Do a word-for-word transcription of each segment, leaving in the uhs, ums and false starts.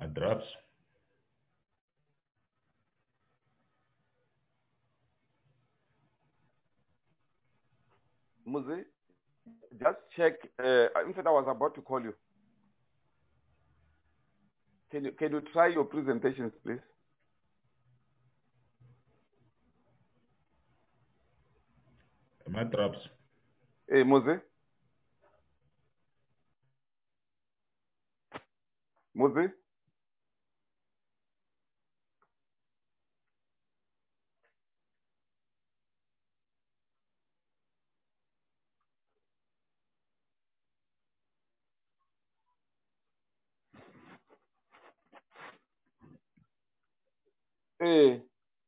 It drops. Muzi, just check. Uh, in fact, I was about to call you. Can you can you try your presentations, please? My drops. Hey, Muzi. Muzi. Hey.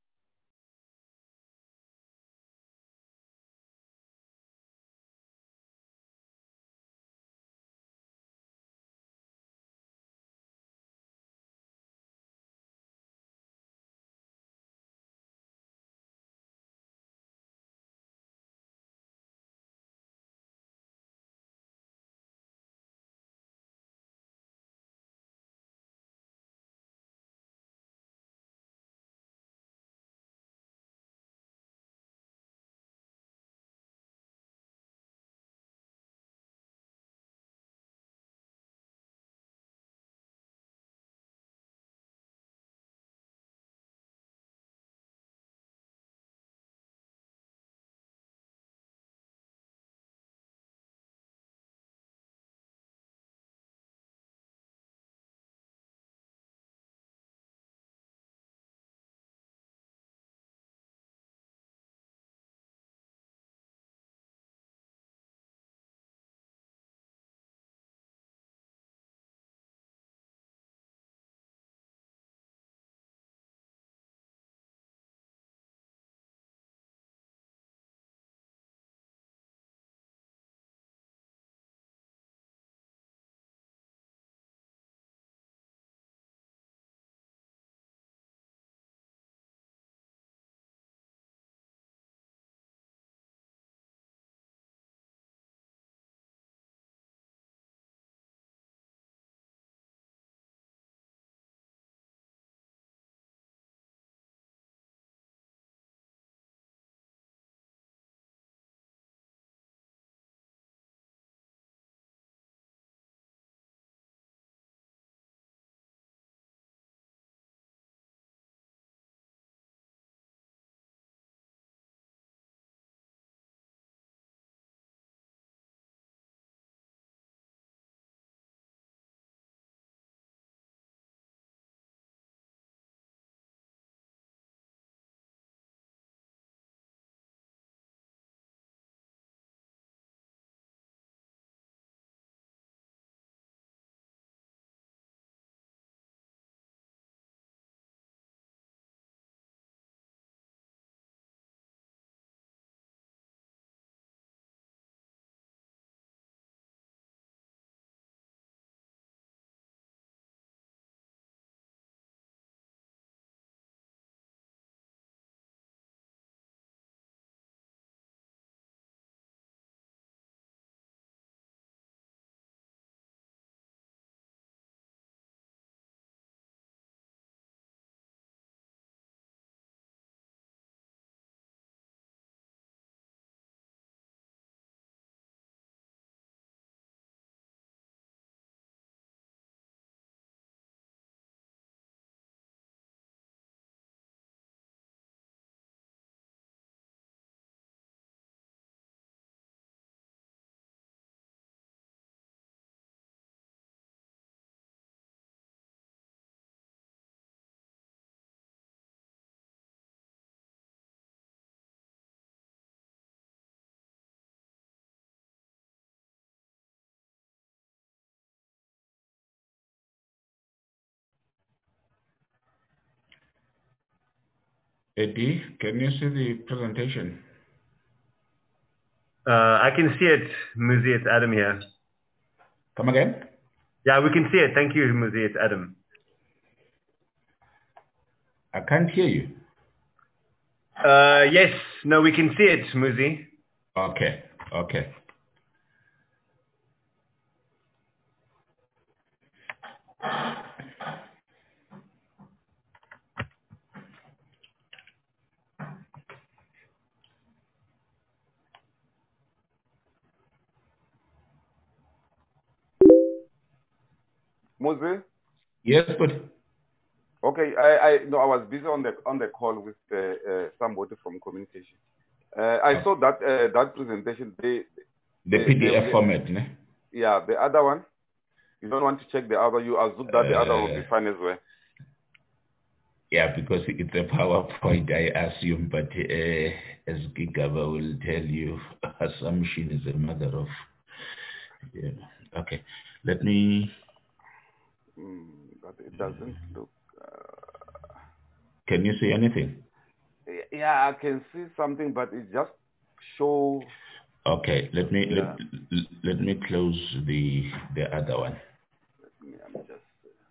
Eddie, can you see the presentation? Uh, I can see it, Muzi. It's Adam here. Come again? Yeah, we can see it. Thank you, Muzi. It's Adam. I can't hear you. Uh, yes. No, we can see it, Muzi. Okay. Okay. Moses? Yes, but Okay, I, I no, I was busy on the on the call with uh, uh, somebody from communication. Uh, I okay. saw that uh, that presentation. They, The they, P D F they, format, ne? yeah, the other one. You don't want to check the other. You assume that the other will be Uh, fine as well. yeah, because it's a PowerPoint, I assume, but uh, as Gigaba will tell you, assumption is a matter of. Yeah. Okay, let me. Mm, but it doesn't look. Uh, Can you see anything? yeah, I can see something, but it just show. Okay, let me Yeah. let let me close the the other one. Let me, I'm just.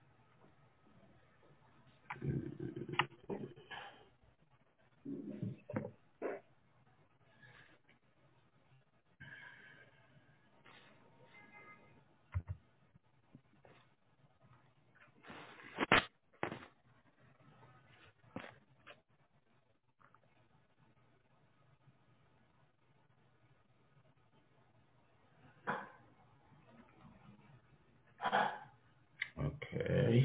Okay.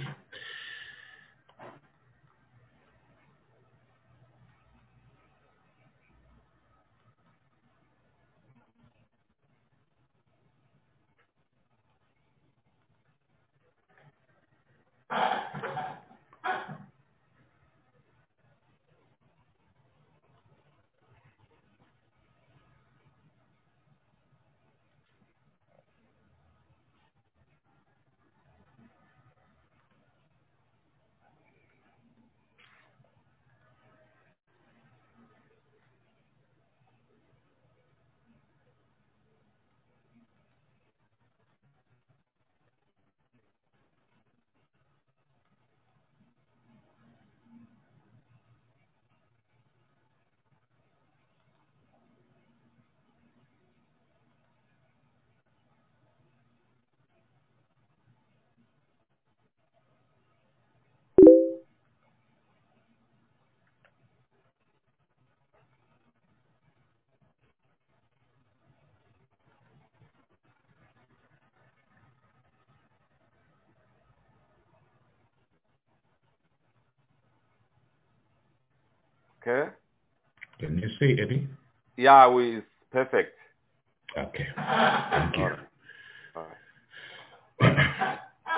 Okay. Can you see Eddie? Yeah, we it's perfect. Okay. Thank you. All right. All right.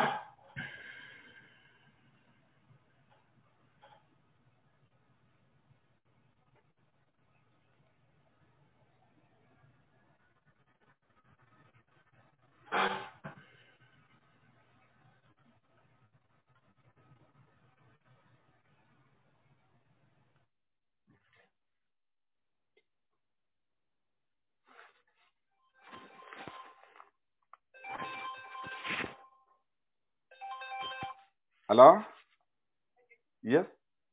Hello? Yes?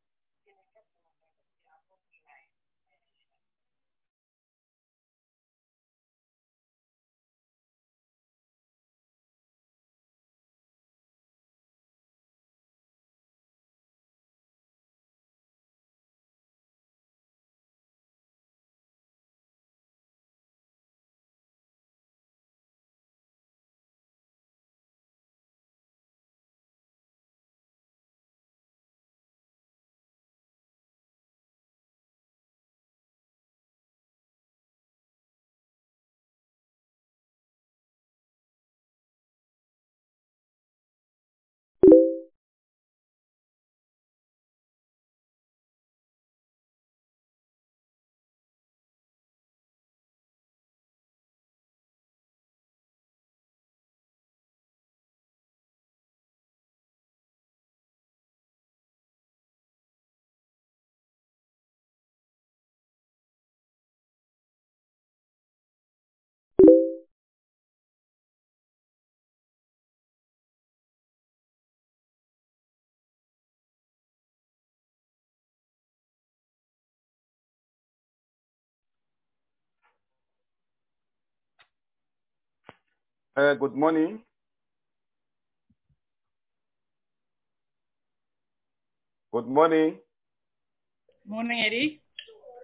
Uh, good morning. Good morning. Morning, Eddie.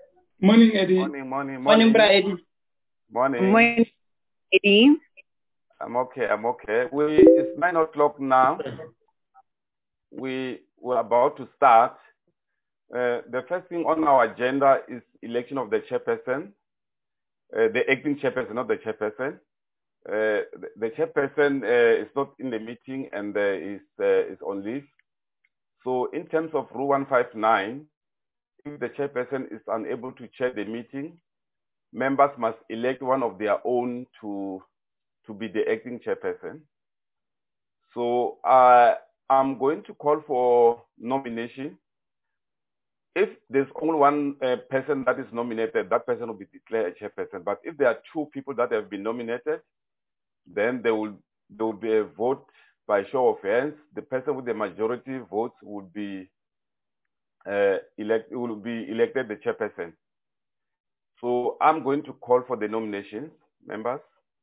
Morning, Eddie. Morning, morning, Morning, morning. Bra Eddie. Morning. Morning, Eddie. I'm okay. I'm okay. We it's nine o'clock now. We were about to start. Uh, the first thing on our agenda is election of the chairperson, uh, the acting chairperson, not the chairperson. Uh, the, the chairperson uh, is not in the meeting and uh, is uh, is on leave. So, in terms of Rule one fifty-nine, if the chairperson is unable to chair the meeting, members must elect one of their own to to be the acting chairperson. So uh, I'm going to call for nomination. If there's only one uh, person that is nominated, that person will be declared a chairperson. But if there are two people that have been nominated, then there will there will be a vote by show of hands. The person with the majority votes would be uh, elect will be elected the chairperson. So I'm going to call for the nominations, members.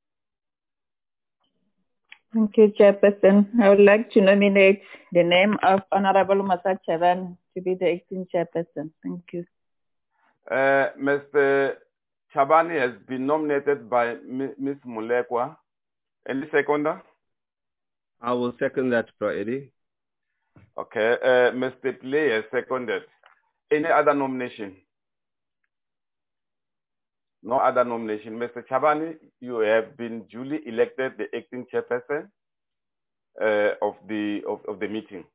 Thank you, Chairperson. I would like to nominate the name of Honorable Mosa Chabane to be the acting chairperson. Thank you. Uh, Mister Chabane has been nominated by Miz Mulekwa. Any seconder? I will second that, Pro Eddie. Okay. Uh, Mister Play has seconded. Any other nomination? No other nomination. Mister Chabane, you have been duly elected the acting chairperson uh, of the of, of the meeting.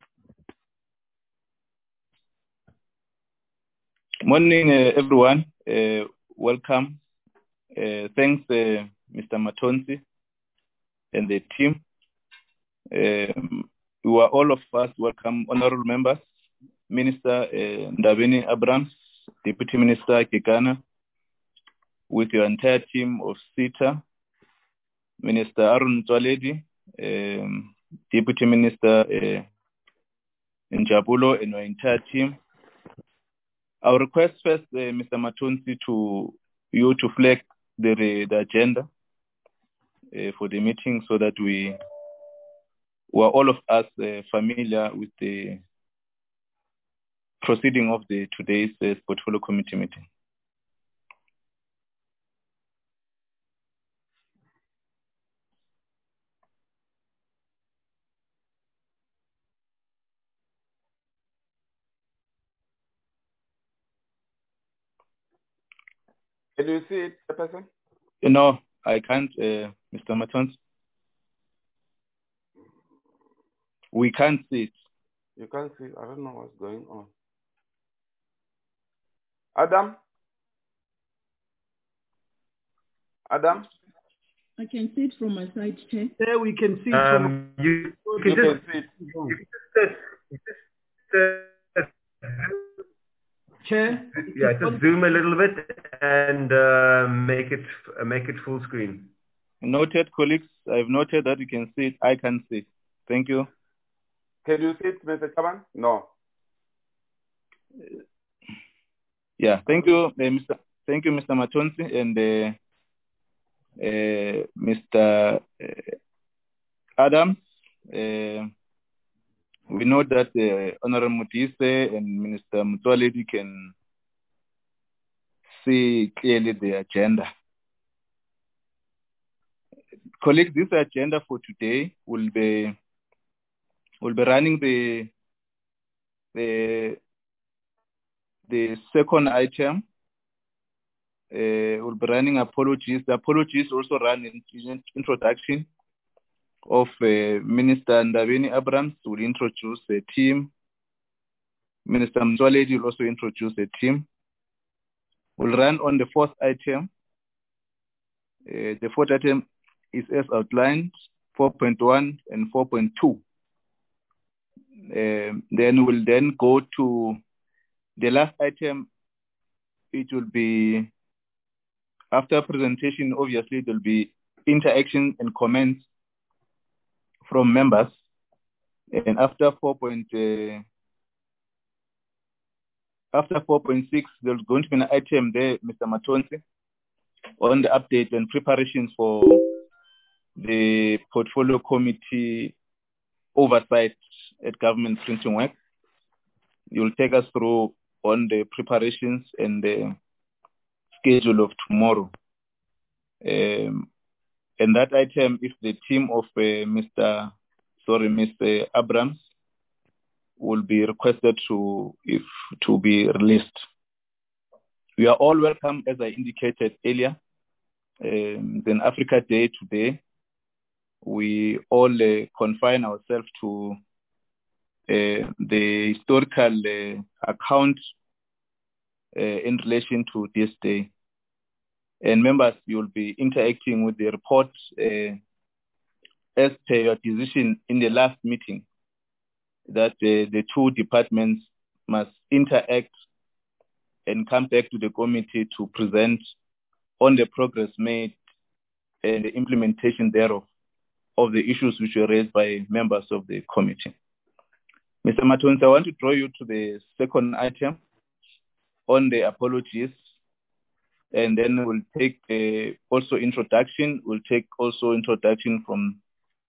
Morning, uh, everyone. Uh, welcome. Uh, thanks, uh, Mister Matonsi and the team. Um, you are all of us welcome, honorable members, Minister uh, Ndabeni Abrams, Deputy Minister Kekana, with your entire team of SETA, Minister Arun Twaledi, um, Deputy Minister uh, Njabulo, and your entire team. I'll request first, uh, Mister Matonsi, to you to flag the, the agenda uh, for the meeting so that we were all of us uh, familiar with the proceeding of the today's uh, portfolio committee meeting. Can you see it, the person? No, I can't, uh, Mister Matons. We can't see it. You can't see. I don't know what's going on. Adam? Adam? I can see it from my side, Chair. There we can see Um, from... you, you You can can just, see it. you can just, just uh, Chair? yeah, just zoom a little bit and uh, make it uh, make it full screen. Noted, colleagues. I've noted that you can see it. I can see it. Thank you. Can you see it, Mister Chaban? No. Yeah, thank you, uh, Mister Thank you, Mister Matonsi, and uh, uh, Mister Uh, Adams. Uh, we know that uh, Honorable Mutise and Minister Mutwaledi can see clearly the agenda. Colleagues, this agenda for today will be will be running the the the second item. Uh, will be running apologies. The apologies also run in, in introduction of uh, Minister Ndabeni Abrams will introduce a team. Minister Mtwaledi will also introduce a team. We'll run on the fourth item. Uh, the fourth item is as outlined, four point one and four point two. Uh, then we'll then go to the last item. It will be, after presentation, obviously, there will be interaction and comments from members. And after four point, uh, after four point six, there's going to be an item there, Mister Matonsi, on the update and preparations for the portfolio committee oversight at government printing work. You'll take us through on the preparations and the schedule of tomorrow. Um, and that item, if the team of uh, Mister Sorry, Mister Abrams will be requested to if to be released. We are all welcome, as I indicated earlier. Um, then Africa Day today, we all uh, confine ourselves to uh, the historical uh, account uh, in relation to this day. And members, you'll be interacting with the report uh, as per your decision in the last meeting that uh, the two departments must interact and come back to the committee to present on the progress made and the implementation thereof of the issues which were raised by members of the committee. Mister Matonsi, I want to draw you to the second item on the apologies, and then we'll take uh, also introduction. We'll take also introduction from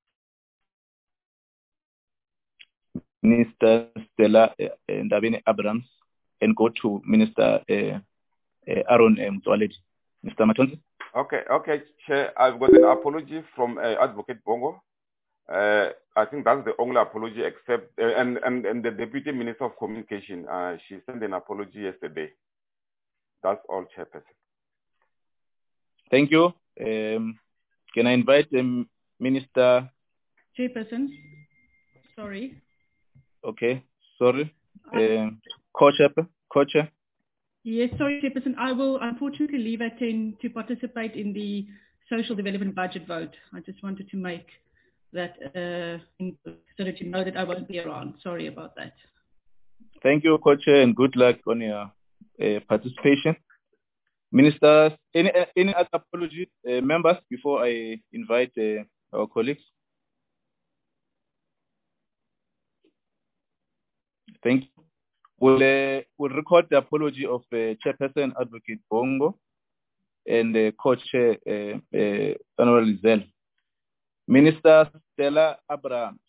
Minister Stella uh, Ndabeni Abrams and go to Minister uh, uh, Aaron Mtsoaledi. Mister Matonsi? Okay, okay, Chair. I've got an apology from uh, Advocate Bongo. Uh, I think that's the only apology except, uh, and, and, and the Deputy Minister of Communication, uh, she sent an apology yesterday. That's all, Chairperson. Thank you. Um, can I invite the um, Minister? Chairperson, sorry. Okay, sorry. Uh, Co-Chair? Co-Chair? Yes, sorry, Chairperson. I will unfortunately leave at ten to participate in the social development budget vote. I just wanted to make that uh, so that you know that I won't be around. Sorry about that. Thank you, Co-Chair, and good luck on your uh, participation. Ministers, any any other apologies, uh, members, before I invite uh, our colleagues? Thank you. We'll, uh, we'll record the apology of uh, Chairperson Advocate Bongo and uh, Co-Chair uh, uh, Honorable Zell. Minister Stella Abrams.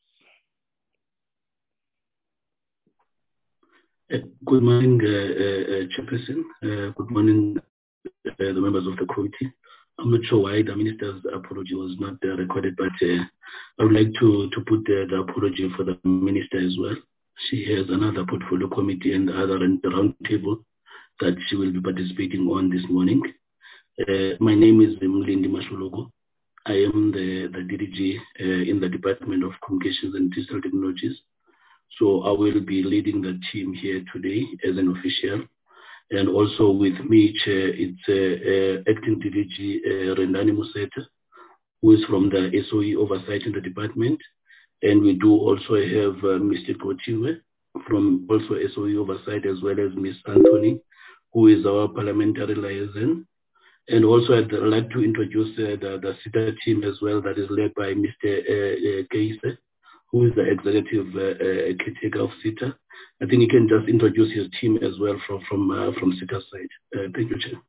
Uh, good morning, uh, uh, Chairperson. Uh, good morning, uh, the members of the committee. I'm not sure why the minister's apology was not uh, recorded, but uh, I would like to, to put uh, the apology for the minister as well. She has another portfolio committee and other round table that she will be participating on this morning. Uh, my name is Mlindi Mashologo. I am the, the D D G uh, in the Department of Communications and Digital Technologies. So I will be leading the team here today as an official. And also with me, Chair, it's uh, uh, Acting D D G uh, Rendani Museta, who is from the S O E Oversight in the department. And we do also have uh, Mister Kotiwe from also S O E Oversight, as well as Miz Anthony, who is our parliamentary liaison. And also I'd like to introduce uh, the, the SITA team as well, that is led by Mister Uh, uh, Keise, who is the executive uh, uh, caretaker of SITA. I think he can just introduce his team as well from from uh, from SITA's side. Uh, thank you, Chair.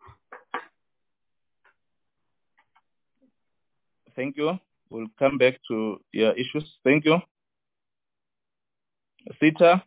Thank you. We'll come back to your issues. Thank you. SITA.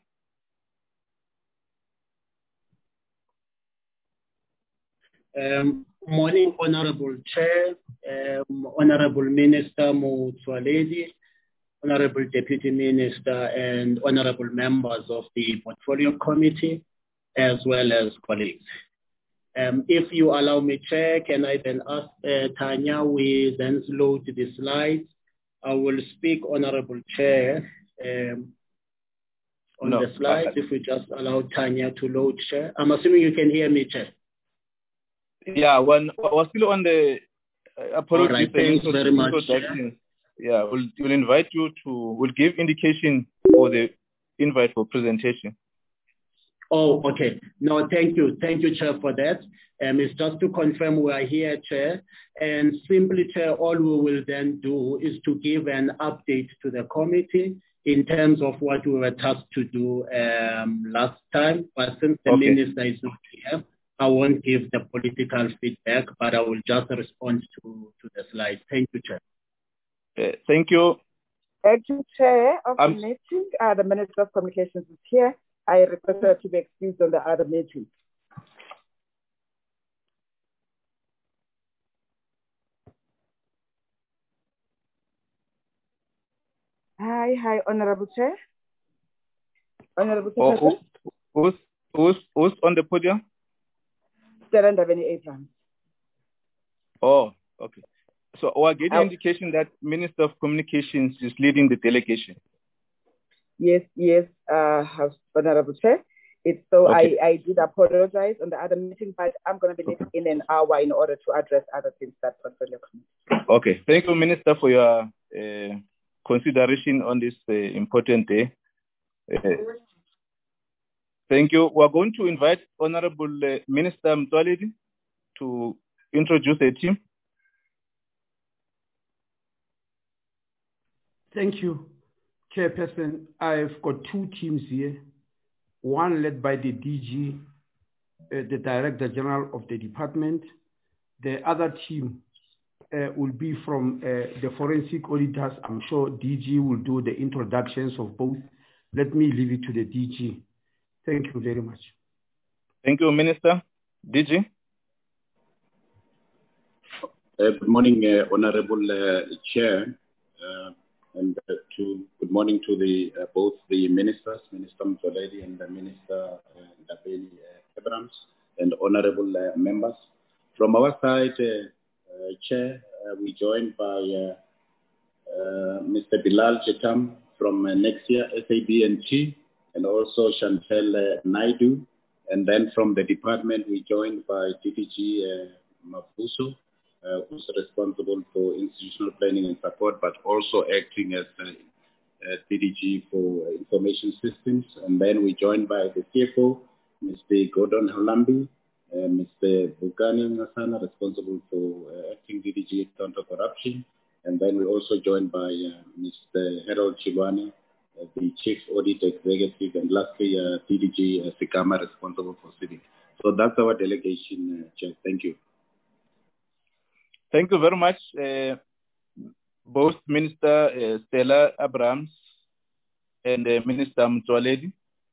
Um, morning, Honorable Chair, um, Honorable Minister Motsoaledi, Honorable Deputy Minister, and Honorable members of the Portfolio Committee, as well as colleagues. Um, if you allow me, Chair, can I then ask uh, Tanya, we then load the slides. I will speak, Honorable Chair, um, on no, the slides, if we just allow Tanya to load, Chair. I'm assuming you can hear me, Chair. Yeah, when we're still on the uh, apology. All right, thanks very much. Yeah, we'll, we'll invite you to, we'll give indication for the invite for presentation. Oh, okay. No, thank you. Thank you, Chair, for that. Um, it's just to confirm we are here, Chair. And simply, Chair, all we will then do is to give an update to the committee in terms of what we were tasked to do um, last time. But since the okay. Minister is not here, I won't give the political feedback, but I will just respond to, to the slides. Thank you, Chair. Uh, thank you. Acting Chair of um, the meeting, uh, the Minister of Communications is here. I request her to be excused on the other meeting. Hi, hi, Honorable Chair. Honorable Oh, Chairperson. who's, who's, who's on the podium? Stella Ndabeni Abrams. Oh, okay. So we are getting Oh. indication that Minister of Communications is leading the delegation. Yes, yes, uh, Honorable Chair. It's so Okay. I, I did apologize on the other meeting, but I'm going to be leaving in an hour in order to address other things that concern your committee. Okay. Thank you, Minister, for your uh, consideration on this uh, important day. Uh, thank you. We are going to invite Honorable uh, Minister Mtwaledi to introduce the team. Thank you, Chairperson. I've got two teams here, one led by the D G, uh, the Director General of the department. The other team uh, will be from uh, the forensic auditors. I'm sure D G will do the introductions of both. Let me leave it to the D G. Thank you very much. Thank you, Minister. D G? Uh, good morning, uh, Honorable uh, Chair. Uh, And uh, to good morning to the uh, both the ministers, Minister Mtwaledi and the Minister uh, Ndabeni uh, Abrams, and honourable uh, members. From our side, uh, uh, Chair, uh, we joined by uh, uh, Mister Bilal Chetam from uh, Nexia S A B N T, and also Chantel uh, Naidu. And then from the department, we joined by D D G uh, Mafuso, Uh, who's responsible for institutional planning and support, but also acting as uh, uh, D D G for information systems. And then we joined by the C F O, Mister Gordon Halambi, uh, Mister Bugani Ngasana, responsible for uh, acting D D G counter-corruption. And then we also joined by uh, Mister Harold Chilwani, uh, the Chief Audit Executive, and lastly, uh, D D G uh, Sikama, responsible for civic. So that's our delegation, uh, Chair. Thank you. Thank you very much, uh, both Minister uh, Stella Abrams and uh, Minister Mtwaledi,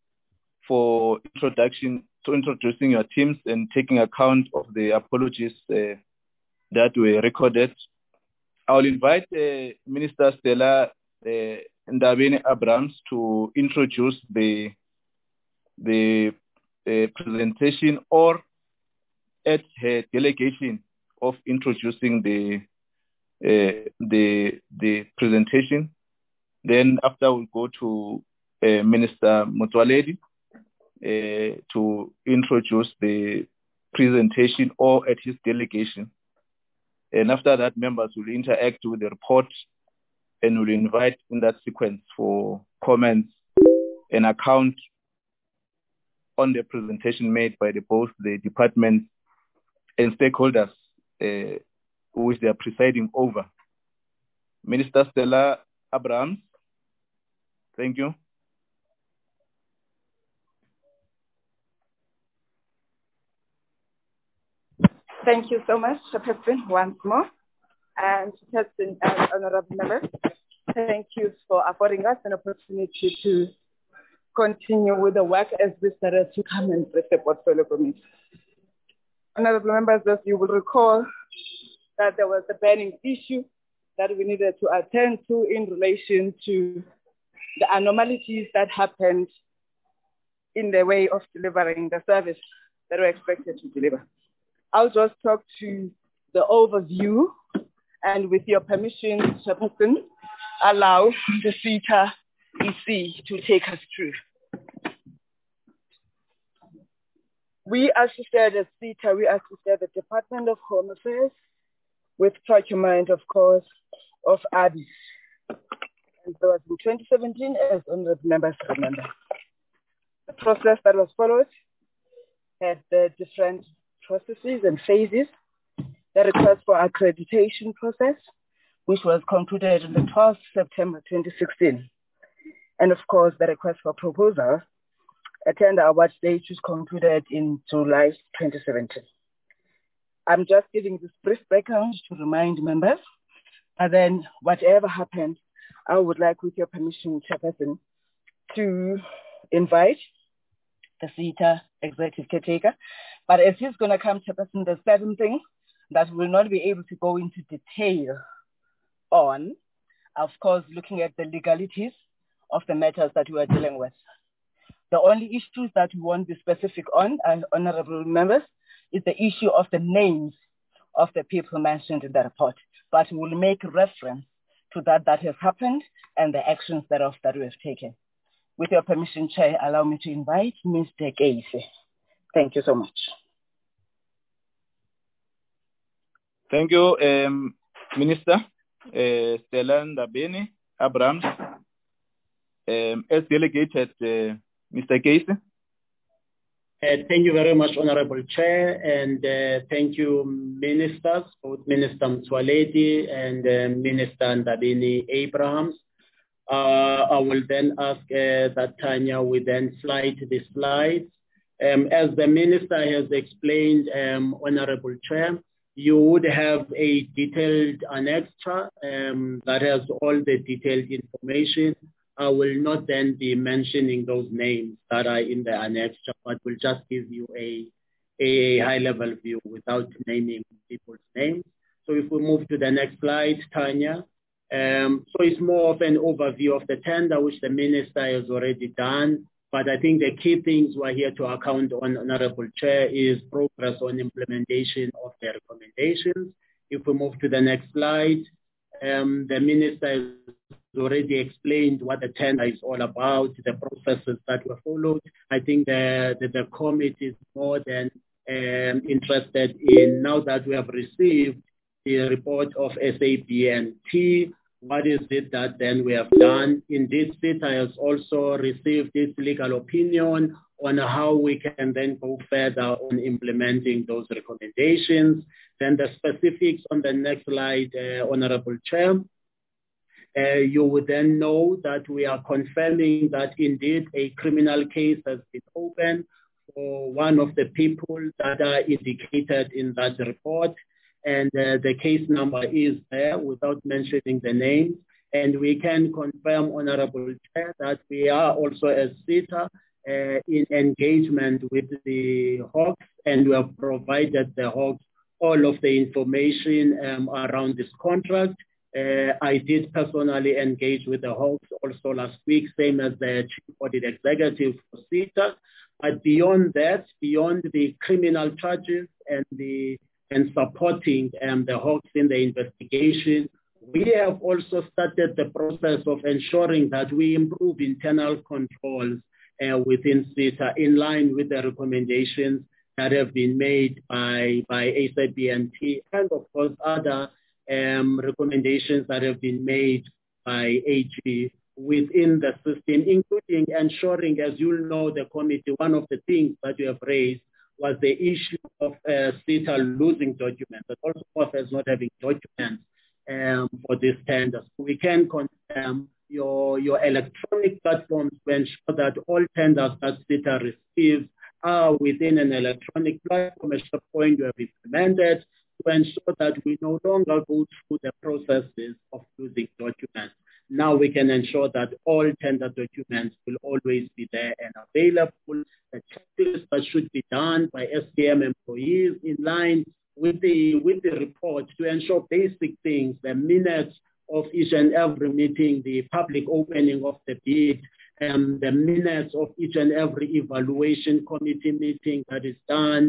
for introduction to introducing your teams and taking account of the apologies uh, that were recorded. I will invite uh, Minister Stella uh, Ndabeni Abrams to introduce the the uh, presentation or at her delegation of introducing the uh, the the presentation. Then after we'll go to uh, Minister Mtwaledi uh, to introduce the presentation or at his delegation. And after that, members will interact with the report and will invite in that sequence for comments and account on the presentation made by the, both the departments and stakeholders uh, which they are presiding over. Minister Stella Abrams, thank you. Thank you so much, Chairperson, once more. And Chairperson and honorable members, thank you for affording us an opportunity to continue with the work as we started to come and brief the portfolio committee. Honorable members, as you will recall, that there was a burning issue that we needed to attend to in relation to the anomalies that happened in the way of delivering the service that we're expected to deliver. I'll just talk to the overview, and with your permission, Chairperson, allow the SETA E C to take us through. We assisted as SETA, we assisted the Department of Home Affairs with procurement, of course, of A B I S. And that was in twenty seventeen, as honorable members remember. The process that was followed had the different processes and phases. The request for accreditation process, which was concluded on the twelfth of September twenty sixteen. And of course, the request for proposal, a tender award stage, was concluded in July twenty seventeen. I'm just giving this brief background to remind members, and then whatever happened, I would like, with your permission, Chairperson, to invite the SETA executive caretaker. But as he's going to come, Chairperson, there's certain things that we'll not be able to go into detail on. of course, looking at the legalities of the matters that we are dealing with. The only issues that we won't be specific on, uh, honorable members, is the issue of the names of the people mentioned in the report. But we'll make reference to that that has happened and the actions thereof that we have taken. With your permission, Chair, allow me to invite Mister Casey. Thank you so much. Thank you, um, Minister uh, Stella Ndabeni Abrahams. Um, as delegated, uh, Mister Casey. Uh, thank you very much, Honorable Chair, and uh, thank you, Ministers, both Minister Mtswaledi and uh, Minister Ndabeni Abrahams. Uh, I will then ask uh, that Tanya will then slide the slides. Um, as the Minister has explained, um, Honorable Chair, you would have a detailed annexure um, that has all the detailed information. I will not then be mentioning those names that are in the annexure, but will just give you a, a high-level view without naming people's names. So if we move to the next slide, Tanya. Um, so it's more of an overview of the tender, which the Minister has already done. But I think the key things we're here to account on, Honorable Chair, is progress on implementation of the recommendations. If we move to the next slide, um, the Minister has already explained what the tender is all about, the processes that were followed. I think the, the, the committee is more than um, interested in, now that we have received the report of S A B N T, what is it that then we have done? Indeed, SETA has also received its legal opinion on how we can then go further on implementing those recommendations. Then the specifics on the next slide, uh, Honorable Chair. Uh, you would then know that we are confirming that indeed a criminal case has been opened for one of the people that are indicated in that report. And uh, the case number is there without mentioning the name. And we can confirm, Honorable Chair, that we are also as SETA uh, in engagement with the Hawks, and we have provided the Hawks all of the information um, around this contract. Uh, I did personally engage with the Hawks also last week, same as the Chief Audit Executive for SETA. But beyond that, beyond the criminal charges and the and supporting um, the Hawks in the investigation, we have also started the process of ensuring that we improve internal controls uh, within SETA in line with the recommendations that have been made by, by S A B N T and, of course, other um, recommendations that have been made by A G within the system, including ensuring, as you'll know, the committee, one of the things that you have raised was the issue of uh, SETA losing documents, but also officers not having documents um, for this tender. So we can confirm your, your electronic platforms to ensure that all tenders that SETA receives are within an electronic platform, a point you have implemented to ensure that we no longer go through the processes of losing documents. Now we can ensure that all tender documents will always be there and available. The checklist that should be done by S D M employees in line with the, with the report to ensure basic things, the minutes of each and every meeting, the public opening of the bid, and the minutes of each and every evaluation committee meeting that is done.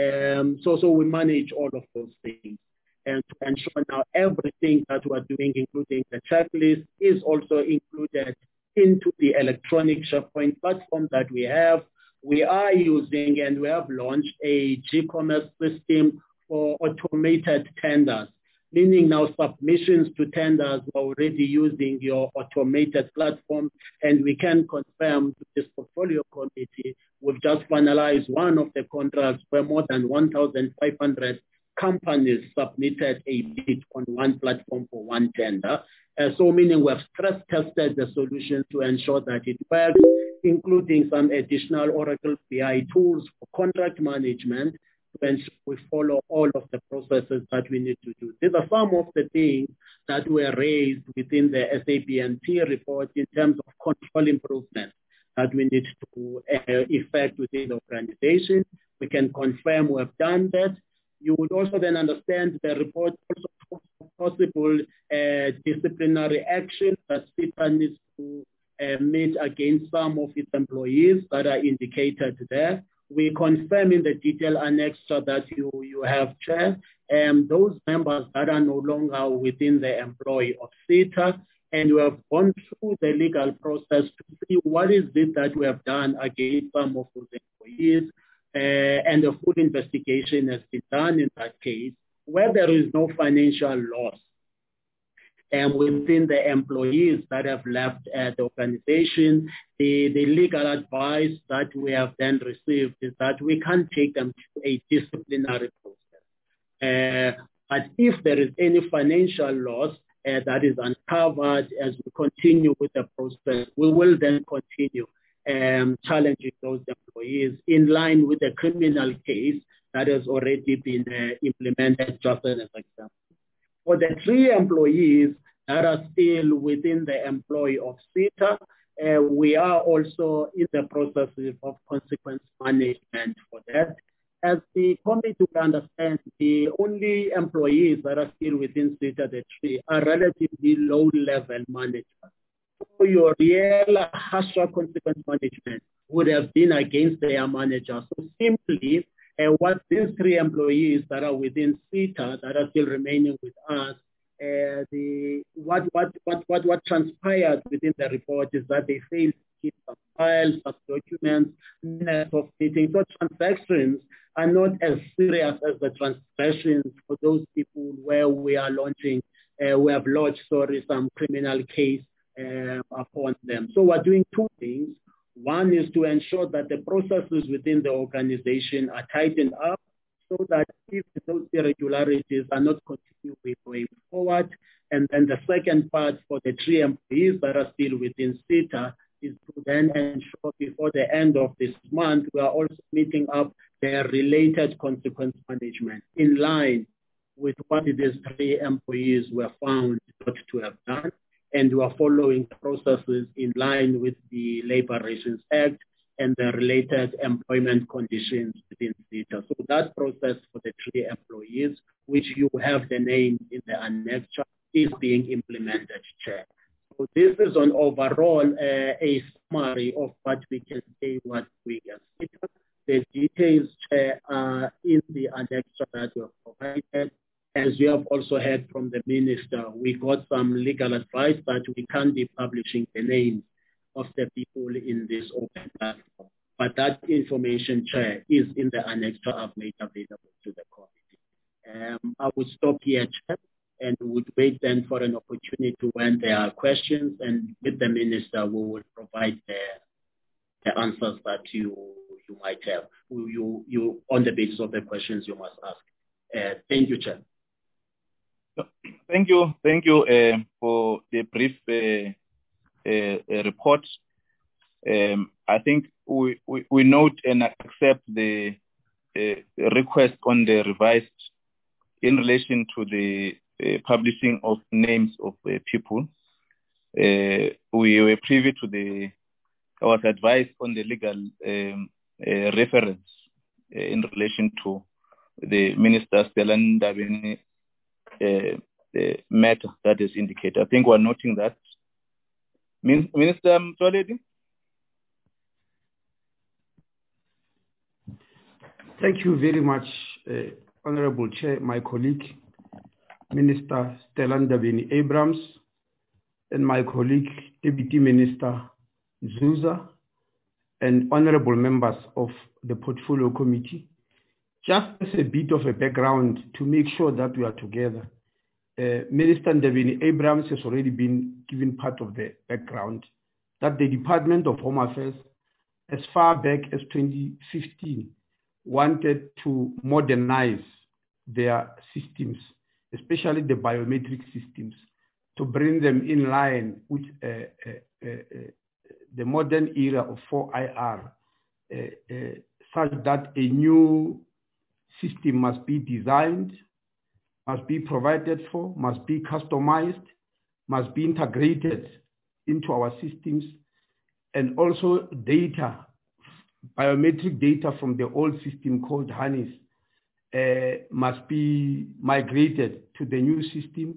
Um, so, so we manage all of those things. And to ensure now everything that we're doing, including the checklist, is also included into the electronic SharePoint platform that we have. We are using and we have launched a G-commerce system for automated tenders, meaning now submissions to tenders are already using your automated platform, and we can confirm to this portfolio committee, we've just finalized one of the contracts where more than one thousand five hundred companies submitted a bid on one platform for one tender. Uh, so meaning we have stress tested the solution to ensure that it works, including some additional Oracle B I tools for contract management to ensure we follow all of the processes that we need to do. These are some of the things that were raised within the S A B N T report in terms of control improvements that we need to uh, effect within the organization. We can confirm we have done that. You would also then understand the report also talks possible uh, disciplinary action that SETA needs to uh, meet against some of its employees that are indicated there. We confirm in the detail annexure that you, you have, Chair, um, those members that are no longer within the employ of SETA, and we have gone through the legal process to see what is it that we have done against some of those employees, uh, and a full investigation has been done in that case, where there is no financial loss and within the employees that have left uh, the organization. The, the legal advice that we have then received is that we can't take them to a disciplinary process. Uh, but if there is any financial loss uh, that is uncovered as we continue with the process, we will then continue um, challenging those employees in line with the criminal case that has already been uh, implemented, just as an example. For the three employees that are still within the employ of SETA, uh, we are also in the process of consequence management for that. As the committee will understand, the only employees that are still within SETA, the three, are relatively low-level managers. So your real harsher consequence management would have been against their managers. So simply, uh, what these three employees that are within SETA that are still remaining with us, uh, the what what what what what transpired within the report is that they failed to keep some files, some documents, minutes of meetings. So transactions are not as serious as the transgressions for those people where we are launching, uh, we have lodged, sorry, some criminal case uh, upon them. So we're doing two things. One is to ensure that the processes within the organization are tightened up so that if those irregularities are not continuing going forward. And then the second part for the three employees that are still within SETA is to then ensure before the end of this month, we are also meeting up their related consequence management in line with what these three employees were found not to have done. And we are following the processes in line with the Labor Relations Act and the related employment conditions within SETA. So that process for the three employees, which you have the names in the annexure, is being implemented, Chair. So this is an overall uh, a summary of what we can say, what we can see. The details, Chair, are in the annexure that we have provided. As you have also heard from the Minister, we got some legal advice that we can't be publishing the names of the people in this open platform. But that information, Chair, is in the annexure I've made available to the committee. Um, I would stop here, Chair, and would wait then for an opportunity when there are questions, and with the Minister, we will provide the, the answers that you you might have, you, you on the basis of the questions you must ask. Uh, thank you, Chair. Thank you. Thank you uh, for the brief uh, uh, report. Um, I think we, we, we note and accept the uh, request on the revised in relation to the uh, publishing of names of uh, people. Uh, we were privy to the, I was advised on the legal um, uh, reference uh, in relation to the Minister Stellan Ndabeni Uh, the matter that is indicated. I think we're noting that. Min- Minister Mtsoaledi? Thank you very much, uh, Honorable Chair, my colleague, Minister Stellan Ndabeni-Abrahams, and my colleague, Deputy Minister Zuza, and honorable members of the Portfolio Committee. Just as a bit of a background to make sure that we are together, uh, Minister Ndabeni-Abrahams has already been given part of the background, that the Department of Home Affairs, as far back as twenty fifteen, wanted to modernize their systems, especially the biometric systems, to bring them in line with uh, uh, uh, uh, the modern era of four I R, uh, uh, such that a new system must be designed, must be provided for, must be customized, must be integrated into our systems, and also data, biometric data from the old system called HANIS uh, must be migrated to the new system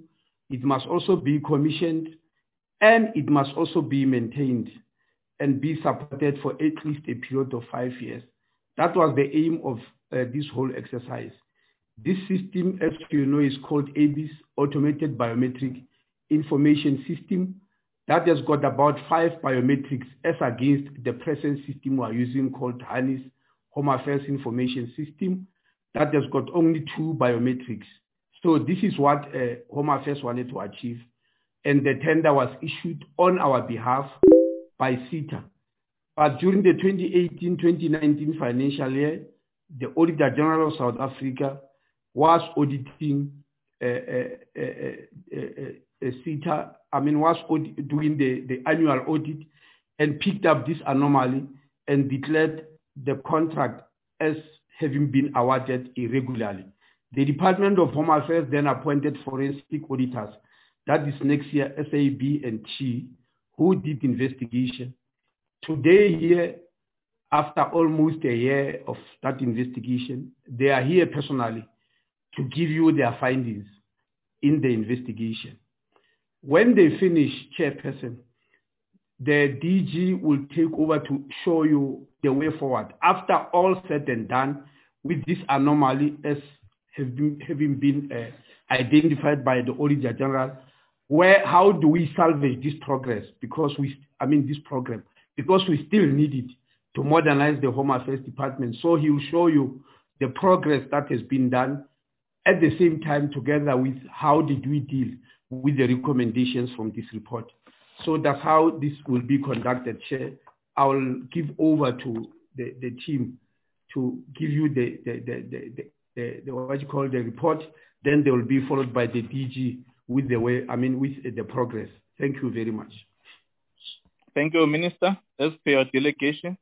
it must also be commissioned, and it must also be maintained and be supported for at least a period of five years. That was the aim of uh, this whole exercise. This system, as you know, is called A B I S, Automated Biometric Information System. That has got about five biometrics as against the present system we are using called HANIS, Home Affairs Information System. That has got only two biometrics. So this is what uh, Home Affairs wanted to achieve. And the tender was issued on our behalf by SETA. But during the twenty eighteen twenty nineteen financial year, the Auditor General of South Africa was auditing uh, uh, uh, uh, uh, uh, SETA, I mean, was audit, doing the, the annual audit and picked up this anomaly and declared the contract as having been awarded irregularly. The Department of Home Affairs then appointed forensic auditors, that is next year S A B and T, who did investigation. Today here, after almost a year of that investigation, they are here personally to give you their findings in the investigation. When they finish, Chairperson, the D G will take over to show you the way forward. After all said and done, with this anomaly as have been, having been uh, identified by the Auditor General, where how do we salvage this progress? Because we, I mean this program, because we still need it to modernize the Home Affairs Department. So he will show you the progress that has been done, at the same time together with how did we deal with the recommendations from this report. So that's how this will be conducted, Chair. I will give over to the, the team to give you the, the, the, the, the, the, the what you call the report. Then they will be followed by the D G with the way, I mean, with the progress. Thank you very much. Thank you, Minister. As per your delegation.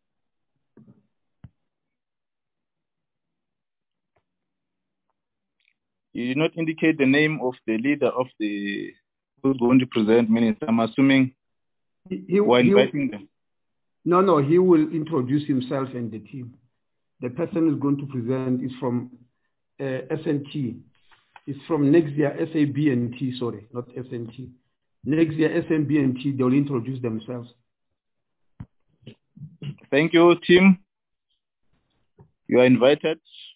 You did not indicate the name of the leader of the who's going to present, Minister. I'm assuming he, he, we're inviting he, them. No, no, he will introduce himself and the team. The person who's going to present is from uh, S N T. It's from next year, S A B and T, sorry, not S N T. Next year, S N B and T, they'll introduce themselves. Thank you, team. You are invited.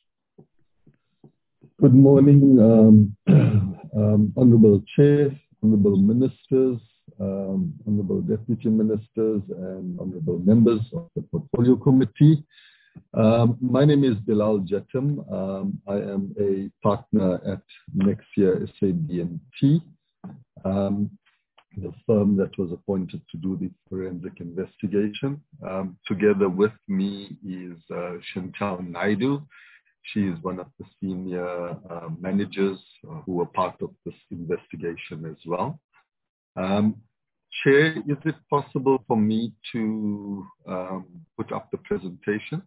Good morning, um, um, Honorable Chair, Honorable Ministers, um, Honorable Deputy Ministers, and Honorable Members of the Portfolio Committee. Um, my name is Bilal Jetim. Um, I am a partner at Nexia S A B and T, um, the firm that was appointed to do the forensic investigation. Um, together with me is uh, Chantal Naidu. She is one of the senior uh, managers uh, who were part of this investigation as well. Um, Chair, is it possible for me to um, put up the presentation?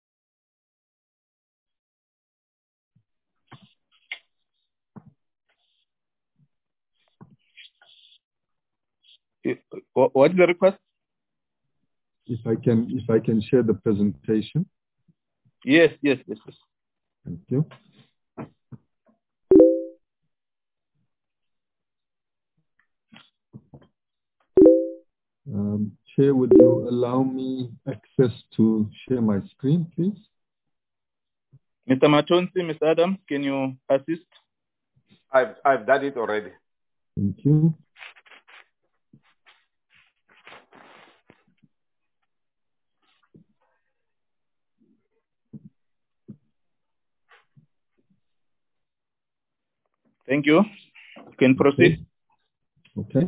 What is the request? If I can, if I can share the presentation. Yes, yes, yes, yes. Thank you. Um, Chair, would you allow me access to share my screen, please? Mister Matonsi, Mister Adams, can you assist? I've, I've done it already. Thank you. Thank you. You can proceed. Okay.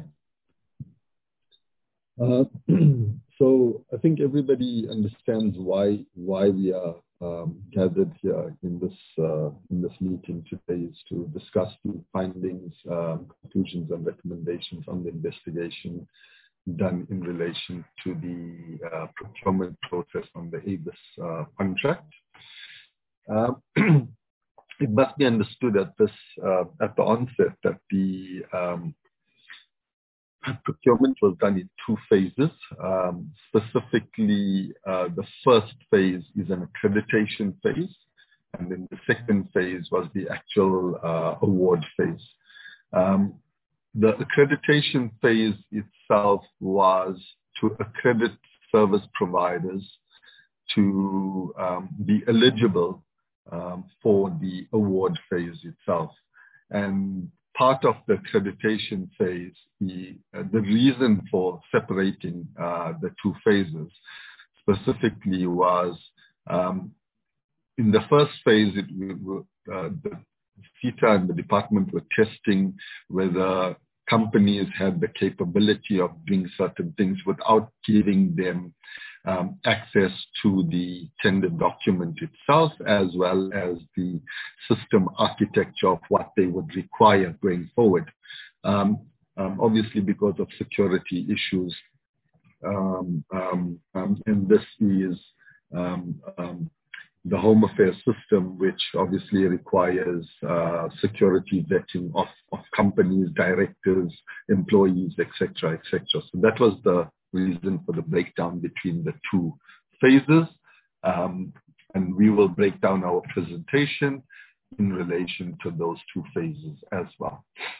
Uh, so I think everybody understands why why we are um, gathered here in this uh, in this meeting today is to discuss the findings, um, conclusions, and recommendations on the investigation done in relation to the uh, procurement process on the A B I S uh, contract. Uh, It must be understood at this uh, at the onset that the um, procurement was done in two phases. Um, specifically, uh, the first phase is an accreditation phase, and then the second phase was the actual uh, award phase. Um, the accreditation phase itself was to accredit service providers to um, be eligible um, for the award phase itself. And part of the accreditation phase, the, uh, the reason for separating uh, the two phases specifically was um, in the first phase, it, uh, the SETA and the department were testing whether companies had the capability of doing certain things without giving them um, access to the tender document itself, as well as the system architecture of what they would require going forward. Um, um, obviously, because of security issues, um, um, um, and this is um, um, the Home Affairs system, which obviously requires uh, security vetting of, of companies, directors, employees, et cetera, et cetera. So that was the reason for the breakdown between the two phases. Um, and we will break down our presentation in relation to those two phases as well.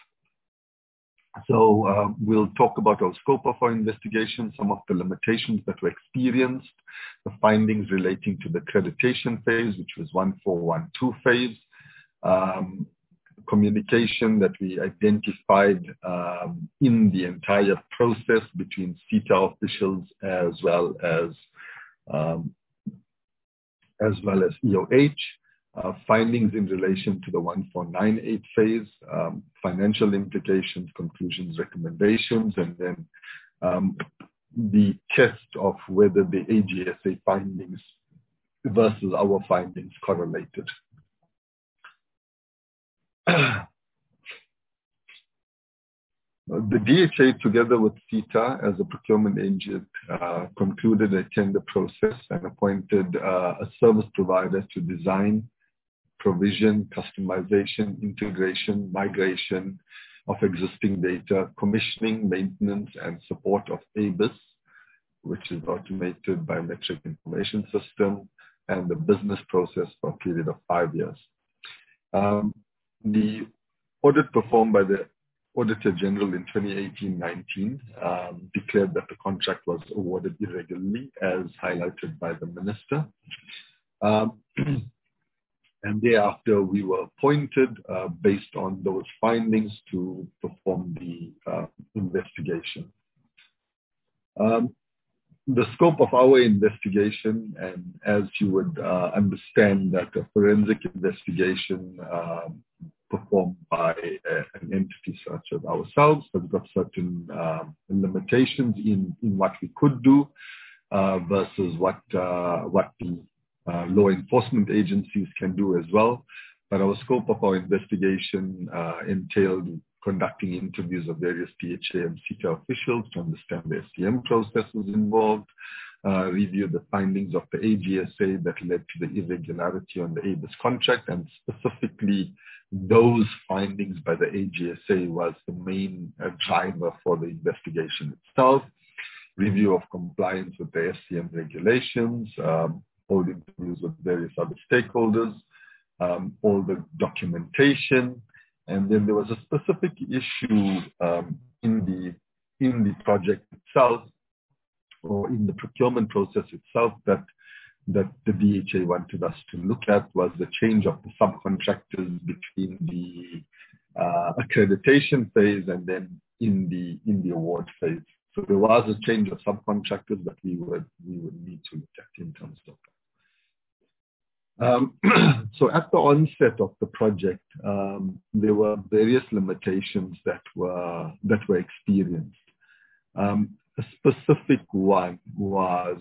So uh, we'll talk about our scope of our investigation, some of the limitations that were experienced, the findings relating to the accreditation phase, which was one four one two phase, um, communication that we identified um, in the entire process between SETA officials as well as um, as well as E O H. Uh, findings in relation to the one four nine eight phase, um, financial implications, conclusions, recommendations, and then um, the test of whether the A G S A findings versus our findings correlated. The D H A, together with SETA as a procurement agent, uh, concluded a tender process and appointed uh, a service provider to design, provision, customization, integration, migration of existing data, commissioning, maintenance, and support of A B I S, which is Automated Biometric Information System, and the business process for a period of five years. Um, the audit performed by the Auditor General in twenty eighteen nineteen um, declared that the contract was awarded irregularly, as highlighted by the Minister. Um, And thereafter, we were appointed uh, based on those findings to perform the uh, investigation. Um, the scope of our investigation, and as you would uh, understand, that a forensic investigation uh, performed by a, an entity such as ourselves has got certain uh, limitations in, in what we could do uh, versus what uh, what the Uh, law enforcement agencies can do as well. But our scope of our investigation uh, entailed conducting interviews of various D H A and SETA officials to understand the S T M processes involved, uh, review the findings of the A G S A that led to the irregularity on the A B I S contract, and specifically those findings by the A G S A was the main uh, driver for the investigation itself. Review of compliance with the S T M regulations, um, hold interviews with various other stakeholders, um, all the documentation, and then there was a specific issue um, in the in the project itself, or in the procurement process itself, that that the D H A wanted us to look at, was the change of the subcontractors between the uh, accreditation phase and then in the in the award phase. So there was a change of subcontractors that we would we would need to look at in terms of that. Um, so at the onset of the project, um, there were various limitations that were that were experienced. Um, a specific one was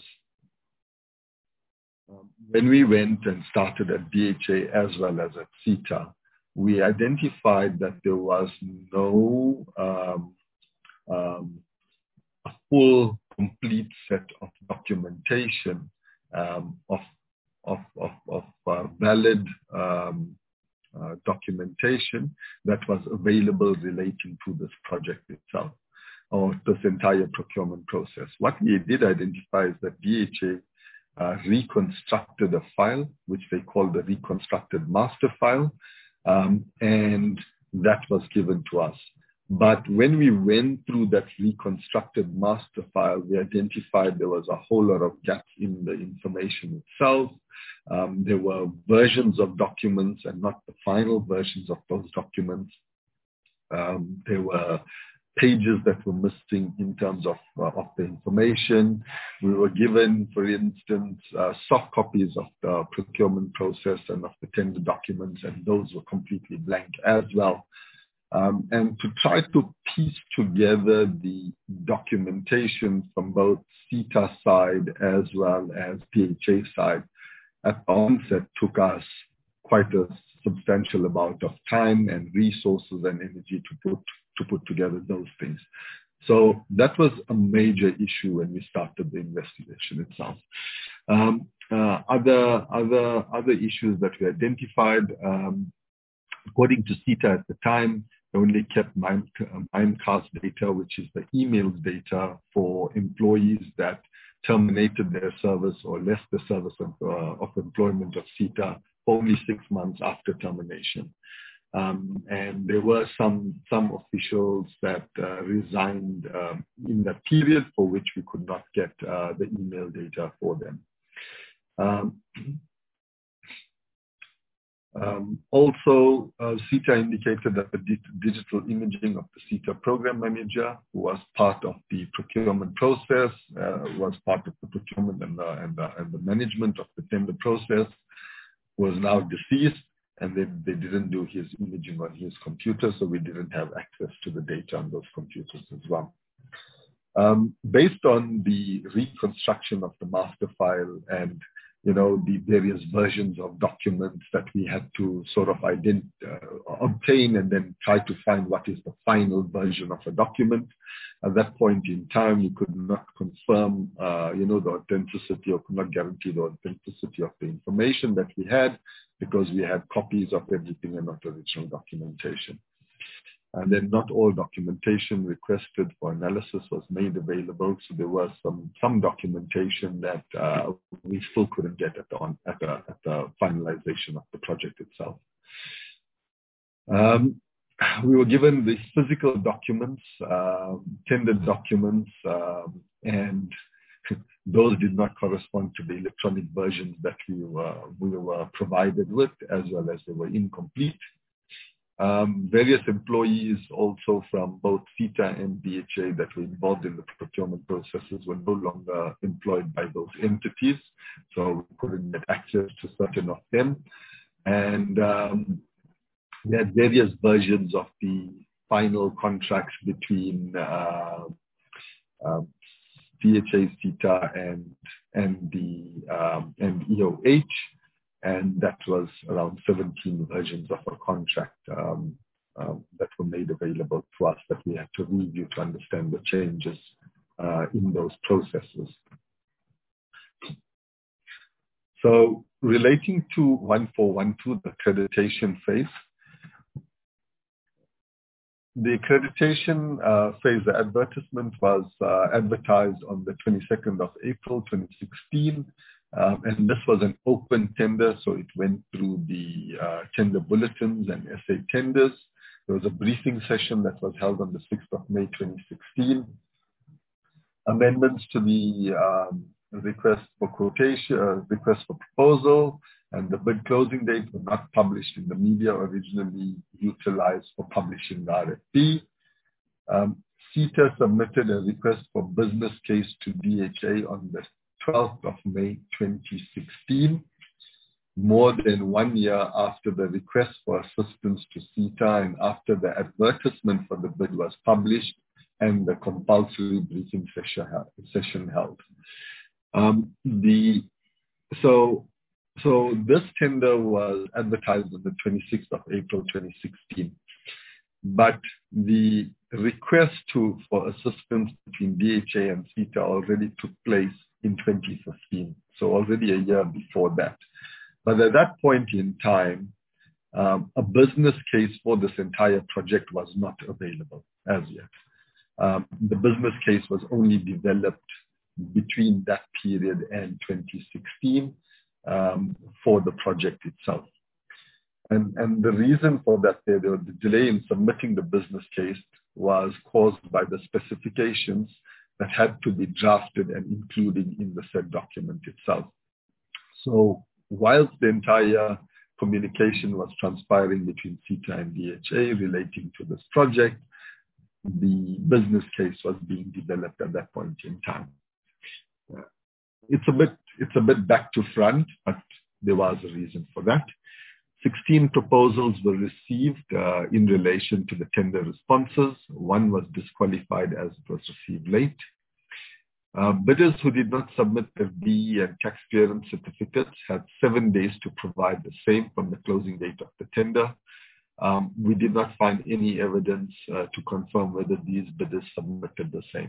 um, when we went and started at D H A as well as at SETA, we identified that there was no um, um, a full, complete set of documentation um, of of, of, of uh, valid um, uh, documentation that was available relating to this project itself, or this entire procurement process. What we did identify is that D H A uh, reconstructed a file, which they call the reconstructed master file, um, and that was given to us. But when we went through that reconstructed master file, we identified there was a whole lot of gaps in the information itself. Um, there were versions of documents and not the final versions of those documents. Um, there were pages that were missing in terms of, uh, of the information. We were given, for instance, uh, soft copies of the procurement process and of the tender documents, and those were completely blank as well. Um, and to try to piece together the documentation from both SETA side as well as D H A side at the onset took us quite a substantial amount of time and resources and energy to put to put together those things. So that was a major issue when we started the investigation itself. Um, uh, other other other issues that we identified, um, according to SETA at the time, they only kept Mime, Mimecast data, which is the email data for employees that terminated their service or left the service of, uh, of employment of SETA only six months after termination. Um, and there were some some officials that uh, resigned um, in that period for which we could not get uh, the email data for them. Um, um, also, uh, SETA indicated that the di digital imaging of the SETA program manager, who was part of the procurement process, uh, was part of the procurement and the, and, the, and the management of the tender process, was now deceased. And they, they didn't do his imaging on his computer, so we didn't have access to the data on those computers as well. Um, based on the reconstruction of the master file and, you know, the various versions of documents that we had to sort of ident uh, obtain and then try to find what is the final version of a document. At that point in time, we could not confirm, uh, you know, the authenticity or could not guarantee the authenticity of the information that we had because we had copies of everything and not original documentation. And then not all documentation requested for analysis was made available. So there was some, some documentation that uh, we still couldn't get at the, on, at, the, at the finalization of the project itself. Um, we were given the physical documents, uh, tender documents, um, and those did not correspond to the electronic versions that we were, we were provided with, as well as they were incomplete. Um, various employees also from both SETA and D H A that were involved in the procurement processes were no longer employed by those entities, so we couldn't get access to certain of them. And um, we had various versions of the final contracts between uh, uh, D H A, SETA, and and the um, and E O H. And that was around seventeen versions of a contract um, um, that were made available to us that we had to review to understand the changes uh, in those processes. So relating to one four one two, the accreditation phase, the accreditation uh, phase, the advertisement was uh, advertised on the twenty-second of April twenty sixteen. Um, and this was an open tender, so it went through the uh, tender bulletins and S A tenders. There was a briefing session that was held on the sixth of May twenty sixteen. Amendments to the um, request for quotation, uh, request for proposal, and the bid closing date were not published in the media originally utilized for publishing the R F P. Um, SETA submitted a request for business case to D H A on the twelfth of May twenty sixteen, more than one year after the request for assistance to SETA and after the advertisement for the bid was published and the compulsory briefing session held. Um, the, so, so this tender was advertised on the twenty-sixth of April twenty sixteen, but the request to, for assistance between D H A and SETA already took place in twenty fifteen, so already a year before that. But at that point in time, um, a business case for this entire project was not available as yet. Um, the business case was only developed between that period and twenty sixteen um, for the project itself. And, and the reason for that, there, there was the delay in submitting the business case was caused by the specifications that had to be drafted and included in the said document itself. So whilst the entire communication was transpiring between SETA and D H A relating to this project, the business case was being developed at that point in time. Uh, it's a bit, it's a bit back to front, but there was a reason for that. sixteen proposals were received uh, in relation to the tender responses. One was disqualified as it was received late. Uh, bidders who did not submit their B E and tax clearance certificates had seven days to provide the same from the closing date of the tender. Um, we did not find any evidence uh, to confirm whether these bidders submitted the same.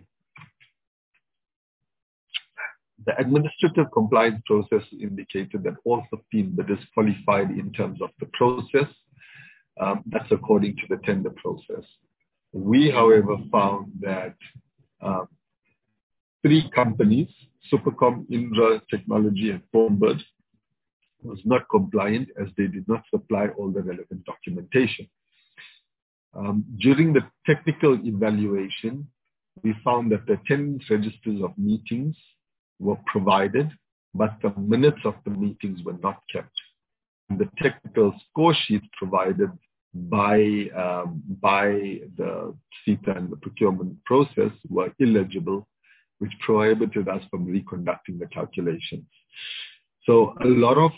The administrative compliance process indicated that all fifteen bidders qualified in terms of the process. Um, that's according to the tender process. We, however, found that um, three companies, Supercom, Indra Technology, and Thornbird, was not compliant as they did not supply all the relevant documentation. Um, during the technical evaluation, we found that the attendance registers of meetings were provided, but the minutes of the meetings were not kept. And the technical score sheets provided by, um, by the SETA and the procurement process were illegible, which prohibited us from reconducting the calculations. So a lot of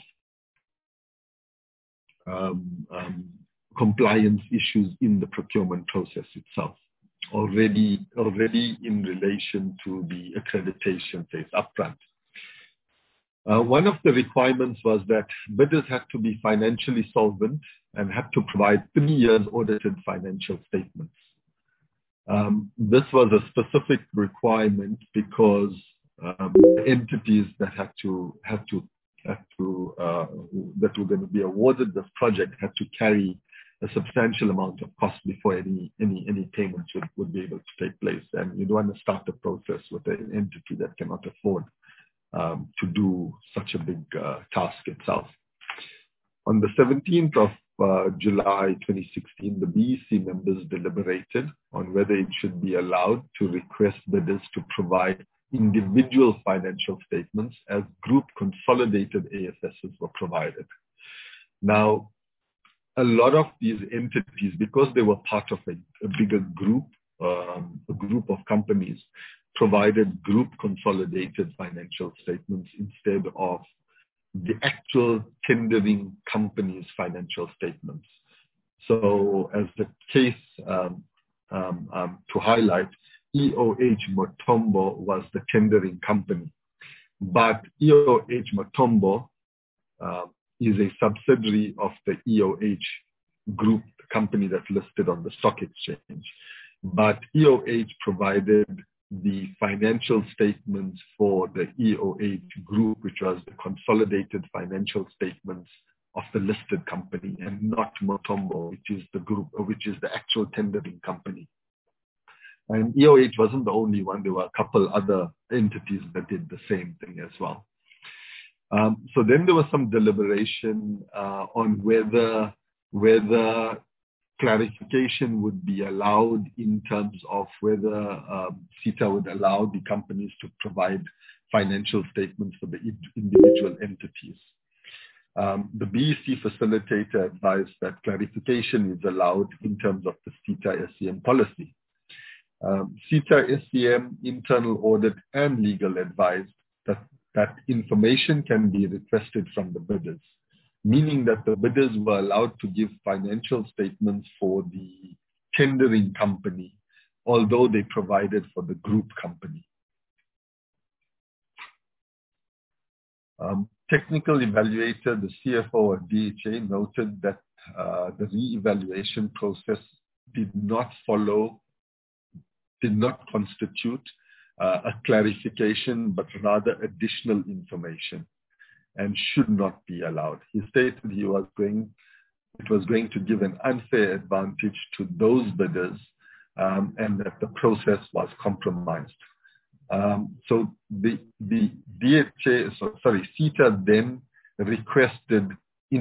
um, um, compliance issues in the procurement process itself, already, already in relation to the accreditation phase upfront. Uh, one of the requirements was that bidders had to be financially solvent and had to provide three years audited financial statements. Um, this was a specific requirement because um, entities that had to had to had to uh, that were going to be awarded this project had to carry a substantial amount of cost before any any any payments would, would be able to take place. And you don't want to start the process with an entity that cannot afford um, to do such a big uh, task itself. On the seventeenth of uh, July twenty sixteen, the B E C members deliberated on whether it should be allowed to request bidders to provide individual financial statements as group consolidated A F Ss were provided. Now, a lot of these entities, because they were part of a, a bigger group, um, a group of companies, provided group consolidated financial statements instead of the actual tendering company's financial statements. So as the case um, um, um, to highlight, E O H Motombo was the tendering company, but E O H Motombo uh, is a subsidiary of the E O H group, the company that's listed on the stock exchange. But E O H provided the financial statements for the E O H group, which was the consolidated financial statements of the listed company, and not Motombo, which is the group, which is the actual tendering company. And E O H wasn't the only one. There were a couple other entities that did the same thing as well. Um, so then there was some deliberation uh, on whether, whether clarification would be allowed in terms of whether um, SETA would allow the companies to provide financial statements for the individual entities. Um, the B E C facilitator advised that clarification is allowed in terms of the SETA S C M policy. Um, SETA S C M internal audit and legal advised that, that information can be requested from the bidders, meaning that the bidders were allowed to give financial statements for the tendering company, although they provided for the group company. Um, technical evaluator, the C F O of D H A, noted that uh, the re-evaluation process did not follow did not constitute uh, a clarification, but rather additional information, and should not be allowed. He stated he was going, it was going to give an unfair advantage to those bidders, um, and that the process was compromised. Um, so the, the D H A, so, sorry, SETA then requested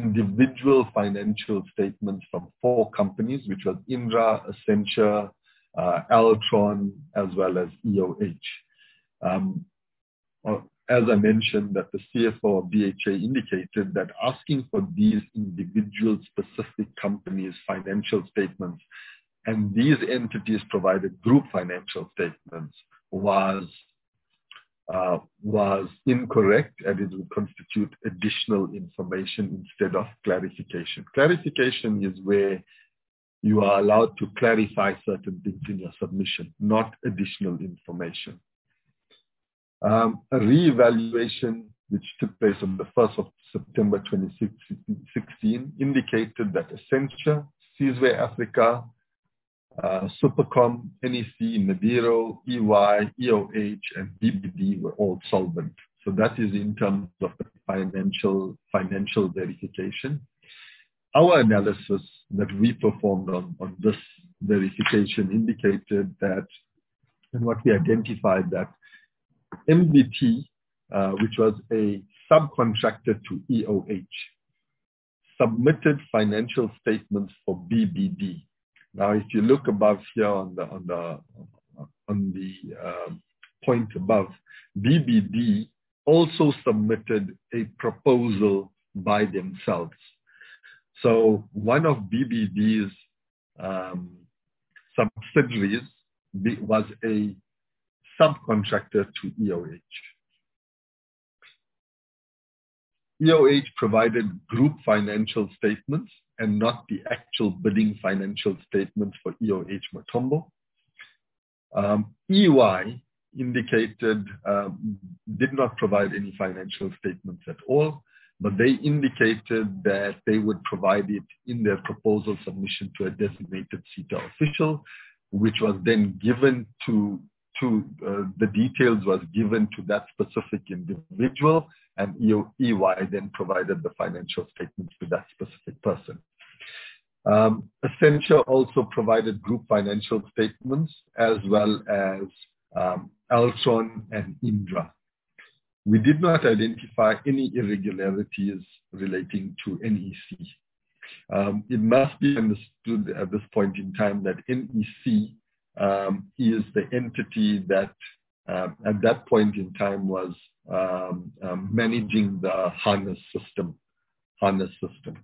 individual financial statements from four companies, which was Indra, Accenture, uh, Altron, as well as E O H. Um, as I mentioned, that the C F O of D H A indicated that asking for these individual specific companies' financial statements, and these entities provided group financial statements, was uh, was incorrect, and it would constitute additional information instead of clarification. Clarification is where you are allowed to clarify certain things in your submission, not additional information. Um, a re-evaluation which took place on the first of September twenty sixteen indicated that Accenture, Sizwe Africa, uh, Supercom, N E C, Nadiro, E Y, E O H, and B B D were all solvent. So that is in terms of the financial, financial verification. Our analysis that we performed on, on this verification indicated that, and what we identified that M B T, uh, which was a subcontractor to E O H, submitted financial statements for B B D. Now, if you look above here on the on the on the uh, point above, B B D also submitted a proposal by themselves. So one of B B D's um, subsidiaries was a subcontractor to E O H. E O H provided group financial statements and not the actual bidding financial statements for E O H Matombo. Um, E Y indicated, um, did not provide any financial statements at all, but they indicated that they would provide it in their proposal submission to a designated SETA official, which was then given to, to uh, the details was given to that specific individual, and E Y then provided the financial statements to that specific person. Um, Accenture also provided group financial statements, as well as um, Altron and Indra. We did not identify any irregularities relating to N E C. Um, it must be understood at this point in time that N E C um, is the entity that um, at that point in time was um, um, managing the harness system. Harness system.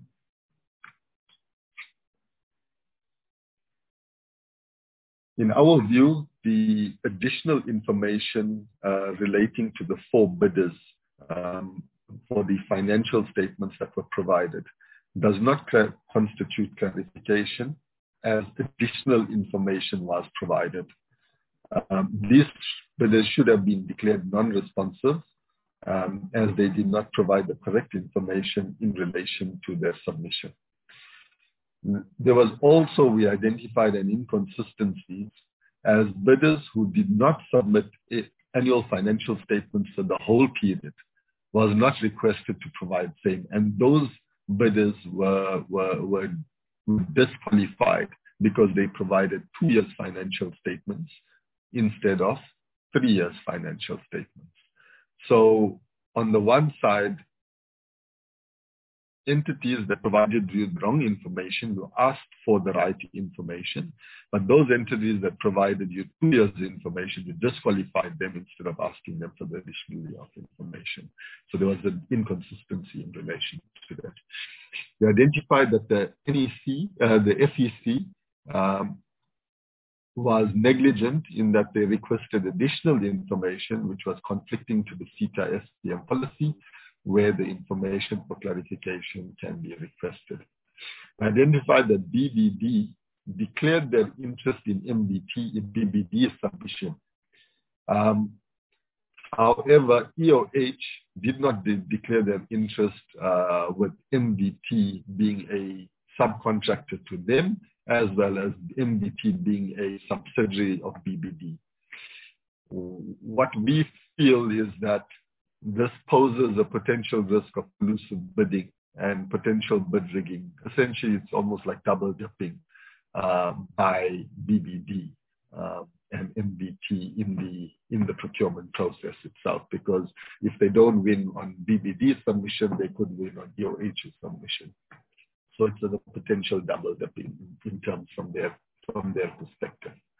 In our view, the additional information uh, relating to the four bidders um, for the financial statements that were provided does not cl- constitute clarification, as additional information was provided. Um, these bidders should have been declared non-responsive um, as they did not provide the correct information in relation to their submission. There was also, we identified an inconsistency as bidders who did not submit annual financial statements for the whole period was not requested to provide same. And those bidders were, were, were disqualified because they provided two years financial statements instead of three years financial statements. So on the one side, entities that provided you the wrong information, you asked for the right information, but those entities that provided you two years information, you disqualified them instead of asking them for the additional year of information. So there was an inconsistency in relation to that. We identified that the N E C, uh, the F E C, um, was negligent in that they requested additional information, which was conflicting to the SETA S P M policy, where the information for clarification can be requested. We identified that B B D declared their interest in M B T in B B D submission. Um, however, E O H did not de- declare their interest uh, with M B T being a subcontractor to them, as well as M B T being a subsidiary of B B D. What we feel is that this poses a potential risk of collusive bidding and potential bid rigging. Essentially, it's almost like double dipping uh, by B B D uh, and M B T in the in the procurement process itself. Because if they don't win on B B D submission, they could win on E O H's submission. So it's a potential double dipping in terms from their from their perspective.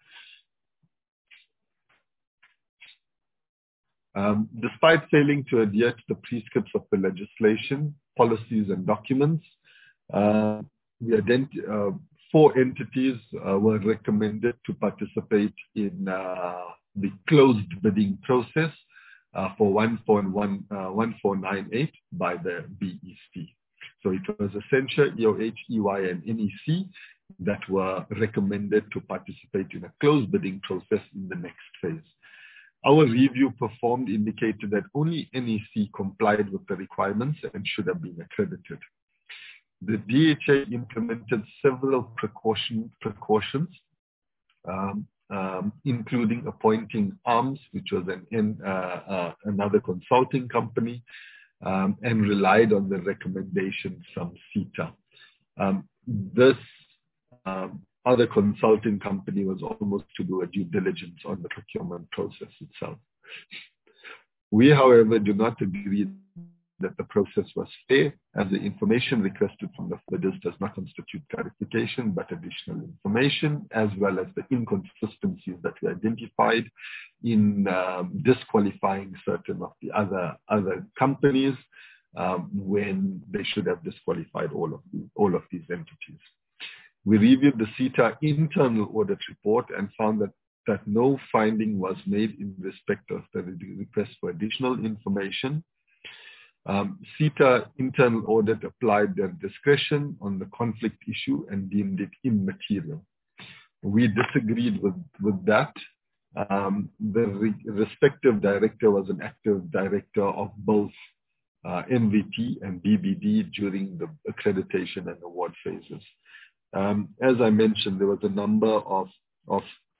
Um, despite failing to adhere to the prescripts of the legislation, policies and documents, uh, the identi- uh, four entities uh, were recommended to participate in uh, the closed bidding process uh, for one four nine eight by the B E C. So it was Accenture, E O H, E Y, and N E C that were recommended to participate in a closed bidding process in the next phase. Our review performed indicated that only N E C complied with the requirements and should have been accredited. The D H A implemented several precaution, precautions, um, um, including appointing ARMS, which was an, uh, uh, another consulting company, um, and relied on the recommendations from CETA. Um, this um, other consulting company was almost to do a due diligence on the procurement process itself. We, however, do not agree that the process was fair, as the information requested from the bidders does not constitute clarification, but additional information, as well as the inconsistencies that we identified in um, disqualifying certain of the other, other companies um, when they should have disqualified all of, the, all of these entities. We reviewed the CETA internal audit report and found that, that no finding was made in respect of the request for additional information. Um, CETA internal audit applied their discretion on the conflict issue and deemed it immaterial. We disagreed with, with that. Um, the re respective director was an active director of both uh, N V T and B B D during the accreditation and award phases. Um, as I mentioned, there was a number of, of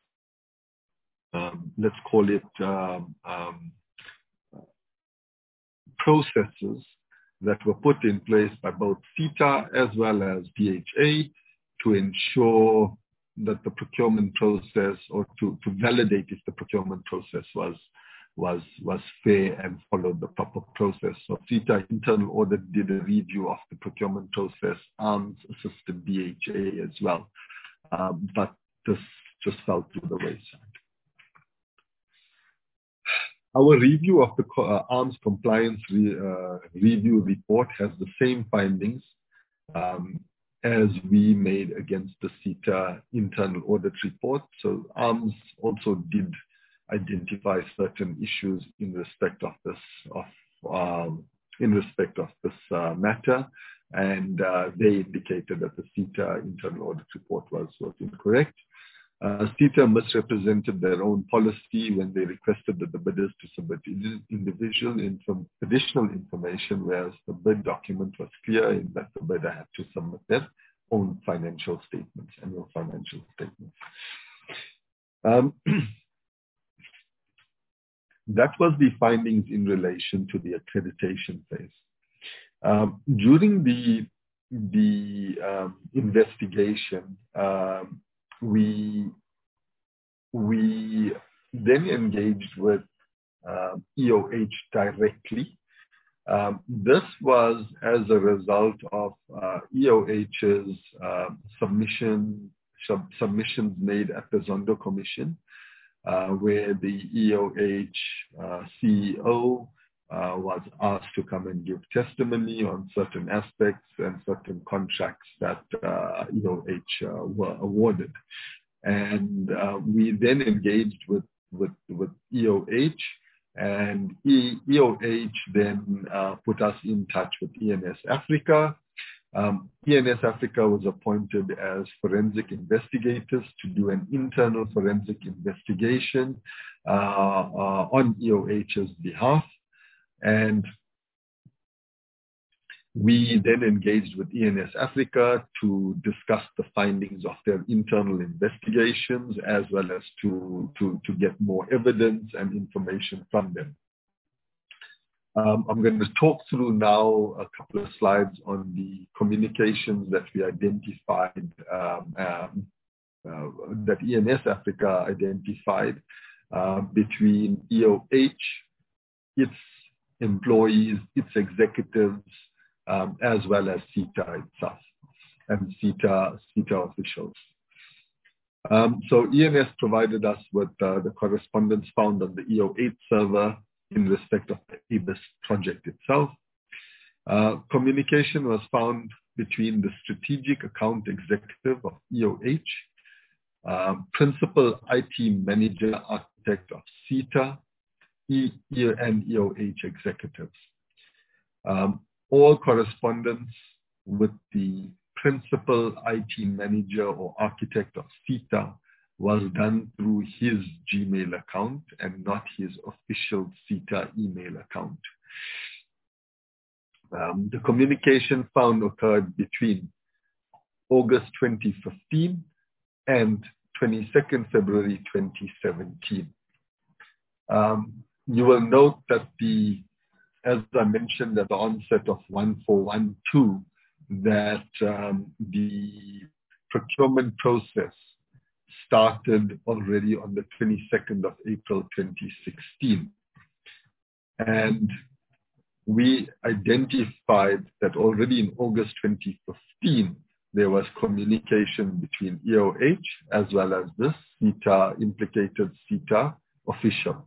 um, let's call it, um, um, processes that were put in place by both CETA as well as D H A to ensure that the procurement process, or to, to validate if the procurement process was, was, was fair and followed the proper process. So CETA internal audit did a review of the procurement process, ARMS assisted D H A as well, um, but this just fell to the wayside. Our review of the uh, ARMS compliance re, uh, review report has the same findings um, as we made against the CETA internal audit report. So ARMS also did identify certain issues in respect of this, of, um, in respect of this uh, matter, and uh, they indicated that the CETA internal audit report was, was incorrect. Uh, CETA misrepresented their own policy when they requested that the bidders to submit individual inform additional information, whereas the bid document was clear in that the bidder had to submit their own financial statements, annual financial statements. Um, that was the findings in relation to the accreditation phase. Um, during the, the um, investigation, um, We, we then engaged with uh, E O H directly. Um, this was as a result of uh, E O H's uh, submission, sub submissions made at the Zondo Commission, uh, where the E O H uh, C E O uh, was asked to come and give testimony on certain aspects and certain contracts that uh, E O H uh, were awarded. And uh, we then engaged with, with, with E O H, and e, EOH then uh, put us in touch with E N S Africa. Um, E N S Africa was appointed as forensic investigators to do an internal forensic investigation uh, uh, on E O H's behalf. And we then engaged with E N S Africa to discuss the findings of their internal investigations, as well as to, to, to get more evidence and information from them. Um, I'm going to talk through now a couple of slides on the communications that we identified, um, um, uh, that E N S Africa identified uh, between E O H, its employees, its executives, um, as well as CETA itself and CETA, CETA officials. Um, so E N S provided us with uh, the correspondence found on the E O H server in respect of the A B I S project itself. Uh, communication was found between the Strategic Account Executive of E O H, uh, Principal I T Manager Architect of SETA, e, e, and E O H executives. Um, all correspondence with the Principal I T Manager or Architect of SETA was done through his Gmail account and not his official SETA email account. Um, the communication found occurred between August twenty fifteen and twenty-second February twenty seventeen. Um, you will note that the, as I mentioned at the onset of one four one two, that um, the procurement process started already on the twenty-second of April twenty sixteen. And we identified that already in August twenty fifteen, there was communication between E O H as well as the SETA, implicated SETA official.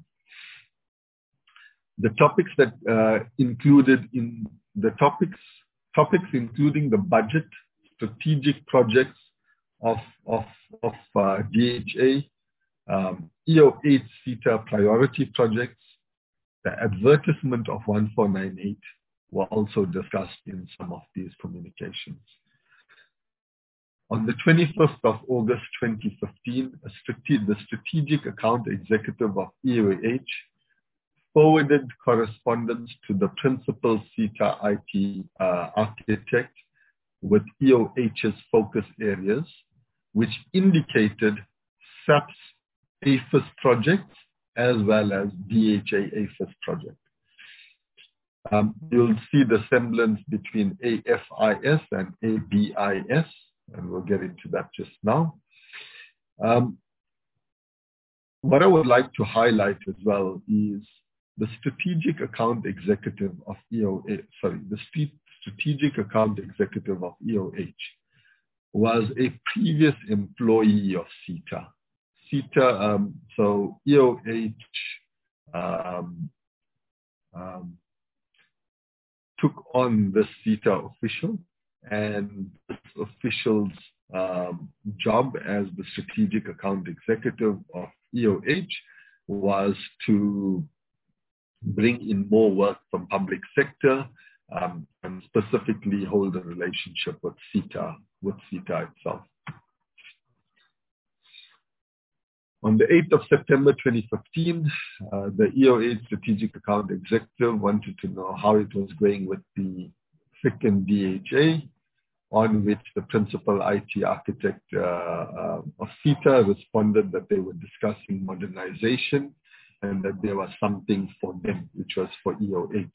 The topics that uh, included in the topics, topics including the budget, strategic projects of, of, of uh, D H A, um, E O H SETA priority projects, the advertisement of one four nine eight were also discussed in some of these communications. On the twenty-fifth of August twenty fifteen, a strate- the Strategic Account Executive of E O H forwarded correspondence to the Principal SETA I T uh, Architect with E O H's focus areas, which indicated S A P's A F I S projects as well as D H A A F I S project. Um, you'll see the semblance between A F I S and A B I S, and we'll get into that just now. Um, what I would like to highlight as well is the Strategic Account Executive of E O H, sorry, the Strategic Account Executive of E O H was a previous employee of SETA. SETA, um, so E O H um, um, took on the SETA official, and this official's um, job as the Strategic Account Executive of E O H was to bring in more work from public sector um, and specifically hold a relationship with SETA, with SETA itself. On the eighth of September twenty fifteen, uh, the E O H Strategic Account Executive wanted to know how it was going with the F I C and D H A, on which the Principal I T Architect uh, uh, of SETA responded that they were discussing modernization and that there was something for them, which was for E O H.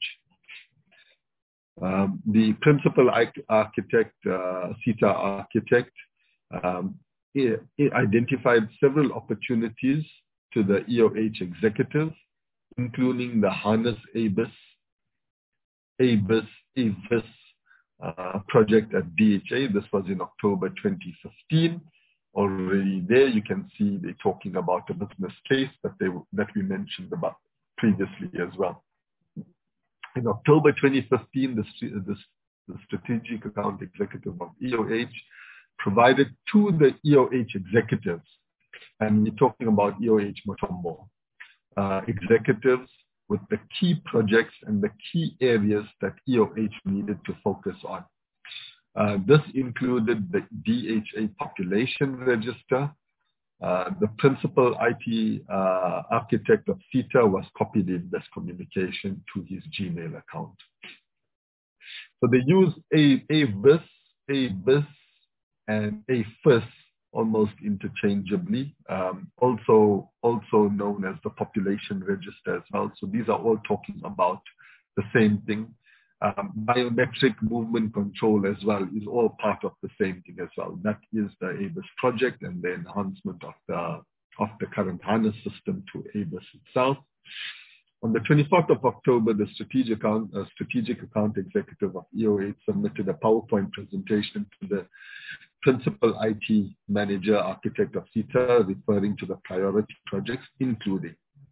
Um, the Principal Architect, uh, SETA Architect, um, It identified several opportunities to the E O H executive, including the Harness A B I S, A B I S, A V I S uh, project at D H A. This was in October twenty fifteen. Already there, you can see they're talking about a business case that they that we mentioned about previously as well. In October twenty fifteen, the, the, the Strategic Account Executive of E O H provided to the E O H executives, and we're talking about E O H Motombo, uh, executives with the key projects and the key areas that E O H needed to focus on. Uh, this included the D H A population register. Uh, the Principal I T uh, Architect of SETA was copied in this communication to his Gmail account. So they use A B I S, A B I S, and A F I S almost interchangeably, um, also, also known as the population register as well. So these are all talking about the same thing. Um, biometric movement control as well is all part of the same thing as well. That is the A B I S project and the enhancement of the, of the current harness system to A B I S itself. On the twenty-fourth of October, the Strategic Account, uh, Strategic Account Executive of E O H submitted a PowerPoint presentation to the Principal I T Manager Architect of SETA, referring to the priority projects, including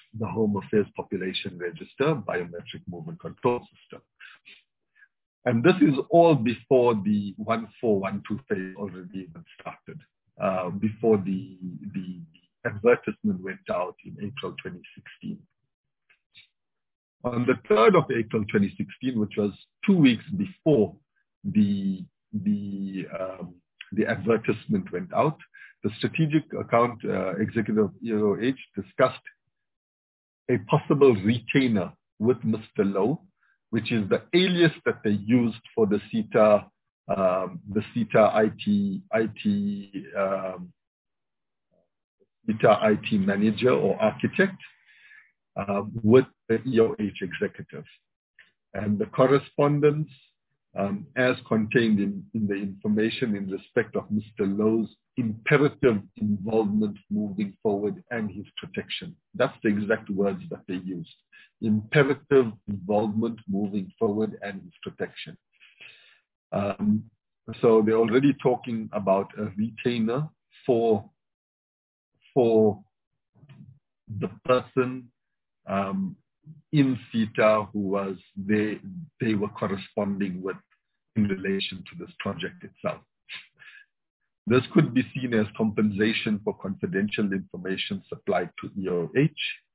the Home Affairs Population Register biometric movement control system. And this is all before the one four one two phase already even started, uh, before the, the advertisement went out in April twenty sixteen. On the third of April twenty sixteen, which was two weeks before the, the, um, the advertisement went out, the Strategic Account uh, Executive of E O H discussed a possible retainer with Mister Lowe, which is the alias that they used for the SETA, um, the SETA I T, I T, um, SETA I T manager or architect uh, with the E O H executive. And the correspondence, um, as contained in, in the information in respect of Mister Lowe's imperative involvement moving forward and his protection. That's the exact words that they used. Imperative involvement moving forward and his protection. Um, so they're already talking about a retainer for, for the person um, in SETA who was they, they were corresponding with in relation to this project itself. This could be seen as compensation for confidential information supplied to E O H.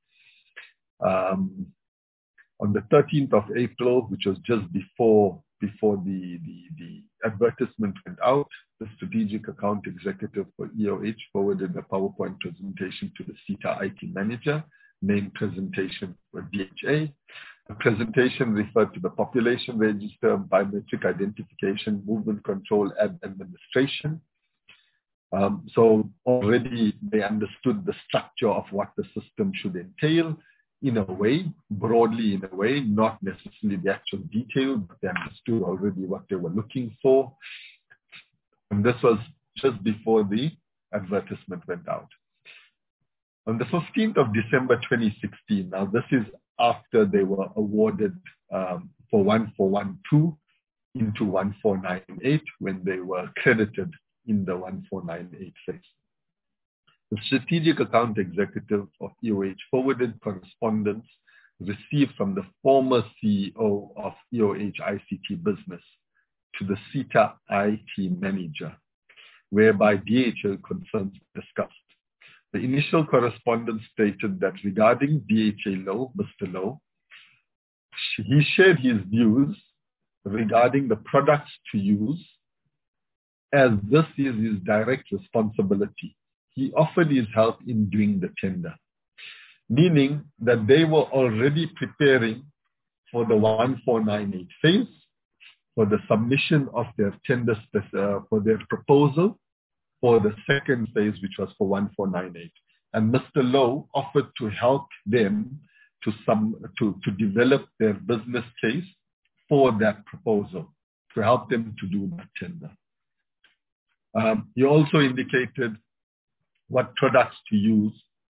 Um, on the thirteenth of April, which was just before, before the, the, the advertisement went out, the Strategic Account Executive for E O H forwarded a PowerPoint presentation to the SETA I T manager, named presentation for D H A. The presentation referred to the population register, biometric identification, movement control, and administration. Um, so already they understood the structure of what the system should entail in a way, broadly in a way, not necessarily the actual detail, but they understood already what they were looking for. And this was just before the advertisement went out. On the fifteenth of December twenty sixteen, now this is after they were awarded um, for one four one two into one four nine eight when they were credited in the one four nine eight phase. The Strategic Account Executive of E O H forwarded correspondence received from the former C E O of E O H I C T Business to the SETA I T manager, whereby D H A concerns discussed. The initial correspondence stated that regarding D H A Lowe, Mister Lowe, he shared his views regarding the products to use, as this is his direct responsibility. He offered his help in doing the tender, meaning that they were already preparing for the one four nine eight phase, for the submission of their tender, uh, for their proposal, for the second phase, which was for one four nine eight. And Mister Lowe offered to help them to, some, to, to develop their business case for that proposal, to help them to do that tender. Um, he also indicated what products to use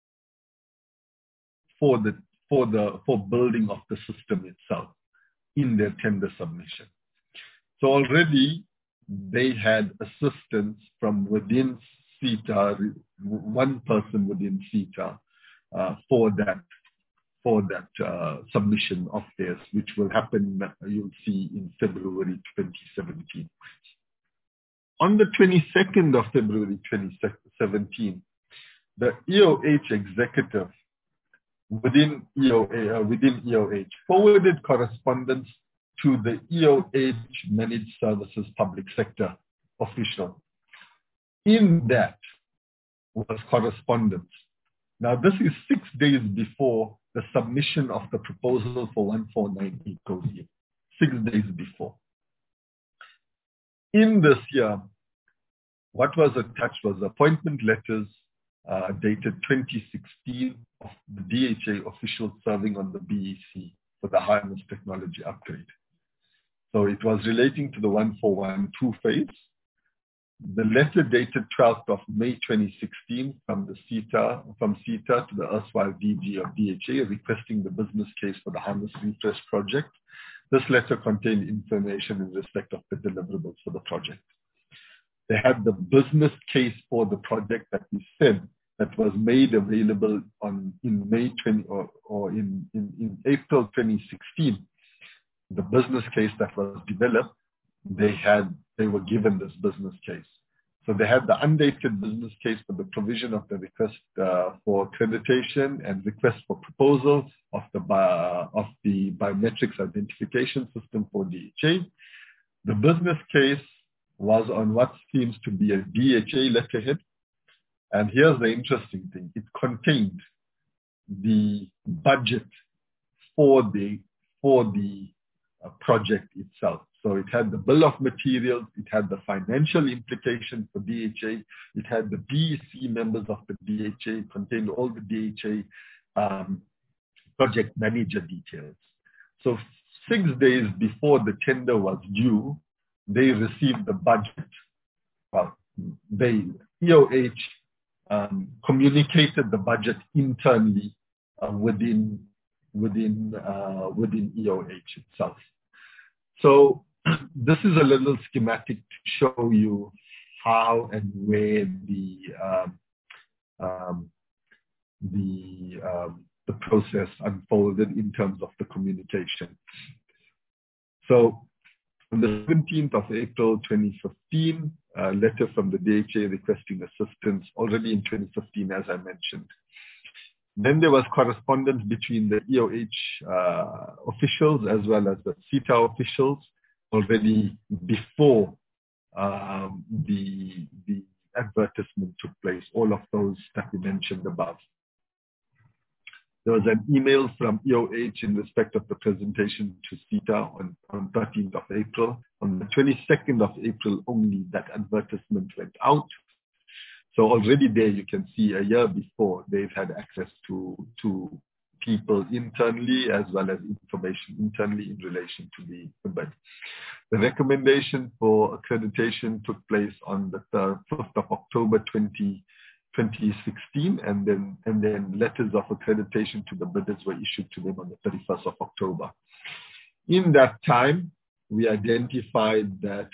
for the, for the, for building of the system itself in their tender submission. So already they had assistance from within SETA, one person within SETA, uh, for that, for that uh, submission of theirs, which will happen, you'll see, in February twenty seventeen. On the twenty-second of February twenty seventeen, the E O H executive within E O H, uh, within E O H forwarded correspondence to the E O H Managed Services Public Sector official. In that was correspondence. Now this is six days before the submission of the proposal for one four nine eight goes in. Six days before. In this year, what was attached was appointment letters uh, dated twenty sixteen of the D H A officials serving on the B E C for the harness technology upgrade. So it was relating to the one four one two phase. The letter dated twelfth of May twenty sixteen from the SETA, from SETA to the erstwhile D G of D H A requesting the business case for the harness refresh project. This letter contained information in respect of the deliverables for the project. They had the business case for the project that we said that was made available on in May twenty or, or in, in, in April twenty sixteen, the business case that was developed, they had they were given this business case. So they had the undated business case for the provision of the request uh, for accreditation and request for proposal of the uh, of the biometrics identification system for D H A. The business case was on what seems to be a D H A letterhead. And here's the interesting thing. It contained the budget for the, for the uh, project itself. So it had the bill of materials, it had the financial implication for D H A, it had the D E C members of the D H A, it contained all the D H A um, project manager details. So six days before the tender was due, they received the budget. Well, they, E O H um, communicated the budget internally uh, within, within, uh, within E O H itself. So this is a little schematic to show you how and where the um, um, the um, the process unfolded in terms of the communication. So on the seventeenth of April twenty fifteen, a letter from the D H A requesting assistance already in twenty fifteen, as I mentioned. Then there was correspondence between the E O H uh, officials as well as the SETA officials already before um, the, the advertisement took place, all of those that we mentioned above. There was an email from E O H in respect of the presentation to SETA on, on thirteenth of April. On the twenty-second of April only, that advertisement went out. So already there you can see a year before they've had access to, to people internally as well as information internally in relation to the, the bid. The recommendation for accreditation took place on the fifth of October twenty sixteen, and then, and then letters of accreditation to the bidders were issued to them on the thirty-first of October. In that time, we identified that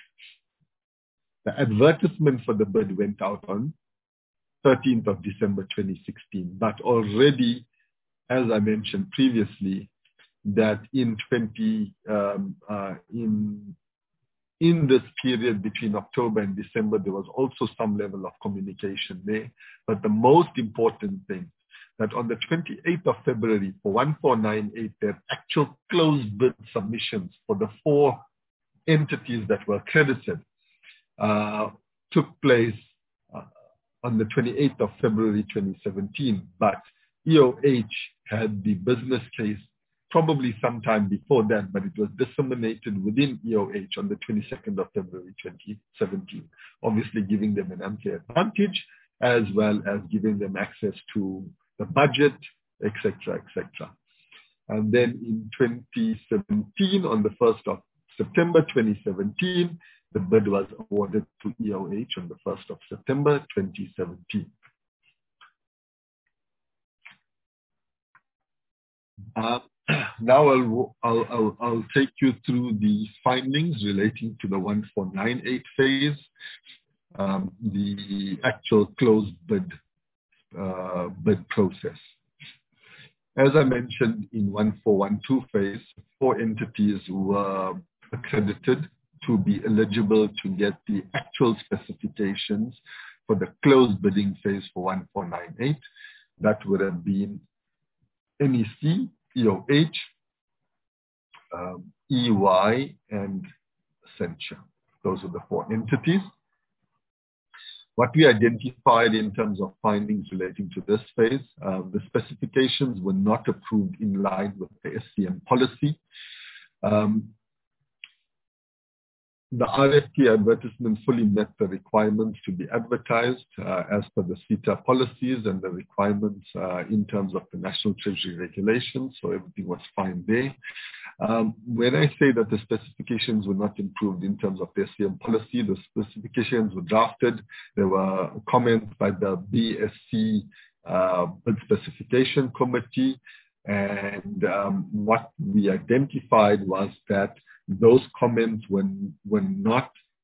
the advertisement for the bid went out on thirteenth of December twenty sixteen, but already, as I mentioned previously, that in twenty um, uh, in in this period between October and December, there was also some level of communication there. But the most important thing, that on the twenty-eighth of February for one four nine eight, their actual closed bid submissions for the four entities that were accredited uh, took place uh, on the twenty-eighth of February twenty seventeen, but E O H had the business case probably sometime before that, but it was disseminated within E O H on the twenty-second of February twenty seventeen, obviously giving them an unfair advantage as well as giving them access to the budget, et cetera, et cetera. And then in twenty seventeen, on the first of September twenty seventeen, the bid was awarded to E O H on the first of September twenty seventeen. Uh, now I'll, I'll, I'll, I'll take you through the findings relating to the one four nine eight phase, um, the actual closed bid, uh, bid process. As I mentioned, in one four one two phase, four entities were accredited to be eligible to get the actual specifications for the closed bidding phase for one four nine eight. That would have been N E C, E O H, um, E Y, and Accenture. Those are the four entities. What we identified in terms of findings relating to this phase, uh, the specifications were not approved in line with the S C M policy. Um, The R F P advertisement fully met the requirements to be advertised uh, as per the SETA policies and the requirements uh, in terms of the National Treasury regulations, so everything was fine there. Um, when I say that the specifications were not improved in terms of the S C M policy, the specifications were drafted. There were comments by the B S C uh, Bid Specification Committee, and um, what we identified was that those comments were, were not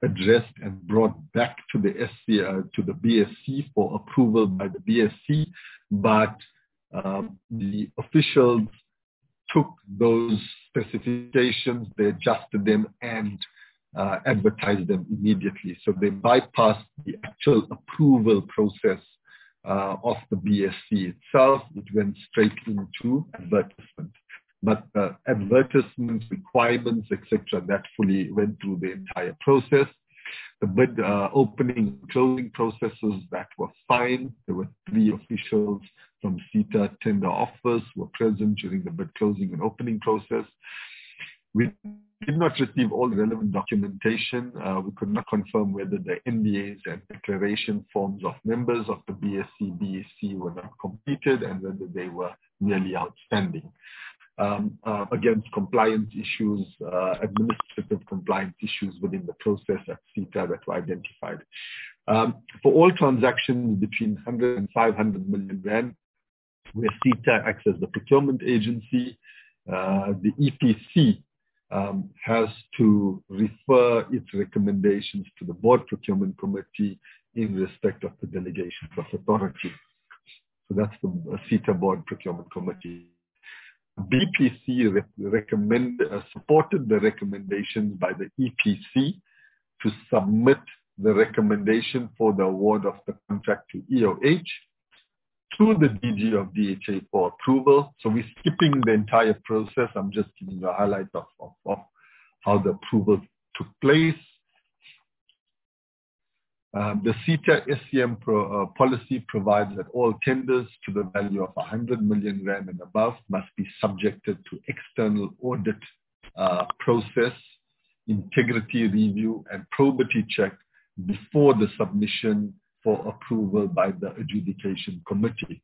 addressed and brought back to the S C, uh, to the B S C for approval by the B S C, but um, the officials took those specifications, they adjusted them and uh, advertised them immediately. So they bypassed the actual approval process uh, of the B S C itself. It went straight into advertisement. But uh, advertisement requirements, et cetera, that fully went through the entire process. The bid uh, opening and closing processes, that were fine. There were three officials from SETA tender office were present during the bid closing and opening process. We did not receive all relevant documentation. Uh, we could not confirm whether the N D As and declaration forms of members of the B S C, B S C were not completed and whether they were merely outstanding. Um, uh, against compliance issues, uh, administrative compliance issues within the process at SETA that were identified. Um, for all transactions between one hundred and five hundred million rand, where SETA acts as the procurement agency, uh, the E P C um, has to refer its recommendations to the Board Procurement Committee in respect of the delegations of authority. So that's the SETA Board Procurement Committee. B P C re recommend, uh, supported the recommendations by the E P C to submit the recommendation for the award of the contract to E O H to the D G of D H A for approval. So we're skipping the entire process. I'm just giving you a highlight of, of, of how the approval took place. Uh, the SETA S C M pro, uh, policy provides that all tenders to the value of one hundred million rand and above must be subjected to external audit uh, process, integrity review, and probity check before the submission for approval by the adjudication committee.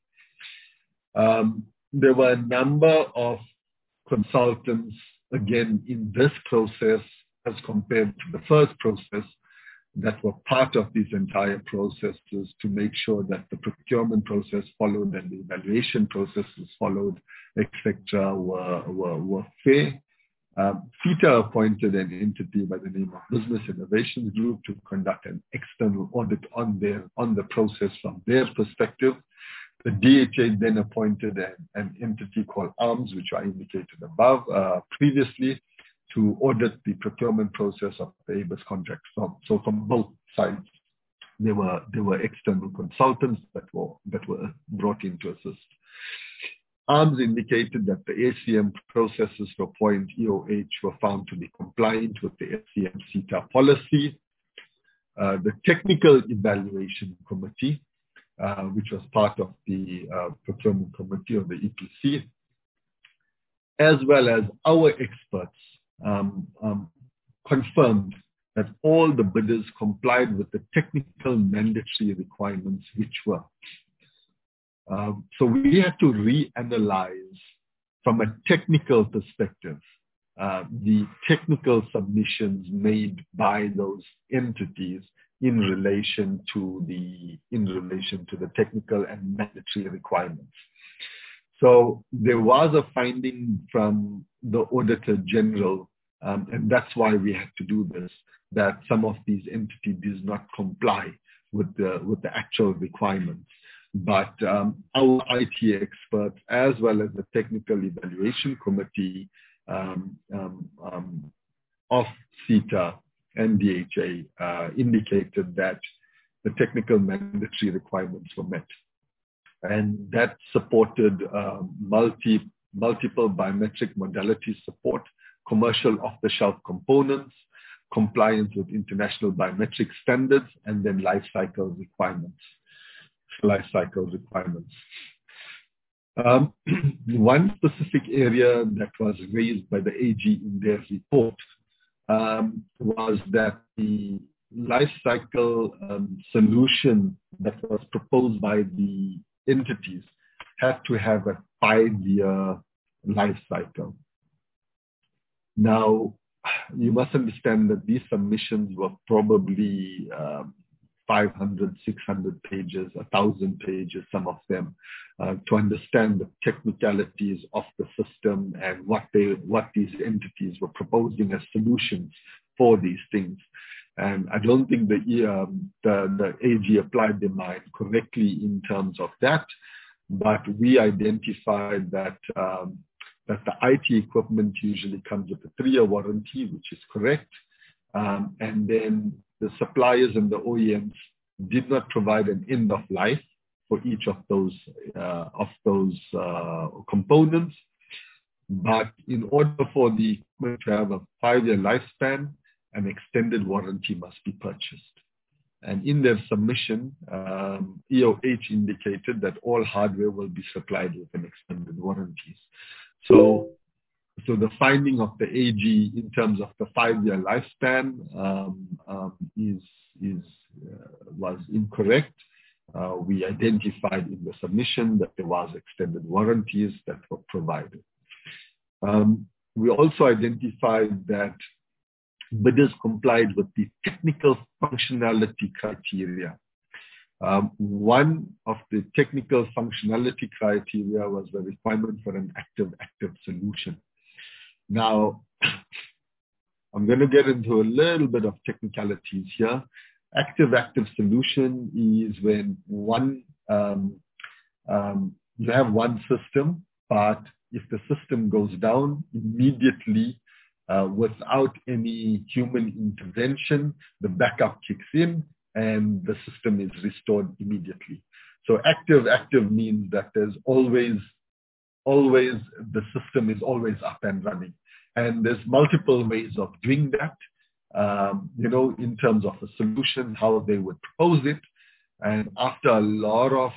Um, there were a number of consultants, again, in this process as compared to the first process, that were part of these entire processes to make sure that the procurement process followed and the evaluation processes followed, et cetera, were, were, were fair. Um, SETA appointed an entity by the name of Business Innovations Group to conduct an external audit on their on the process from their perspective. The D H A then appointed an, an entity called ARMS, which I indicated above uh, previously, to audit the procurement process of the A B I S contract. So, so from both sides, there were there were external consultants that were that were brought in to assist. ARMS indicated that the A C M processes to appoint E O H were found to be compliant with the S C M SETA policy. Uh, the Technical Evaluation Committee, uh, which was part of the uh, Procurement Committee of the E P C, as well as our experts, Um, um, confirmed that all the bidders complied with the technical mandatory requirements which were. Um, so we had to reanalyze from a technical perspective uh, the technical submissions made by those entities in relation to the in relation to the technical and mandatory requirements. So there was a finding from the Auditor General, um, and that's why we had to do this, that some of these entities did not comply with the, with the actual requirements. But um, our I T experts, as well as the Technical Evaluation Committee um, um, um, of SETA and D H A, uh, indicated that the technical mandatory requirements were met. And that supported uh, multi, multiple biometric modality support, commercial off-the-shelf components, compliance with international biometric standards, and then life cycle requirements. Life cycle requirements. Um, one specific area that was raised by the A G in their report um, was that the life cycle um, solution that was proposed by the entities had to have a five-year life cycle. Now, you must understand that these submissions were probably um, five hundred, six hundred pages, one thousand pages, some of them, uh, to understand the technicalities of the system and what they, what these entities were proposing as solutions for these things. And I don't think the, um, the, the A G applied their mind correctly in terms of that, but we identified that, um, that the I T equipment usually comes with a three-year warranty, which is correct. Um, and then the suppliers and the O E Ms did not provide an end of life for each of those, uh, of those uh, components. But in order for the equipment to have a five-year lifespan, an extended warranty must be purchased. And in their submission, um, E O H indicated that all hardware will be supplied with an extended warranties. So, so the finding of the A G in terms of the five-year lifespan um, um, is, is, uh, was incorrect. Uh, we identified in the submission that there was extended warranties that were provided. Um, we also identified that bidders complied with the technical functionality criteria. Um, one of the technical functionality criteria was the requirement for an active-active solution. Now, I'm going to get into a little bit of technicalities here. Active-active solution is when one, um, um, you have one system, but if the system goes down, immediately, uh, without any human intervention, the backup kicks in and the system is restored immediately. So active-active means that there's always, always, the system is always up and running. And there's multiple ways of doing that, um, you know, in terms of a solution, how they would propose it. And after a lot of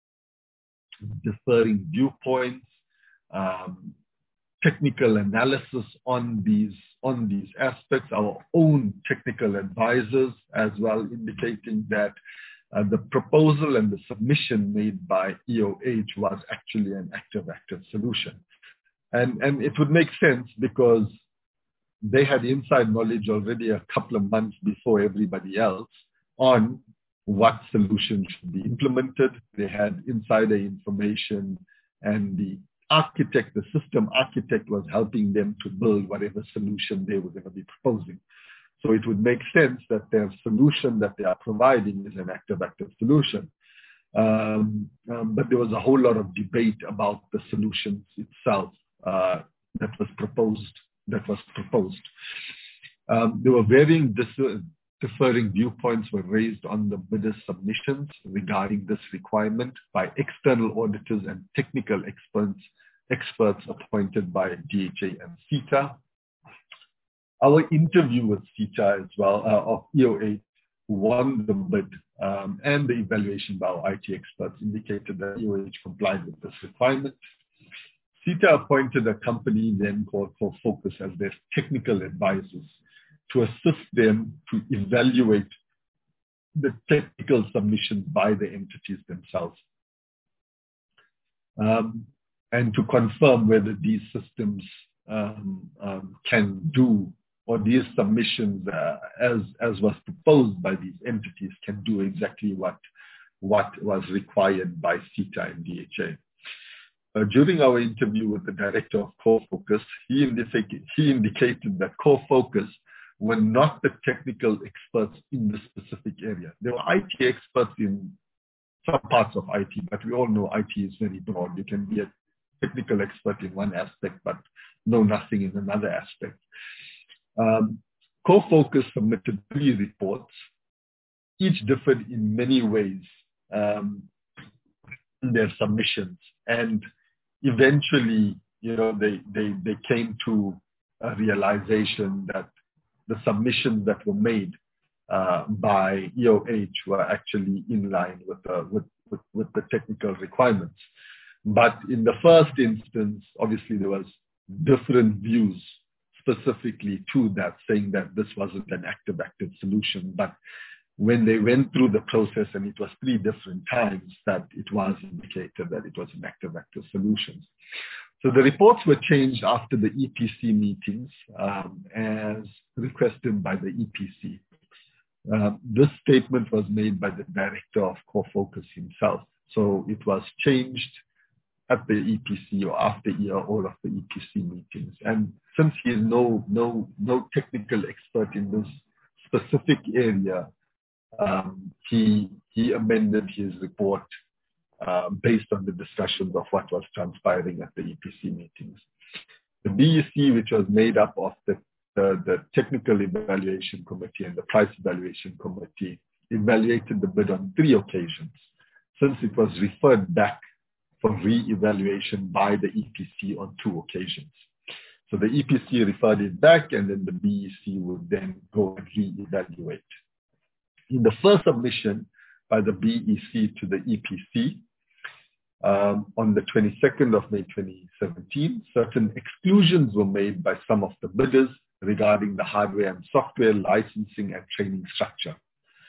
differing viewpoints, um, technical analysis on these, on these aspects, our own technical advisors as well indicating that uh, the proposal and the submission made by E O H was actually an active-active solution. And, and it would make sense because they had inside knowledge already a couple of months before everybody else on what solution should be implemented. They had insider information, and the architect, the system architect was helping them to build whatever solution they were going to be proposing. So it would make sense that their solution that they are providing is an active-active solution. Um, um, but there was a whole lot of debate about the solutions itself uh, that was proposed. That was proposed. Um, there were varying dis- differing viewpoints were raised on the bidder submissions regarding this requirement by external auditors and technical experts, experts appointed by D H A and CETA. Our interview with CETA as well, uh, of E O H, who won the bid, um, and the evaluation by our I T experts indicated that E O H complied with this requirement. CETA appointed a company then called CoreFocus as their technical advisors to assist them to evaluate the technical submissions by the entities themselves, um, and to confirm whether these systems um, um, can do, or these submissions, uh, as, as was proposed by these entities, can do exactly what, what was required by CETA and D H A. Uh, during our interview with the director of CoreFocus, he indicated, he indicated that CoreFocus were not the technical experts in the specific area. They were I T experts in some parts of I T, but we all know I T is very broad. You can be a technical expert in one aspect, but know nothing in another aspect. Um, CoreFocus submitted three reports. Each differed in many ways um, in their submissions. And eventually, you know, they, they, they came to a realization that the submissions that were made uh, by E O H were actually in line with, uh, with, with, with the technical requirements. But in the first instance, obviously there was different views specifically to that, saying that this wasn't an active-active solution. But when they went through the process, and it was three different times that it was indicated that it was an active-active solution. So the reports were changed after the E P C meetings um, as requested by the E P C. Uh, this statement was made by the director of CoreFocus himself. So it was changed at the E P C or after all of the E P C meetings. And since he is no, no, no technical expert in this specific area, um, he, he amended his report uh, based on the discussions of what was transpiring at the E P C meetings. The B E C, which was made up of the, the, the Technical Evaluation Committee and the Price Evaluation Committee, evaluated the bid on three occasions, since it was referred back for re-evaluation by the E P C on two occasions. So the E P C referred it back, and then the B E C would then go and re-evaluate. In the first submission by the B E C to the E P C, um, on the twenty-second of May twenty seventeen, certain exclusions were made by some of the bidders regarding the hardware and software licensing and training structure.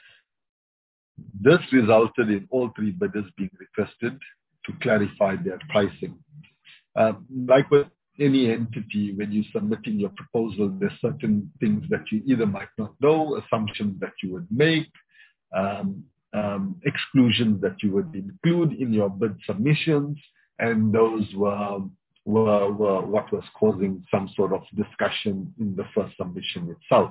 This resulted in all three bidders being requested to clarify their pricing. Um, like with any entity, when you're submitting your proposal, there's certain things that you either might not know, assumptions that you would make, um, um, exclusions that you would include in your bid submissions, and those were, were, were what was causing some sort of discussion in the first submission itself.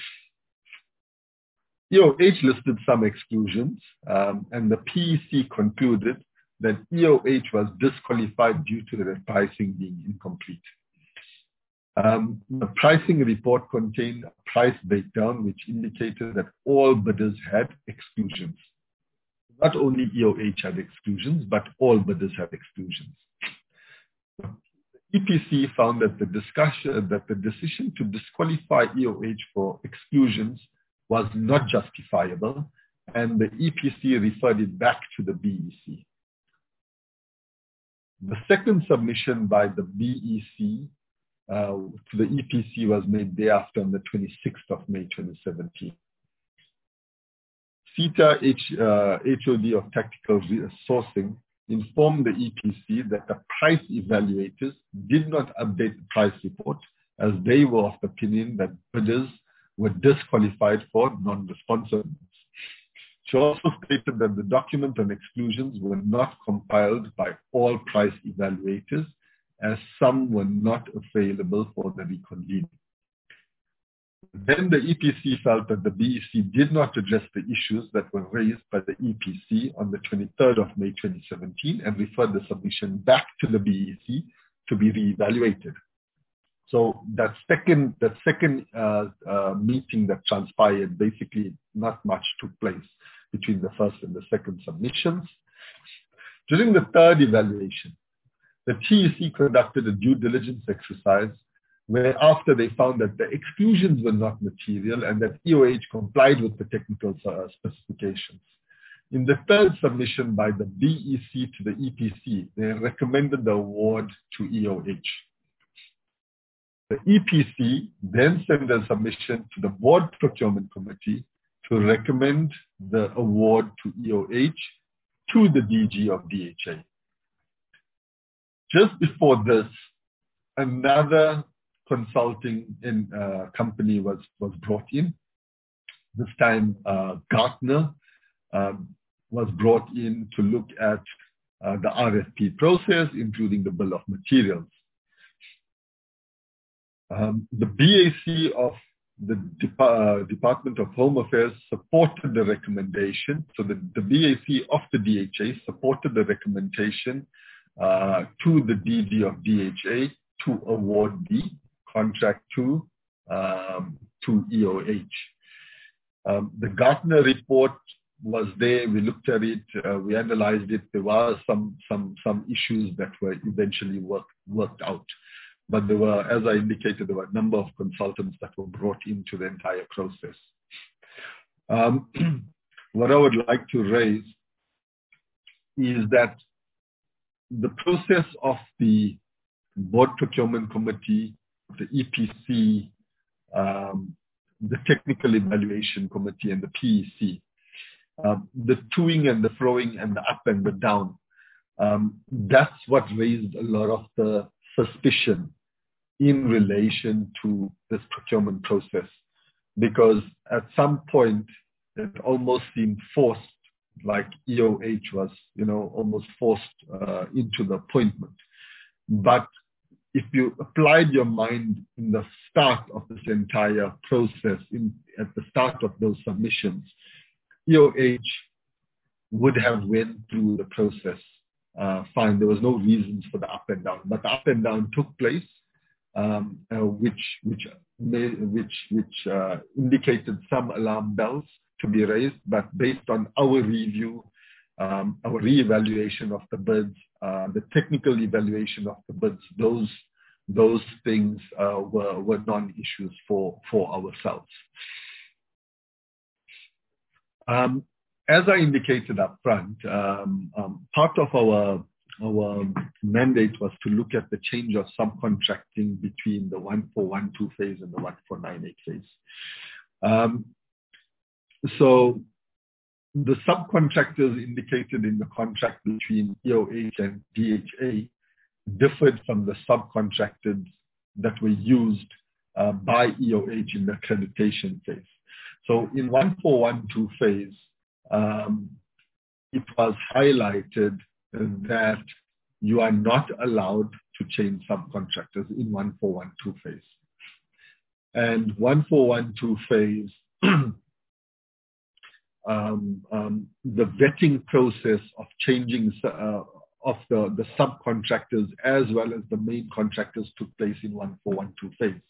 E O H listed some exclusions, um, and the P E C concluded that E O H was disqualified due to the pricing being incomplete. Um, the pricing report contained a price breakdown which indicated that all bidders had exclusions. Not only E O H had exclusions, but all bidders had exclusions. The E P C found that the discussion, that the decision to disqualify E O H for exclusions was not justifiable, and the E P C referred it back to the B E C. The second submission by the B E C uh, to the E P C was made thereafter on the twenty-sixth of May twenty seventeen. CETA H, uh, H O D of Tactical Sourcing informed the E P C that the price evaluators did not update the price report, as they were of the opinion that bidders were disqualified for non-responsiveness. She also stated that the document on exclusions were not compiled by all price evaluators, as some were not available for the reconvening. Then the E P C felt that the B E C did not address the issues that were raised by the E P C on the twenty-third of May twenty seventeen and referred the submission back to the B E C to be reevaluated. So that second, that second uh, uh, meeting that transpired, basically not much took place between the first and the second submissions. During the third evaluation, the T E C conducted a due diligence exercise where after they found that the exclusions were not material and that E O H complied with the technical uh, specifications. In the third submission by the B E C to the E P C, they recommended the award to E O H. The E P C then sent a submission to the Board Procurement Committee to recommend the award to E O H to the D G of D H A. Just before this, another consulting in, uh, company was, was brought in. This time, uh, Gartner um, was brought in to look at uh, the R F P process, including the bill of materials. Um, the B A C of the Dep uh, Department of Home Affairs supported the recommendation. So the, the B A C of the D H A supported the recommendation uh, to the D G of D H A to award the contract to, um, to E O H. Um, the Gartner report was there. We looked at it. Uh, we analyzed it. There were some, some, some issues that were eventually worked, worked out. But there were, as I indicated, there were a number of consultants that were brought into the entire process. Um, what I would like to raise is that the process of the Board Procurement Committee, the E P C, um, the Technical Evaluation Committee, and the P E C, um, the toing and the froing and the up and the down, um, that's what raised a lot of the suspicion in relation to this procurement process, because at some point it almost seemed forced, like E O H was, you know, almost forced uh, into the appointment. But if you applied your mind in the start of this entire process, in, at the start of those submissions, E O H would have went through the process uh, fine. There was no reasons for the up and down, but the up and down took place, um, uh, which which made, which which uh, indicated some alarm bells to be raised. But based on our review, um, our reevaluation of the bids, uh, the technical evaluation of the bids, those those things uh, were were non-issues for for ourselves. Um, As I indicated up front, um, um, part of our, our mandate was to look at the change of subcontracting between the one four one two phase and the one four nine eight phase. Um, so the subcontractors indicated in the contract between E O H and D H A differed from the subcontractors that were used uh, by E O H in the accreditation phase. So in one four one two phase, Um, it was highlighted that you are not allowed to change subcontractors in one four one two phase. And one four one two phase, um, um, the vetting process of changing uh, of the, the subcontractors as well as the main contractors took place in one four one two phase.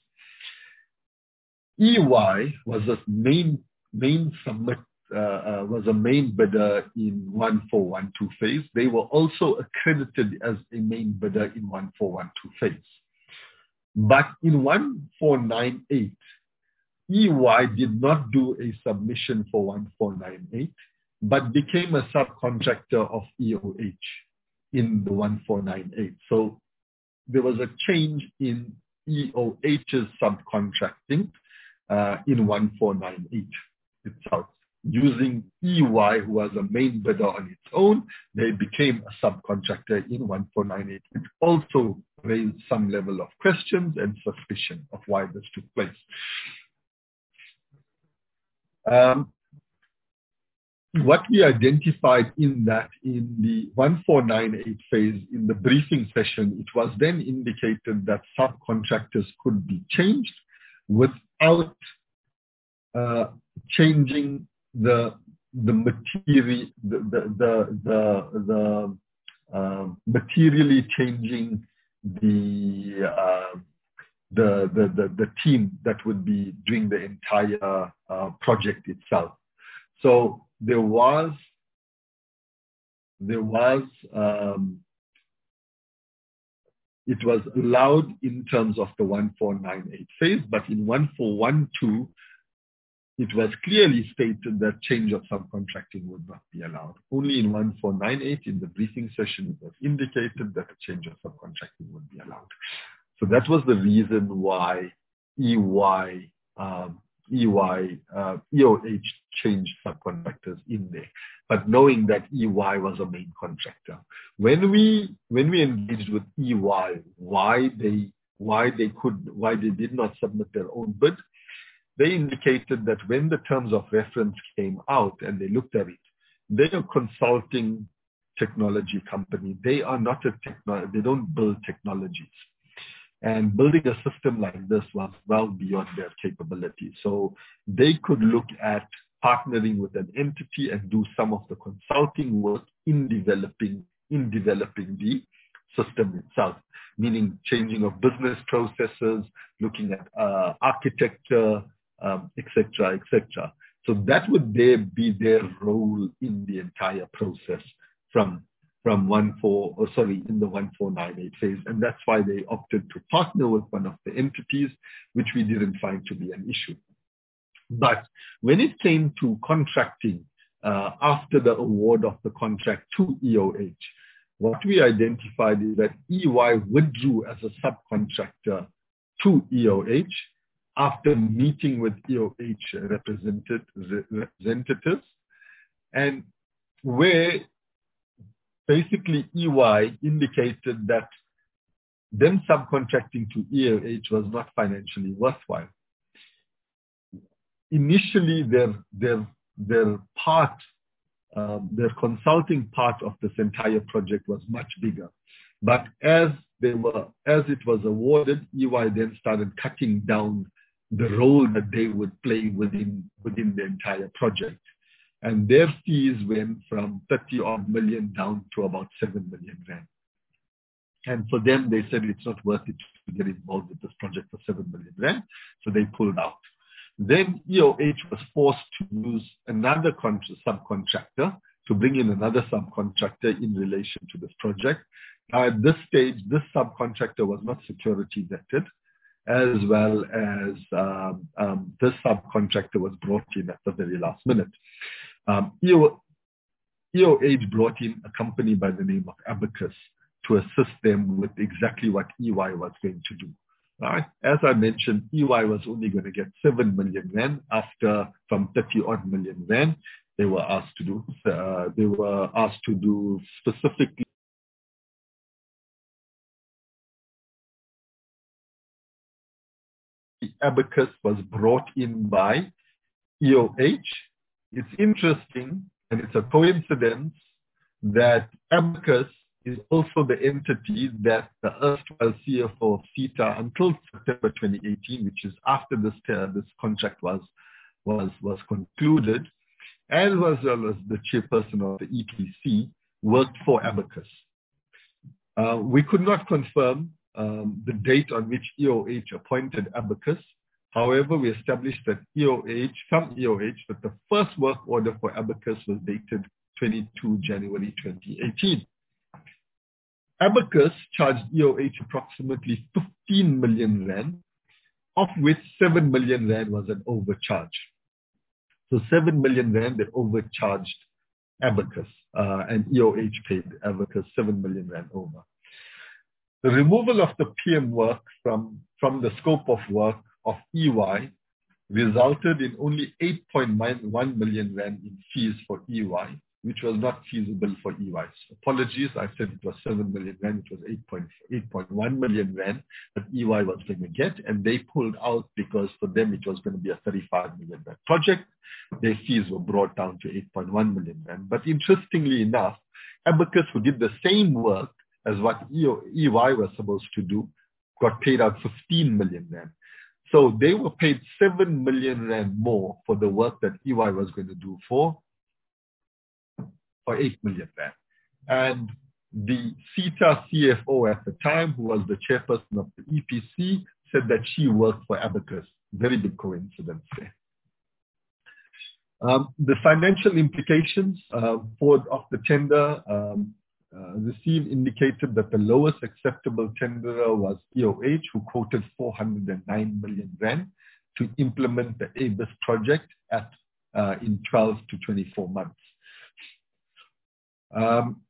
E Y was the main, main submit Uh, uh, was a main bidder in one four one two phase. They were also accredited as a main bidder in one four one two phase. But in one four nine eight, E Y did not do a submission for one four nine eight, but became a subcontractor of E O H in the one four nine eight. So there was a change in E O H's subcontracting uh, in one four nine eight itself. Using E Y, who was a main bidder on its own, they became a subcontractor in one four nine eight. It also raised some level of questions and suspicion of why this took place. Um, what we identified in that, in the one four nine eight phase, in the briefing session, it was then indicated that subcontractors could be changed without uh, changing the the material the the the the, the uh, materially changing the, uh, the the the the team that would be doing the entire uh, project itself. So there was there was um, it was allowed in terms of the one four nine eight phase, but in one four one two. It was clearly stated that change of subcontracting would not be allowed. Only in one four nine eight, in the briefing session, it was indicated that a change of subcontracting would be allowed. So that was the reason why E Y, um, E Y, uh, E O H changed subcontractors in there. But knowing that E Y was a main contractor, when we when we engaged with E Y, why they why they could why they did not submit their own bid. They indicated that when the terms of reference came out and they looked at it, they are a consulting technology company. They are not a techno, they don't build technologies. And building a system like this was well beyond their capability. So they could look at partnering with an entity and do some of the consulting work in developing, in developing the system itself, meaning changing of business processes, looking at uh, architecture, Um, et cetera, et cetera. So that would there be their role in the entire process from from one four, or sorry, in the one four nine eight phase, and that's why they opted to partner with one of the entities, which we didn't find to be an issue. But when it came to contracting uh, after the award of the contract to E O H, what we identified is that E Y withdrew as a subcontractor to E O H. After meeting with E O H representatives, and where basically E Y indicated that them subcontracting to E O H was not financially worthwhile. Initially, their their their part, um, their consulting part of this entire project was much bigger, but as they were, as it was awarded, E Y then started cutting down the role that they would play within, within the entire project. And their fees went from thirty odd million down to about seven million rand. And for them, they said it's not worth it to get involved with this project for seven million rand, so they pulled out. Then E O H was forced to use another subcontractor to bring in another subcontractor in relation to this project. Now, at this stage, this subcontractor was not security vetted, as well as um, um, this subcontractor was brought in at the very last minute. Um, E O H brought in a company by the name of Abacus to assist them with exactly what E Y was going to do. Right? As I mentioned, E Y was only going to get seven million rand after from thirty odd million rand they were asked to do. Uh, they were asked to do specifically Abacus was brought in by E O H. It's interesting, and it's a coincidence that Abacus is also the entity that the erstwhile C F O of SETA until September twenty eighteen, which is after this uh, this contract was was was concluded, as well as the chairperson of the E P C, worked for Abacus. Uh, we could not confirm um, the date on which E O H appointed Abacus. However, we established that E O H, from E O H, that the first work order for Abacus was dated twenty-second January twenty eighteen. Abacus charged E O H approximately fifteen million rand, of which seven million rand was an overcharge. So seven million rand they overcharged Abacus, uh, and E O H paid Abacus seven million rand over. The removal of the P M work from, from the scope of work of E Y resulted in only eight point one million rand in fees for E Y, which was not feasible for E Y. So apologies, I said it was seven million rand, it was eight point one million rand that E Y was going to get, and they pulled out because for them it was going to be a thirty-five million rand project. Their fees were brought down to eight point one million rand. But interestingly enough, Abacus, who did the same work as what E Y was supposed to do, got paid out fifteen million rand. So they were paid seven million rand more for the work that E Y was going to do for for eight million rand. And the SETA C F O at the time, who was the chairperson of the E P C, said that she worked for Abacus. Very big coincidence there. Um, the financial implications uh, for of the tender um, uh, received indicated that the lowest acceptable tenderer was E O H, who quoted four hundred nine million rand to implement the A B I S project at uh, in twelve to twenty-four months. Um,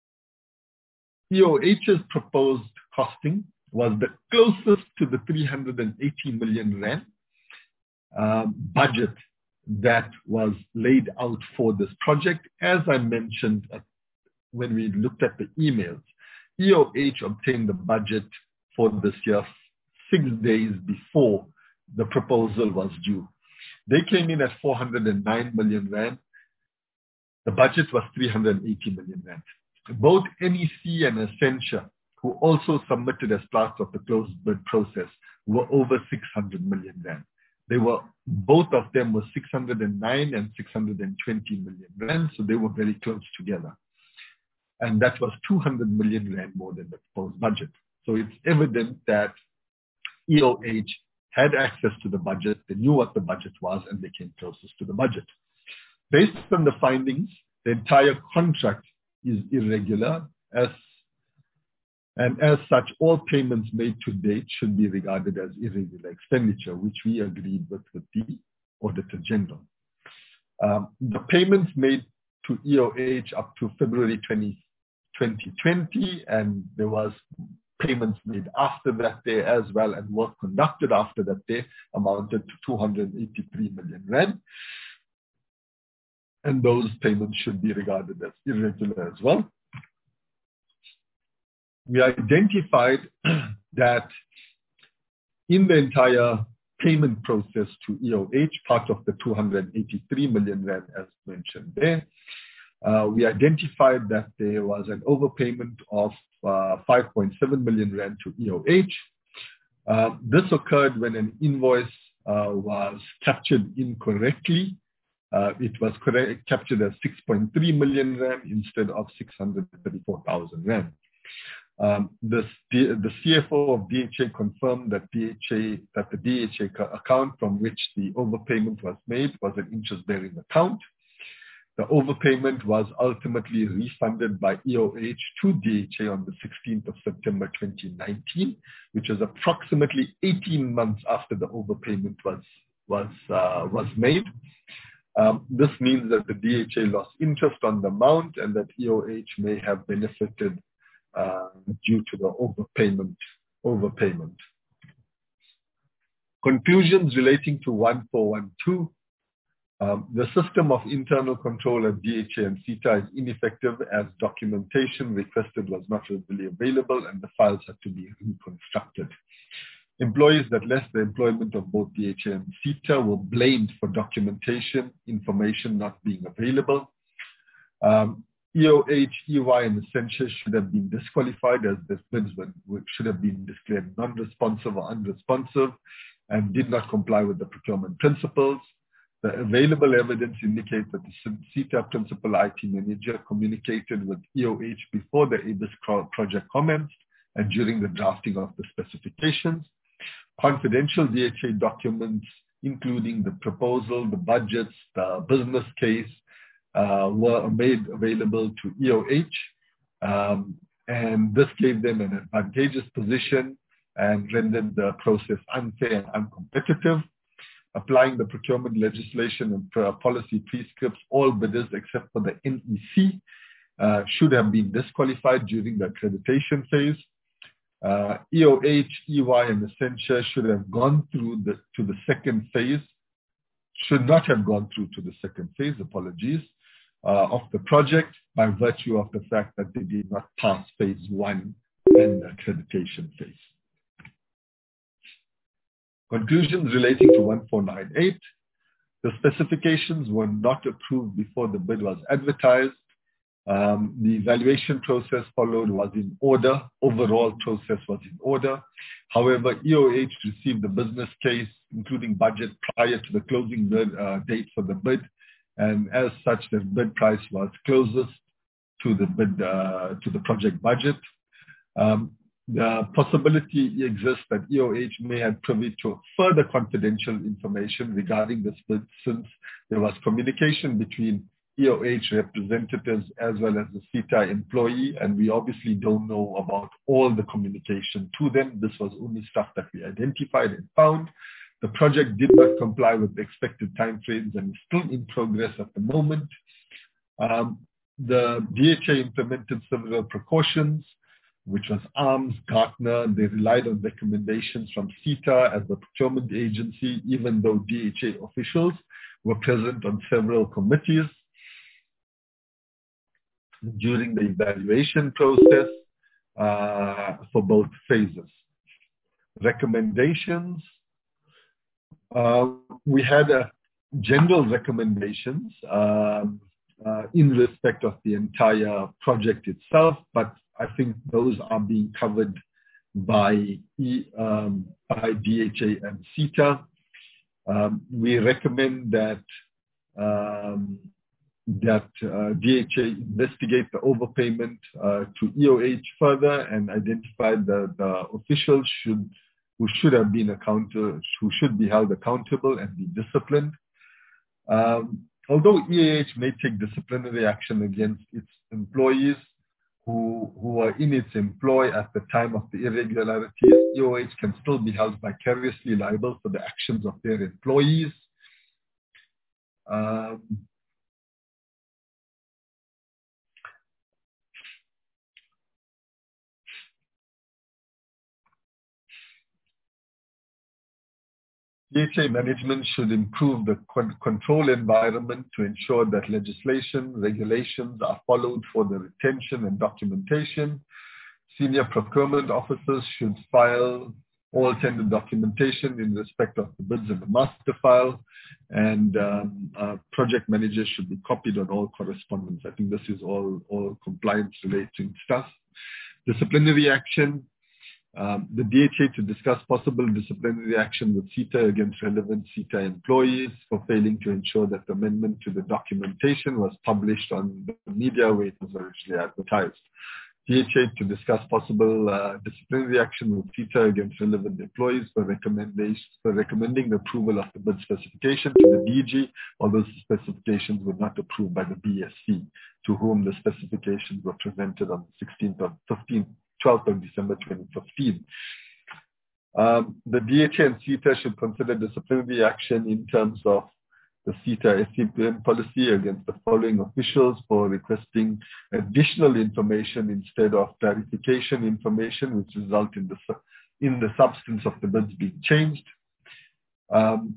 E O H's proposed costing was the closest to the three hundred eighty million rand um, budget that was laid out for this project. As I mentioned uh, when we looked at the emails, E O H obtained the budget for this year six days before the proposal was due. They came in at four hundred nine million rand. The budget was three hundred eighty million rand. Both N E C and Accenture, who also submitted as part of the closed bid process, were over six hundred million rand. They were, both of them were six hundred nine and six hundred twenty million rand, so they were very close together. And that was two hundred million rand more than the proposed budget. So it's evident that E O H had access to the budget, they knew what the budget was, and they came closest to the budget. Based on the findings, the entire contract is irregular, as and as such, all payments made to date should be regarded as irregular expenditure, which we agreed with, with the Auditor General. Um, the payments made to E O H up to February twentieth, twenty twenty, and there was payments made after that day as well, and work conducted after that day amounted to two hundred eighty-three million rand. And those payments should be regarded as irregular as well. We identified that in the entire payment process to E O H, part of the two hundred eighty-three million rand as mentioned there, uh, we identified that there was an overpayment of uh, five point seven million rand to E O H. Uh, this occurred when an invoice uh, was captured incorrectly. Uh, it was correct, captured as six point three million rand instead of six hundred thirty-four thousand rand. Um, the, the C F O of D H A confirmed that, D H A, that the D H A account from which the overpayment was made was an interest-bearing account. The overpayment was ultimately refunded by E O H to D H A on the sixteenth of September twenty nineteen, which is approximately eighteen months after the overpayment was, was, uh, was made. Um, this means that the D H A lost interest on the amount and that E O H may have benefited uh, due to the overpayment. overpayment. Conclusions relating to one four one two. Um, the system of internal control at D H A and SETA is ineffective as documentation requested was not readily available and the files had to be reconstructed. Employees that left the employment of both D H A and SETA were blamed for documentation information not being available. Um, E O H, E Y, and Accenture should have been disqualified as their bids were, should have been declared non-responsive or unresponsive and did not comply with the procurement principles. The available evidence indicates that the SETA principal I T manager communicated with E O H before the A B I S project commenced and during the drafting of the specifications. Confidential D H A documents, including the proposal, the budgets, the business case, uh, were made available to E O H. Um, and this gave them an advantageous position and rendered the process unfair and uncompetitive. Applying the procurement legislation and policy prescripts, all bidders except for the N E C uh, should have been disqualified during the accreditation phase. Uh, E O H, E Y, and Accenture should have gone through the, to the second phase, should not have gone through to the second phase, apologies, uh, of the project by virtue of the fact that they did not pass phase one and the accreditation phase. Conclusions relating to one four nine eight. The specifications were not approved before the bid was advertised. Um, the evaluation process followed was in order. Overall process was in order. However, E O H received the business case, including budget, prior to the closing bid, uh, date for the bid. And as such, the bid price was closest to the bid, uh, to the project budget. Um, The possibility exists that E O H may have privy to further confidential information regarding this bid, since there was communication between E O H representatives as well as the SETA employee, and we obviously don't know about all the communication to them. This was only stuff that we identified and found. The project did not comply with the expected timeframes and is still in progress at the moment. Um, the D H A implemented several precautions, which was ARMS, Gartner. They relied on recommendations from SETA as the procurement agency, even though D H A officials were present on several committees during the evaluation process uh, for both phases. Recommendations. Uh, we had a general recommendations um, uh, in respect of the entire project itself, but I think those are being covered by, e, um, by D H A and SETA. Um, we recommend that um, that uh, D H A investigate the overpayment uh, to E O H further and identify the, the officials should who should have been accountable, who should be held accountable and be disciplined. Um, although E O H may take disciplinary action against its employees who, who are in its employ at the time of the irregularities, E O H can still be held vicariously liable for the actions of their employees. Um, D H A management should improve the con control environment to ensure that legislation, regulations are followed for the retention and documentation. Senior procurement officers should file all tender documentation in respect of the bids in the master file, and um, uh, project managers should be copied on all correspondence. I think this is all, all compliance related stuff. Disciplinary action. Um, the D H A to discuss possible disciplinary action with SETA against relevant SETA employees for failing to ensure that the amendment to the documentation was published on the media where it was originally advertised. D H A to discuss possible uh, disciplinary action with SETA against relevant employees for, recommendation, for recommending the approval of the bid specification to the D G, although the specifications were not approved by the B S C, to whom the specifications were presented on the sixteenth of fifteenth, twelfth of December twenty fifteen. Um, the D H A and SETA should consider disciplinary action in terms of the SETA S C P M policy against the following officials for requesting additional information instead of clarification information, which result in the, in the substance of the bids being changed. Um,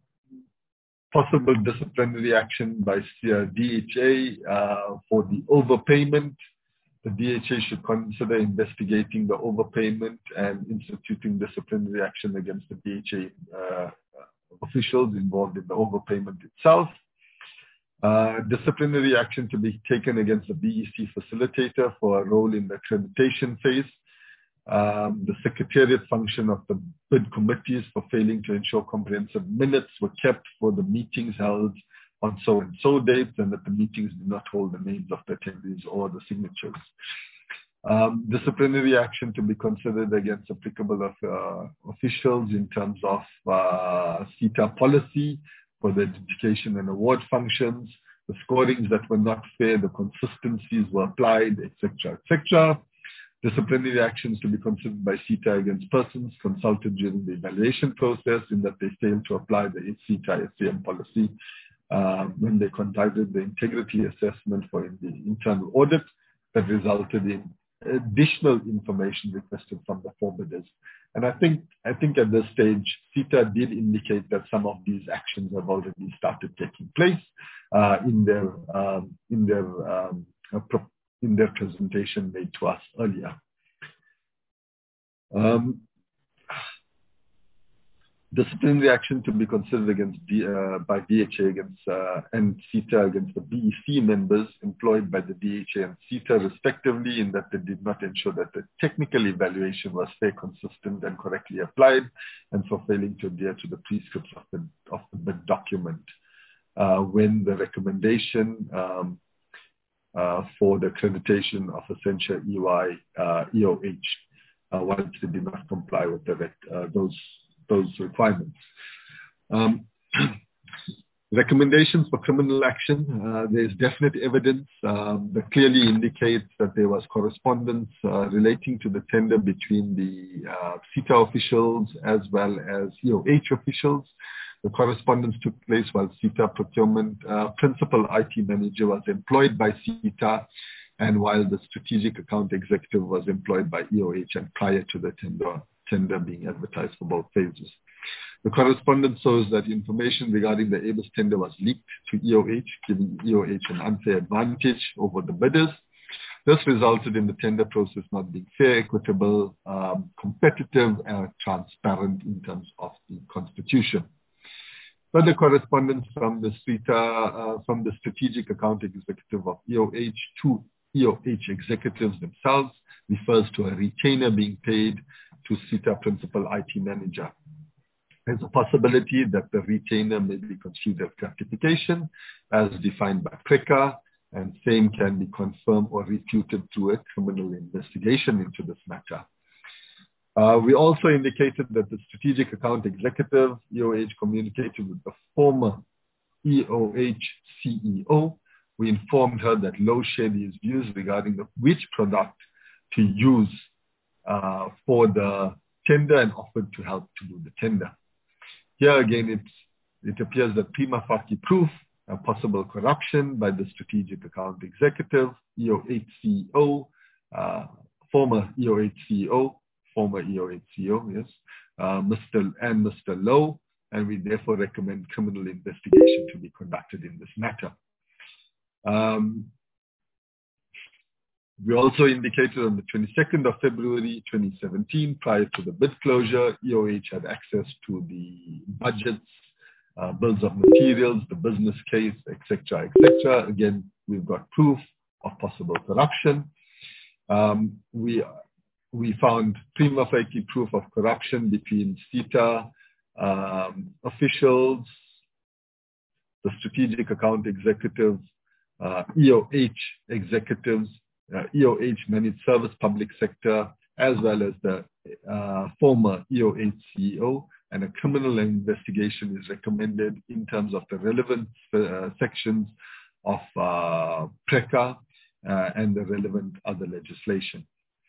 possible disciplinary action by D H A uh, for the overpayment. The D H A should consider investigating the overpayment and instituting disciplinary action against the D H A uh, officials involved in the overpayment itself. Uh, disciplinary action to be taken against the B E C facilitator for a role in the accreditation phase. Um, the secretariat function of the bid committees for failing to ensure comprehensive minutes were kept for the meetings held on so and so dates, and that the meetings did not hold the names of the attendees or the signatures. Um, disciplinary action to be considered against applicable of, uh, officials in terms of uh, SETA policy for the adjudication and award functions, the scorings that were not fair, the consistencies were applied, et cetera, et cetera. Disciplinary actions to be considered by SETA against persons consulted during the evaluation process in that they failed to apply the SETA S C M policy uh, when they conducted the integrity assessment for the internal audit that resulted in additional information requested from the forbidders. And I think I think at this stage, SETA did indicate that some of these actions have already started taking place uh, in their um, in their um, in their presentation made to us earlier. Um, disciplinary action to be considered against D, uh, by D H A against uh, and SETA against the B E C members employed by the D H A and SETA respectively, in that they did not ensure that the technical evaluation was fair, consistent, and correctly applied, and for failing to adhere to the prescripts of the of the bid document uh, when the recommendation um, uh, for the accreditation of Essentia E Y uh, E O H uh, once they did not comply with the uh, those. those requirements. Um, recommendations for criminal action. Uh, there is definite evidence um, that clearly indicates that there was correspondence uh, relating to the tender between the uh, SETA officials as well as E O H officials. The correspondence took place while SETA procurement uh, principal I T manager was employed by SETA, and while the strategic account executive was employed by E O H and prior to the tender tender being advertised for both phases. The correspondence shows that information regarding the A B I S tender was leaked to E O H, giving E O H an unfair advantage over the bidders. This resulted in the tender process not being fair, equitable, um, competitive, and transparent in terms of the constitution. Further correspondence from the SETA, uh, from the strategic account executive of E O H to E O H executives themselves refers to a retainer being paid to SETA principal I T manager. There's a possibility that the retainer may be construed as gratification as defined by PRECA, and same can be confirmed or refuted through a criminal investigation into this matter. Uh, we also indicated that the strategic account executive, E O H, communicated with the former E O H C E O. We informed her that Lowe shared his views regarding the, which product to use uh, for the tender and offered to help to do the tender. Here again, it's, it appears that prima facie proof of possible corruption by the strategic account executive, E O H C E O, uh, former E O H C E O, former E O H C E O, yes, uh, Mister and Mister Lowe, and we therefore recommend criminal investigation to be conducted in this matter. Um, we also indicated on the twenty-second of February twenty seventeen, prior to the bid closure, E O H had access to the budgets, uh, bills of materials, the business case, et cetera, et cetera. Again, we've got proof of possible corruption. Um, we we found prima facie proof of corruption between SETA um, officials, the strategic account executives, uh, E O H executives, uh, E O H managed service public sector, as well as the uh, former E O H C E O, and a criminal investigation is recommended in terms of the relevant uh, sections of uh, PRECA uh, and the relevant other legislation.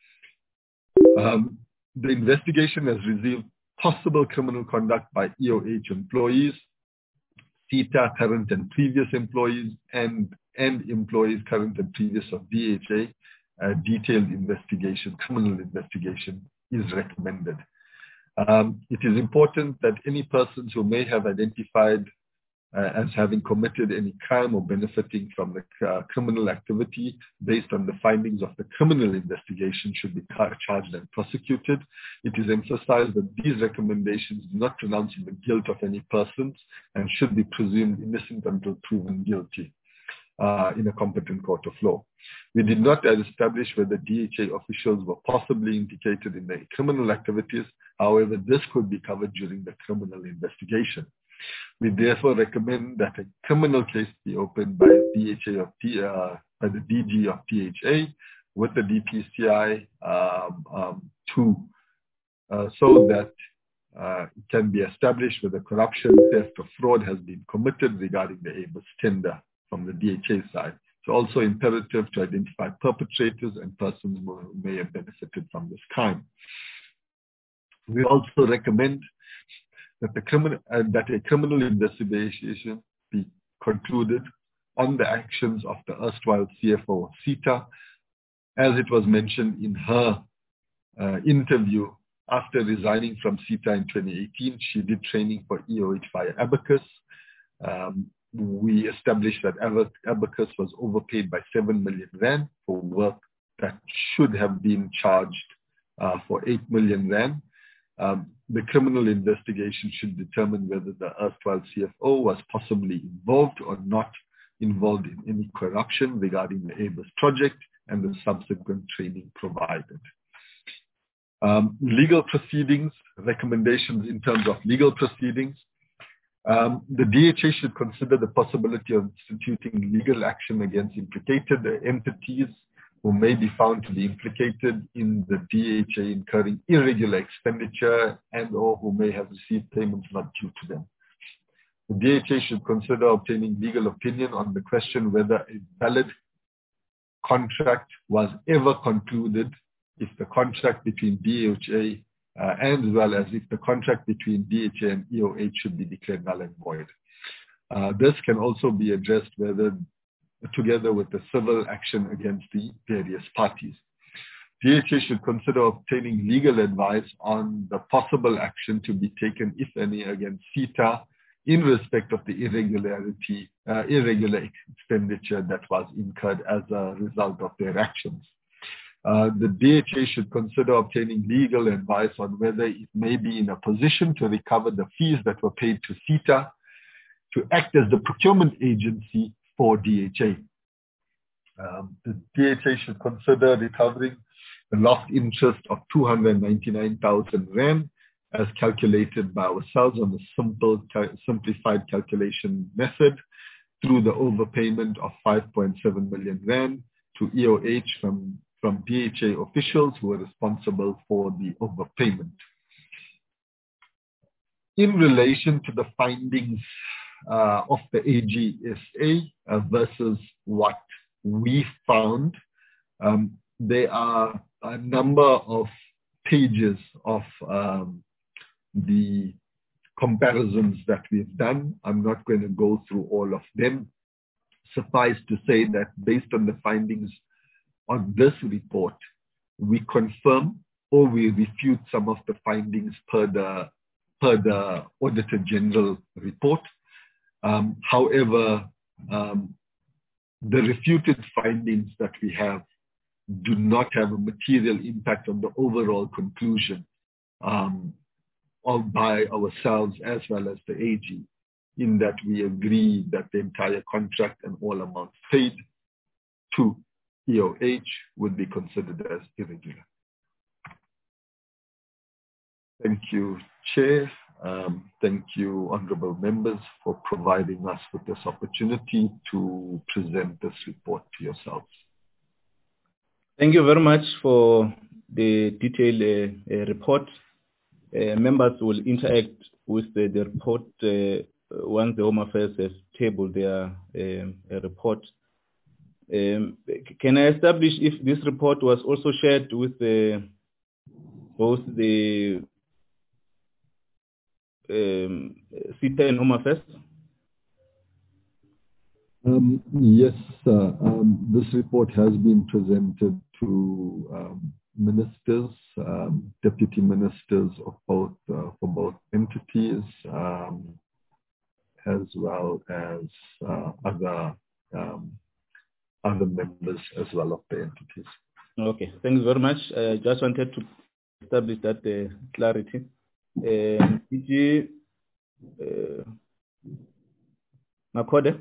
Um, the investigation has revealed possible criminal conduct by E O H employees, SETA current and previous employees, and, and employees current and previous of D H A. A detailed investigation, criminal investigation is recommended. Um, it is important that any persons who may have identified uh, as having committed any crime or benefiting from the uh, criminal activity based on the findings of the criminal investigation should be charged and prosecuted. It is emphasized that these recommendations do not pronounce the guilt of any persons and should be presumed innocent until proven guilty uh, in a competent court of law. We did not establish whether D H A officials were possibly implicated in the criminal activities. However, this could be covered during the criminal investigation. We therefore recommend that a criminal case be opened by D H A of T, uh, by the D G of D H A with the D P C I um, um, to uh, so that uh, it can be established whether corruption, theft, or fraud has been committed regarding the A B U S tender from the D H A side. It's also imperative to identify perpetrators and persons who may have benefited from this crime. We also recommend that, the criminal, uh, that a criminal investigation be concluded on the actions of the erstwhile C F O of SETA. As it was mentioned in her uh, interview, after resigning from SETA in twenty eighteen, she did training for E O H via Abacus. Um, we established that Abacus was overpaid by seven million rand for work that should have been charged uh, for eight million rand. Um, the criminal investigation should determine whether the erstwhile C F O was possibly involved or not involved in any corruption regarding the A B U S project and the subsequent training provided. Um, legal proceedings, recommendations in terms of legal proceedings. Um, the D H A should consider the possibility of instituting legal action against implicated entities who may be found to be implicated in the D H A incurring irregular expenditure and or who may have received payments not due to them. The D H A should consider obtaining legal opinion on the question whether a valid contract was ever concluded if the contract between D H A uh, and as well as if the contract between D H A and E O H should be declared null and void. Uh, this can also be addressed whether together with the civil action against the various parties. D H A should consider obtaining legal advice on the possible action to be taken, if any, against SETA in respect of the irregularity, uh, irregular expenditure that was incurred as a result of their actions. Uh, the D H A should consider obtaining legal advice on whether it may be in a position to recover the fees that were paid to SETA to act as the procurement agency for D H A. Um, the D H A should consider recovering the lost interest of two hundred ninety-nine thousand rand as calculated by ourselves on the simple, simplified calculation method through the overpayment of five point seven million rand to E O H from, from D H A officials who are responsible for the overpayment. In relation to the findings uh, of the A G S A uh, versus what we found, um, there are a number of pages of um, the comparisons that we've done. I'm not going to go through all of them. Suffice to say that based on the findings on this report, we confirm or we refute some of the findings per the, per the Auditor General report. Um, however, um, the refuted findings that we have do not have a material impact on the overall conclusion um, of by ourselves as well as the A G, in that we agree that the entire contract and all amounts paid to E O H would be considered as irregular. Thank you, Chair. Um, thank you, honorable members, for providing us with this opportunity to present this report to yourselves. Thank you very much for the detailed uh, uh, report. Uh, members will interact with the, the report uh, once the Home Affairs has tabled their um, report. Um, can I establish if this report was also shared with the, both the um, SETA and Home Affairs? Um, yes, uh, um, this report has been presented to um, ministers, um, deputy ministers of both uh, for both entities, um, as well as uh, other um, other members as well of the entities. Okay, thanks very much. I just wanted to establish that uh, clarity. Uh, D G uh, Makode.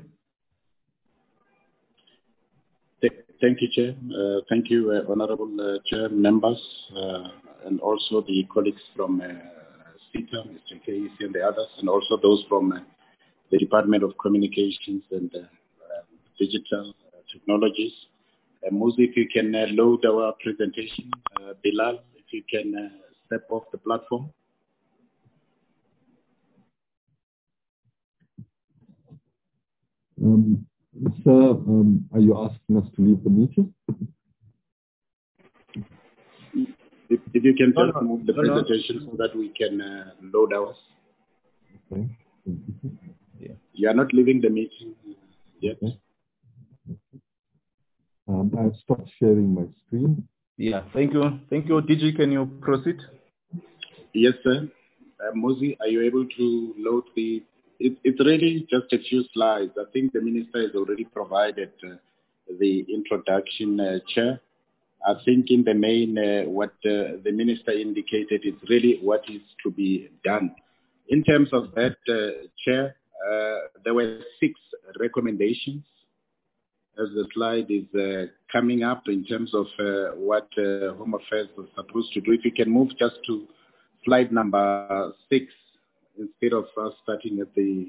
Thank you, Chair. Uh, thank you, uh, Honorable uh, Chair, members, uh, and also the colleagues from uh, SETA, Mister K E C and the others, and also those from uh, the Department of Communications and uh, uh, Digital uh, Technologies. Uh, Muzi, if you can uh, load our presentation. Uh, Bilal, if you can uh, step off the platform. Um, Sir, um, are you asking us to leave the meeting? If, if you can No, just no, move the no, no. presentation so that we can uh, load ours. Okay. Yeah. You are not leaving the meeting yet. Okay. Um, I've stopped sharing my screen. Yeah, thank you. Thank you. D G, can you proceed? Yes, sir. Uh, Muzi, are you able to load the... It, it's really just a few slides. I think the minister has already provided uh, the introduction, uh, Chair. I think in the main, uh, what uh, the minister indicated is really what is to be done. In terms of that, uh, Chair, uh, there were six recommendations as the slide is uh, coming up in terms of uh, what uh, Home Affairs was supposed to do. If you can move just to slide number six, instead of us starting at the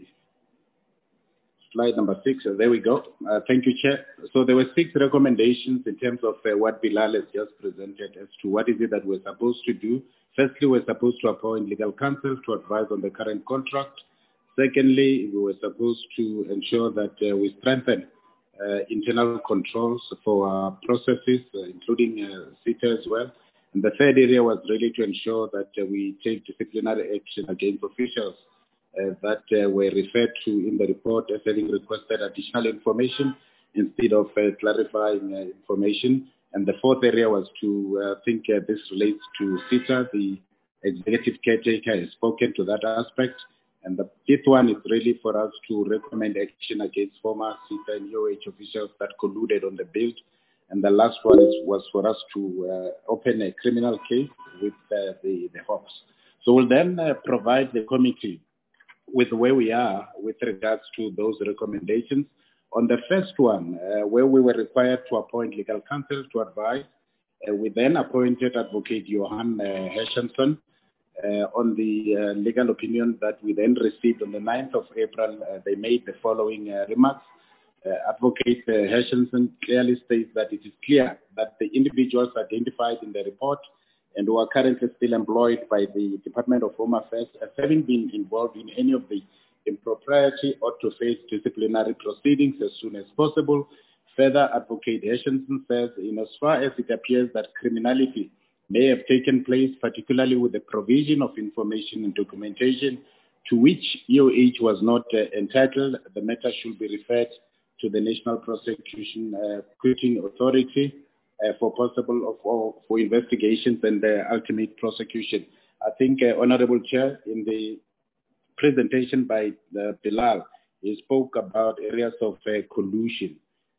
slide number six. Uh, there we go. Uh, thank you, Chair. So there were six recommendations in terms of uh, what Bilal has just presented as to what is it that we're supposed to do. Firstly, we're supposed to appoint legal counsel to advise on the current contract. Secondly, we were supposed to ensure that uh, we strengthen uh, internal controls for our processes, uh, including uh, SETA as well. And the third area was really to ensure that uh, we take disciplinary action against officials uh, that uh, were referred to in the report as having requested additional information instead of uh, clarifying uh, information. And the fourth area was to, uh, I think uh, this relates to SETA. The executive caretaker has spoken to that aspect. And the fifth one is really for us to recommend action against former SETA and E O H officials that colluded on the build. And the last one is, was for us to uh, open a criminal case with uh, the, the Hawks. So we'll then uh, provide the committee with where we are with regards to those recommendations. On the first one, uh, where we were required to appoint legal counsel to advise, uh, we then appointed Advocate Johan uh, Hershenson uh, on the uh, legal opinion that we then received on the ninth of April. Uh, they made the following uh, remarks. Uh, Advocate uh, Hershenson clearly states that it is clear that the individuals identified in the report and who are currently still employed by the Department of Home Affairs as having been involved in any of the impropriety ought to face disciplinary proceedings as soon as possible. Further, Advocate Hershenson says, in as far as it appears that criminality may have taken place, particularly with the provision of information and documentation to which E O H was not uh, entitled, the matter should be referred to the National Prosecution uh, Authority uh, for possible for, for investigations and the ultimate prosecution. I think, uh, Honorable Chair, in the presentation by uh, Bilal, he spoke about areas of uh, collusion.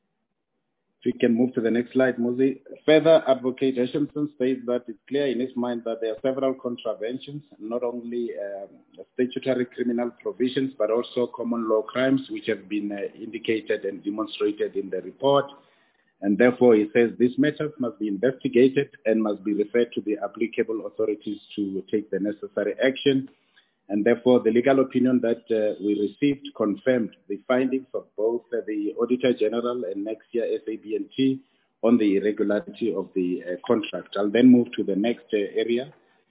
If we can move to the next slide, Muzi. Further, Advocate Hershenson states that it's clear in his mind that there are several contraventions, not only um, statutory criminal provisions, but also common law crimes, which have been uh, indicated and demonstrated in the report. And therefore, he says these matters must be investigated and must be referred to the applicable authorities to take the necessary action. And therefore, the legal opinion that uh, we received confirmed the findings of both uh, the Auditor General and Nexia S A B N T on the irregularity of the uh, contract. I'll then move to the next uh, area.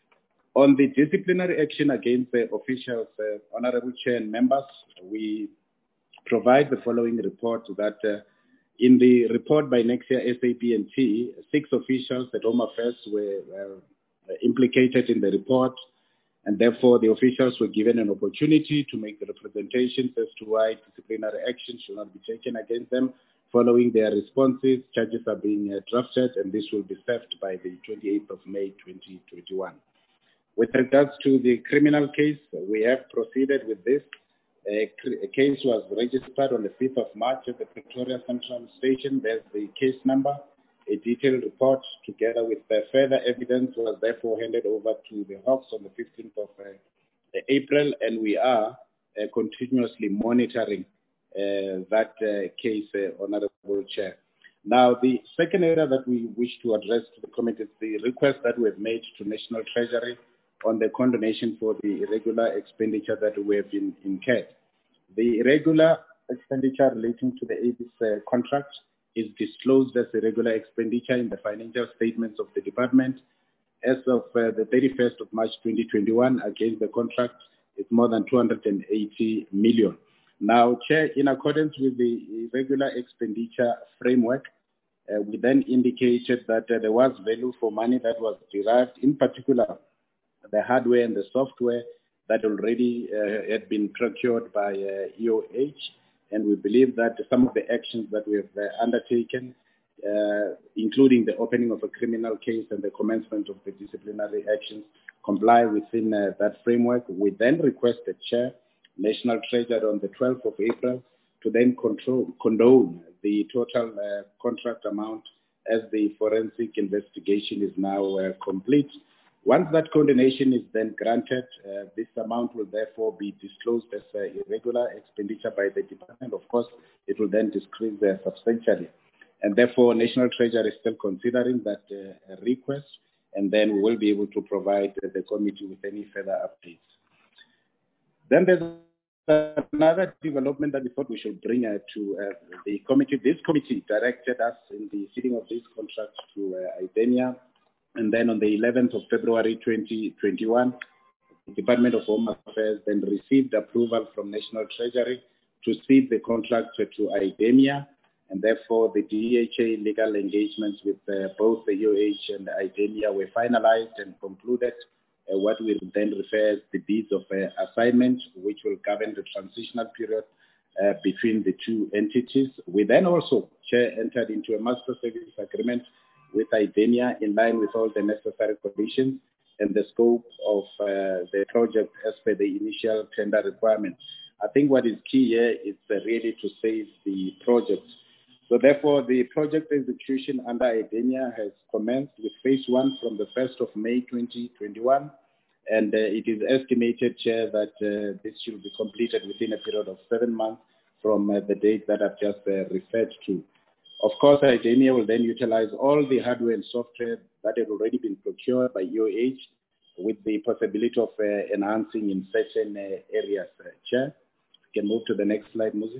On the disciplinary action against the officials, uh, Honorable Chair and members, we provide the following report that uh, in the report by Nexia S A B N T, six officials at Home Affairs were uh, implicated in the report, and therefore the officials were given an opportunity to make the representations as to why disciplinary action should not be taken against them. Following their responses, charges are being uh, drafted, and this will be served by the twenty-eighth of May twenty twenty-one. With regards to the criminal case, we have proceeded with this. A, a case was registered on the fifth of March at the Pretoria Central Station. There's the case number. A detailed report together with uh, further evidence was therefore handed over to the Hawks on the fifteenth of uh, April, and we are uh, continuously monitoring uh, that uh, case, uh, Honorable Chair. Now, the second area that we wish to address to the committee is the request that we have made to National Treasury on the condonation for the irregular expenditure that we have been incurred. The irregular expenditure relating to the A B I S uh, contract is disclosed as irregular expenditure in the financial statements of the department. As of uh, the thirty-first of March twenty twenty-one, against the contract, it's more than two hundred eighty million. Now, Chair, in accordance with the irregular expenditure framework, uh, we then indicated that uh, there was value for money that was derived, in particular, the hardware and the software that already uh, had been procured by uh, E O H. And we believe that some of the actions that we have uh, undertaken, uh, including the opening of a criminal case and the commencement of the disciplinary actions, comply within uh, that framework. We then requested Chair, National Treasury on the twelfth of April to then control, condone the total uh, contract amount as the forensic investigation is now uh, complete. Once that condonation is then granted, uh, this amount will therefore be disclosed as uh, irregular expenditure by the department. Of course, it will then decrease uh, substantially. And therefore, National Treasury is still considering that uh, request, and then we will be able to provide uh, the committee with any further updates. Then there's another development that we thought we should bring uh, to uh, the committee. This committee directed us in the sealing of this contract to uh, IDEMIA. And then on the eleventh of February twenty twenty-one, the Department of Home Affairs then received approval from National Treasury to cede the contract to IDEMIA, and therefore the D H A legal engagements with uh, both the E O H and IDEMIA were finalized and concluded, uh, what we then refer as the deeds of uh, assignment, which will govern the transitional period uh, between the two entities. We then also, Chair, entered into a master service agreement with IDEMIA in line with all the necessary conditions and the scope of uh, the project as per the initial tender requirements. I think what is key here is uh, really to save the project. So therefore, the project execution under IDEMIA has commenced with phase one from the first of May twenty twenty-one, and uh, it is estimated, Chair, that uh, this should be completed within a period of seven months from uh, the date that I've just uh, referred to. Of course, IDEMIA will then utilize all the hardware and software that have already been procured by E O H with the possibility of uh, enhancing in certain uh, areas. Uh, Chair, you can move to the next slide, Muzi.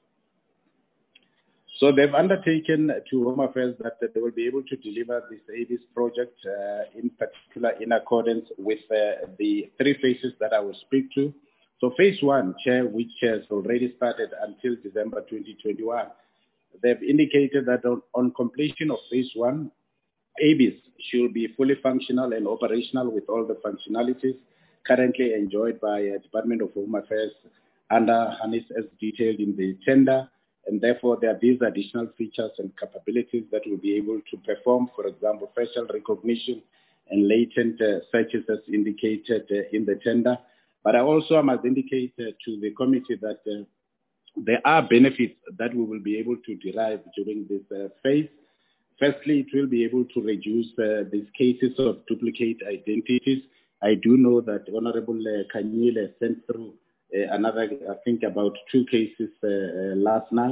So they've undertaken to Home Affairs that, that they will be able to deliver this A B I S project, uh, in particular in accordance with uh, the three phases that I will speak to. So phase one, Chair, which has already started until December twenty twenty-one, they've indicated that on, on completion of phase one, A B I S should be fully functional and operational with all the functionalities currently enjoyed by uh, Department of Home Affairs under HANIS as detailed in the tender. And therefore, there are these additional features and capabilities that will be able to perform, for example, facial recognition and latent uh, searches as indicated uh, in the tender. But I also must indicate uh, to the committee that uh, there are benefits that we will be able to derive during this uh, phase. Firstly, it will be able to reduce uh, these cases of duplicate identities. I do know that Honorable uh, Kanyile sent through uh, another, I think, about two cases uh, uh, last night.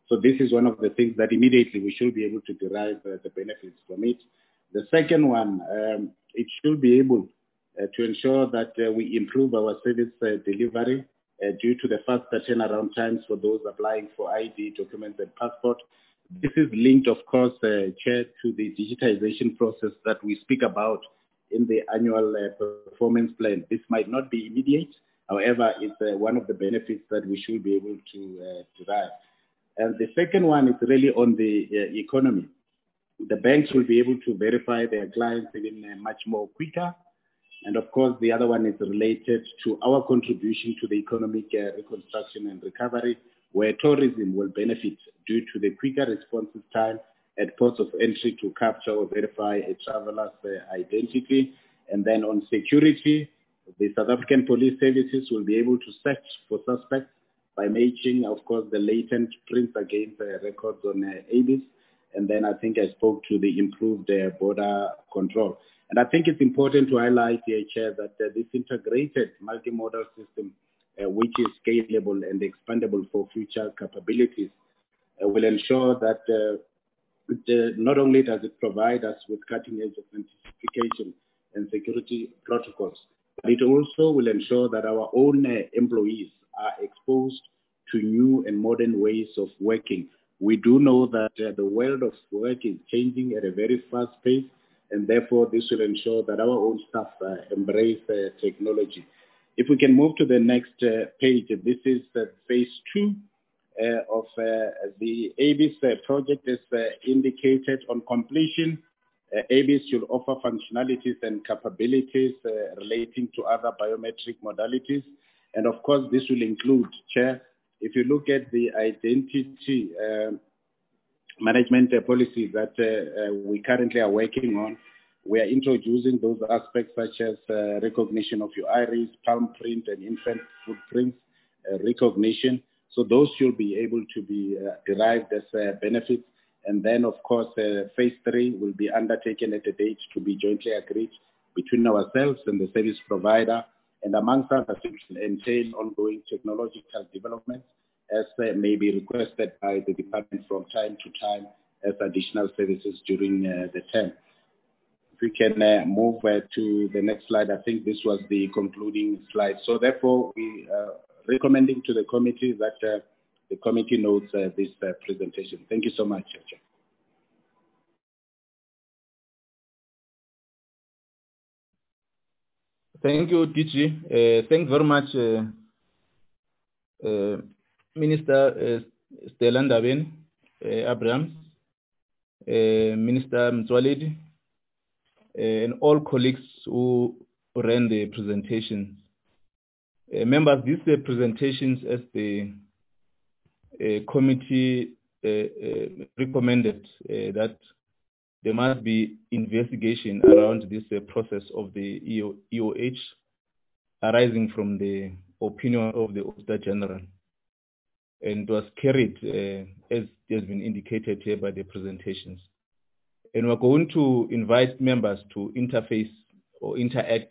So this is one of the things that immediately we should be able to derive uh, the benefits from it. The second one, um, it should be able uh, to ensure that uh, we improve our service uh, delivery uh, due to the faster turnaround times for those applying for I D documents and passport. This is linked, of course, uh, Chair, to the digitization process that we speak about in the annual uh, performance plan. This might not be immediate. However, it's uh, one of the benefits that we should be able to uh, derive. And the second one is really on the uh, economy. The banks will be able to verify their clients even uh, much more quicker. And of course, the other one is related to our contribution to the economic uh, reconstruction and recovery, where tourism will benefit due to the quicker response time at ports of entry to capture or verify a traveler's uh, identity. And then on security, the South African Police Services will be able to search for suspects by matching, of course, the latent prints against uh, records on uh, A B I S. And then I think I spoke to the improved uh, border control. And I think it's important to highlight here, Chair, that uh, this integrated multimodal system, uh, which is scalable and expandable for future capabilities, uh, will ensure that uh, it, uh, not only does it provide us with cutting-edge authentication and security protocols, but it also will ensure that our own uh, employees are exposed to new and modern ways of working. We do know that uh, the world of work is changing at a very fast pace, and therefore this will ensure that our own staff uh, embrace uh, technology. If we can move to the next uh, page, this is uh, phase two uh, of uh, the A B I S uh, project is uh, indicated on completion. Uh, A B I S should offer functionalities and capabilities uh, relating to other biometric modalities. And of course, this will include, Chair, if you look at the identity uh, management uh, policies that uh, uh, we currently are working on, we are introducing those aspects such as uh, recognition of your iris, palm print, and infant footprints uh, recognition. So those should be able to be uh, derived as uh, benefits. And then, of course, uh, phase three will be undertaken at a date to be jointly agreed between ourselves and the service provider. And amongst other things, will entail ongoing technological developments as uh, may be requested by the department from time to time as additional services during uh, the term. If we can uh, move uh, to the next slide, I think this was the concluding slide. So therefore, we are recommending to the committee that uh, the committee notes uh, this uh, presentation. Thank you so much, Chair. Thank you, D G. Uh, thanks very much, uh, uh, Minister uh, Stella Ndabeni, uh, Abrahams, uh, Minister Motsoaledi, uh, and all colleagues who ran the presentations. Uh, members, these are presentations as the uh, committee uh, uh, recommended uh, that there must be investigation around this uh, process of the E O H arising from the opinion of the Auditor General, and was carried uh, as has been indicated here by the presentations. And we're going to invite members to interface or interact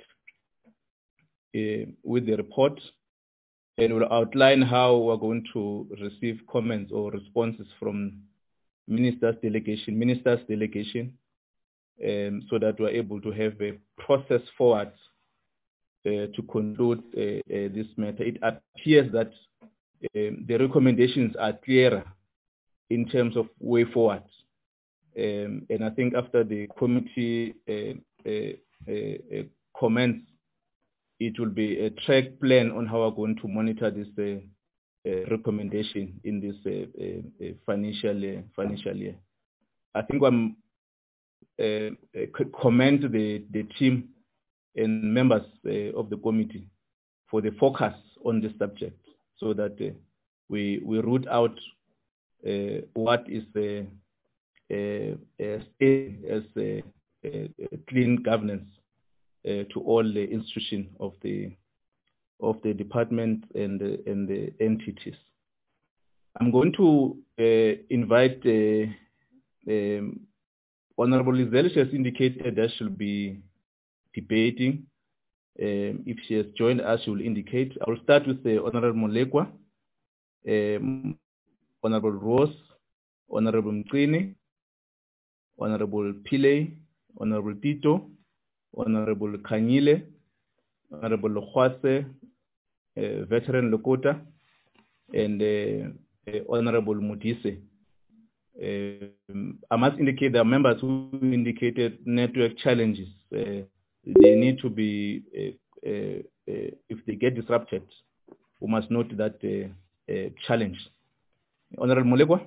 uh, with the report, and we'll outline how we're going to receive comments or responses from Minister's delegation, Minister's delegation, um, so that we're able to have a process forward uh, to conclude uh, uh, this matter. It appears that um, the recommendations are clearer in terms of way forward. Um, and I think after the committee uh, uh, uh, comments, it will be a track plan on how we're going to monitor this uh, uh, recommendation in this uh, uh, financial, uh, financial year. I think I'm uh, uh, commend the, the team and members uh, of the committee for the focus on this subject, so that uh, we, we root out uh, what is the uh, uh, state as a, a, a clean governance uh, to all the institutions of the of the department and the, and the entities. I'm going to uh, invite uh, um, Honorable Lizelle. She has indicated that she'll be debating. Um, if she has joined us, she will indicate. I will start with the Honorable Molekwa. Um, Honorable Rose, Honorable Mqini, Honorable Pillay, Honorable Tito, Honorable Khanyile, Honorable Lokhwase, uh, Veteran Lokota, and uh, uh, Honorable Mudise. Uh, I must indicate there are members who indicated network challenges. Uh, they need to be, uh, uh, uh, if they get disrupted, we must note that uh, uh, challenge. Honorable Molekwa.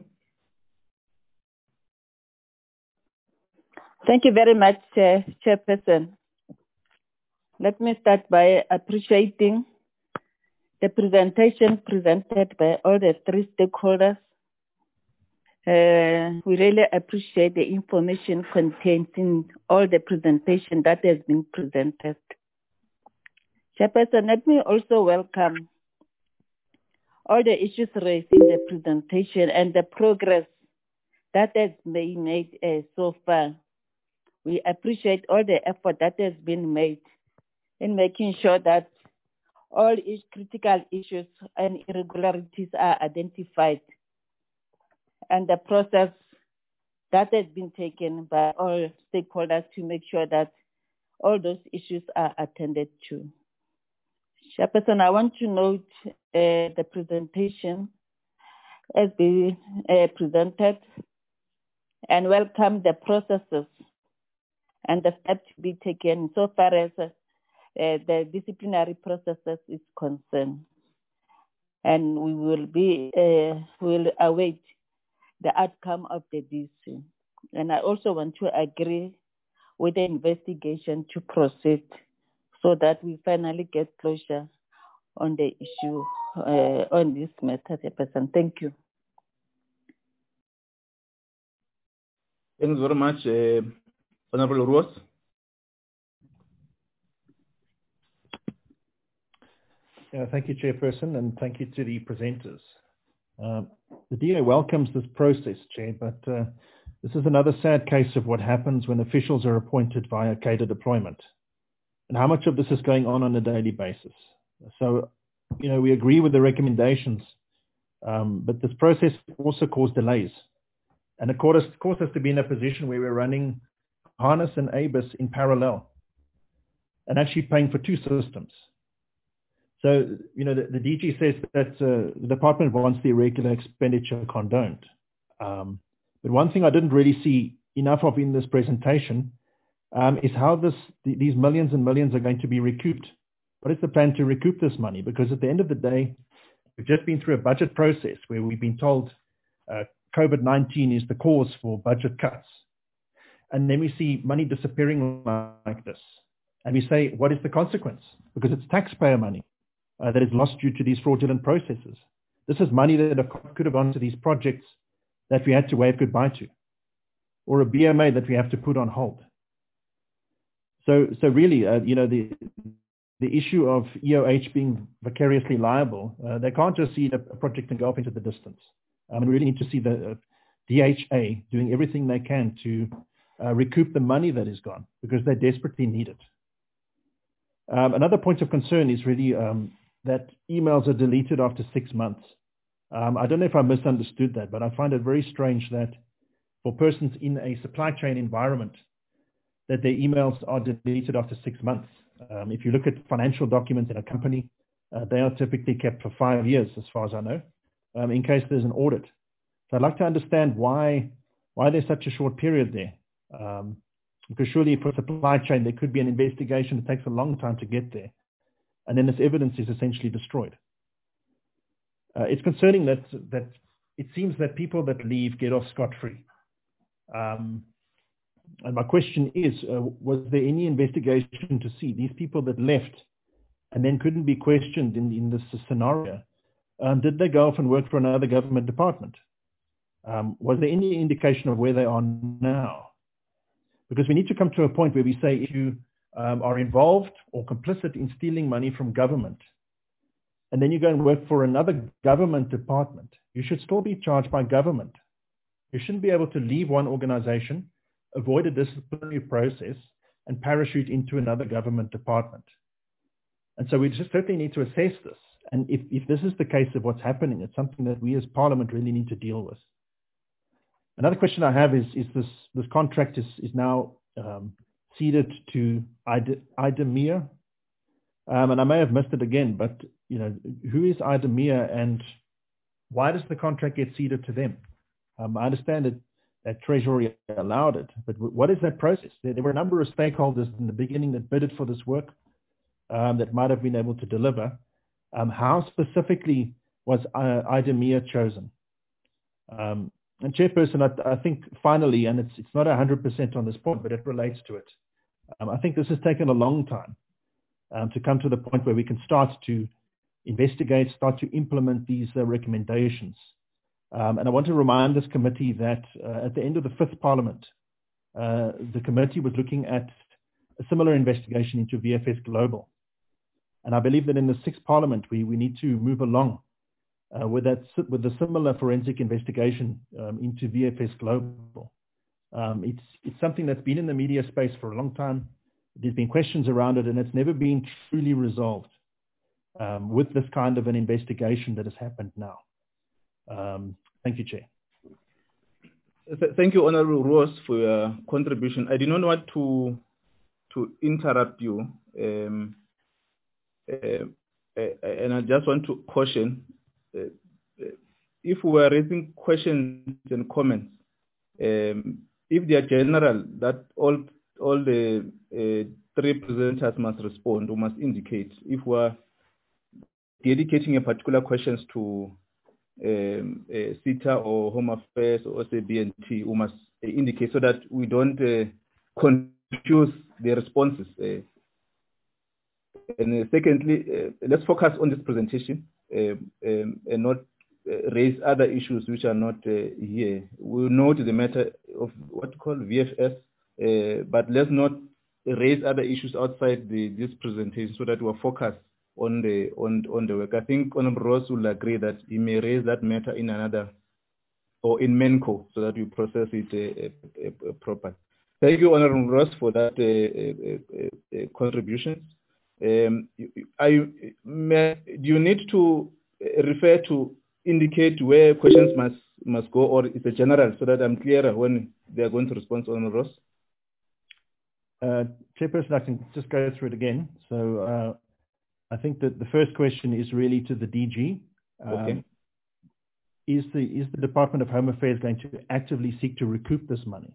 Thank you very much, Chair, Chairperson. Let me start by appreciating the presentation presented by all the three stakeholders. Uh, we really appreciate the information contained in all the presentation that has been presented. Chairperson, let me also welcome all the issues raised in the presentation and the progress that has been made uh, so far. We appreciate all the effort that has been made in making sure that all is critical issues and irregularities are identified, and the process that has been taken by all stakeholders to make sure that all those issues are attended to. Chairperson, I want to note uh, the presentation as being uh, presented and welcome the processes and the steps to be taken so far as uh, the disciplinary processes is concerned. And we will be, uh, will await the outcome of the D C. And I also want to agree with the investigation to proceed so that we finally get closure on the issue, uh, on this matter, Chairperson. Thank you. Thanks very much, uh, Honorable Rose. Uh, thank you, Chairperson, and thank you to the presenters. Um, the D A welcomes this process, Chair, but uh, this is another sad case of what happens when officials are appointed via cadre deployment, and how much of this is going on on a daily basis. So, you know, we agree with the recommendations, um, but this process also caused delays. And of course, caused us to be in a position where we're running Harness and A B I S in parallel and actually paying for two systems. So, you know, the, the D G says that uh, the department wants the irregular expenditure condoned. Um, but one thing I didn't really see enough of in this presentation um, is how this, th- these millions and millions are going to be recouped. What is the plan to recoup this money? Because at the end of the day, we've just been through a budget process where we've been told uh, COVID nineteen is the cause for budget cuts. And then we see money disappearing like this. And we say, what is the consequence? Because it's taxpayer money uh, that is lost due to these fraudulent processes. This is money that could have gone to these projects that we had to wave goodbye to, or a B M A that we have to put on hold. So, so really, uh, you know, the the issue of E O H being vicariously liable, uh, they can't just see a project and go off into the distance. Um, we really need to see the uh, D H A doing everything they can to uh, recoup the money that is gone, because they desperately need it. Um, another point of concern is really um, that emails are deleted after six months. Um, I don't know if I misunderstood that, but I find it very strange that for persons in a supply chain environment, that their emails are deleted after six months. Um, if you look at financial documents in a company, uh, they are typically kept for five years, as far as I know, um, in case there's an audit. So I'd like to understand why why there's such a short period there. Um, because surely for supply chain, there could be an investigation that takes a long time to get there. And then this evidence is essentially destroyed. Uh, it's concerning that that it seems that people that leave get off scot-free. Um, and my question is, uh, was there any investigation to see these people that left and then couldn't be questioned in, in this scenario? Um, did they go off and work for another government department? Um, was there any indication of where they are now? Because we need to come to a point where we say if you um, are involved or complicit in stealing money from government, and then you go and work for another government department, you should still be charged by government. You shouldn't be able to leave one organization, avoid a disciplinary process, and parachute into another government department. And so we just certainly need to assess this And if, if this is the case of what's happening, it's something that we as Parliament really need to deal with. Another question I have is, is this, this contract is, is now um, ceded to IDEMIR. Um, and I may have missed it again, but you know, who is IDEMIR and why does the contract get ceded to them? Um, I understand that, that Treasury allowed it, but what is that process? There, there were a number of stakeholders in the beginning that bidded for this work um, that might have been able to deliver. Um, how specifically was uh, IDEMIR chosen? Um, and Chairperson, I, I think finally, and it's, it's not one hundred percent on this point, but it relates to it. Um, I think this has taken a long time um, to come to the point where we can start to investigate, start to implement these uh, recommendations. Um, and I want to remind this committee that uh, at the end of the fifth Parliament, uh, the committee was looking at a similar investigation into V F S Global. And I believe that in the sixth Parliament, we, we need to move along uh, with, that, with a similar forensic investigation um, into V F S Global. Um, it's, it's something that's been in the media space for a long time. There's been questions around it, and it's never been truly resolved um, with this kind of an investigation that has happened now. Um, thank you, Chair. Thank you, Honourable Ross, for your contribution. I did not want to, to interrupt you. Um, Uh, uh, and I just want to caution, uh, uh, if we are raising questions and comments, um, if they are general, that all all the uh, three presenters must respond or must indicate. If we are dedicating a particular questions to um, uh, SETA or Home Affairs or S A B N T, we must uh, indicate so that we don't uh, confuse the responses. Uh, And uh, secondly, uh, let's focus on this presentation uh, um, and not uh, raise other issues which are not uh, here. We'll note the matter of what you call V F S, uh, but let's not raise other issues outside the, this presentation so that we're focused on the on on the work. I think Honourable Ross will agree that he may raise that matter in another or in MENCO so that we process it uh, uh, uh, properly. Thank you, Honourable Ross, for that uh, uh, uh, uh, contribution. Um, I, may, do you need to refer to indicate where questions must must go, or is it general so that I'm clearer when they are going to respond on Ross? Uh, Chairperson, I can just go through it again. So uh, I think that the first question is really to the D G. Um, okay. Is the is the Department of Home Affairs going to actively seek to recoup this money?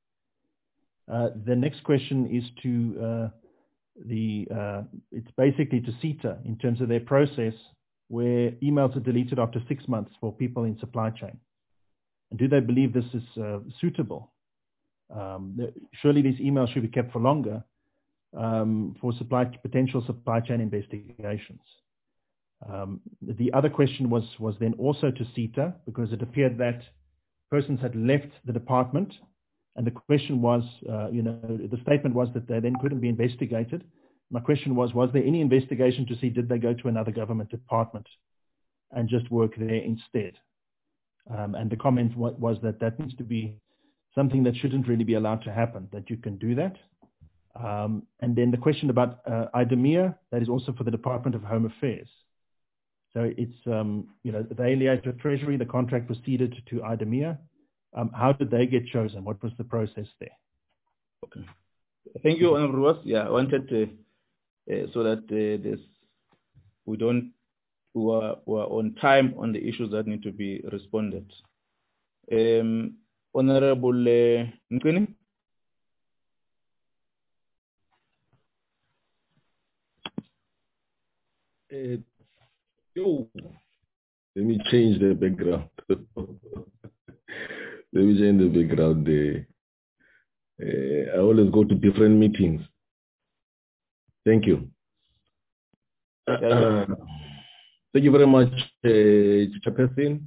Uh, the next question is to uh, The uh, it's basically to SETA in terms of their process where emails are deleted after six months for people in supply chain. And do they believe this is uh, suitable? Um, surely these emails should be kept for longer um, for supply, potential supply chain investigations. Um, the other question was, was then also to SETA because it appeared that persons had left the department. And the question was, uh, you know, the statement was that they then couldn't be investigated. My question was, was there any investigation to see did they go to another government department and just work there instead? Um, and the comment w- was that that needs to be something that shouldn't really be allowed to happen, that you can do that. Um, and then the question about uh, IDEMIR, that is also for the Department of Home Affairs. So it's, um, you know, they liaised with Treasury, the contract was ceded to IDEMIR. Um, how did they get chosen? What was the process there? Okay. Thank you, Honourable Ross. Yeah, I wanted to, uh, so that uh, this, we don't, we are, we are on time on the issues that need to be responded. Um, Honourable uh, Nkweni? Uh, yo, let me change the background. Let me change the background there. Uh, I always go to different meetings. Thank you. Uh, thank you very much, uh, Chairperson.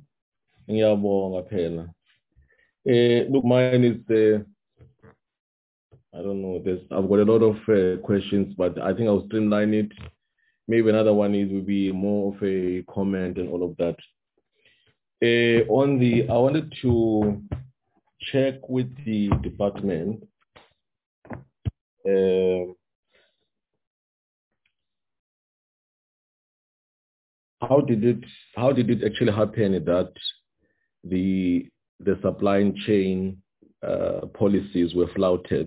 Uh, look, mine is the, I don't know, there's, I've got a lot of uh, questions, but I think I'll streamline it. Maybe another one is will be more of a comment and all of that. Uh, on the, I wanted to check with the department. Uh, how did it how did it actually happen that the the supply chain uh, policies were flouted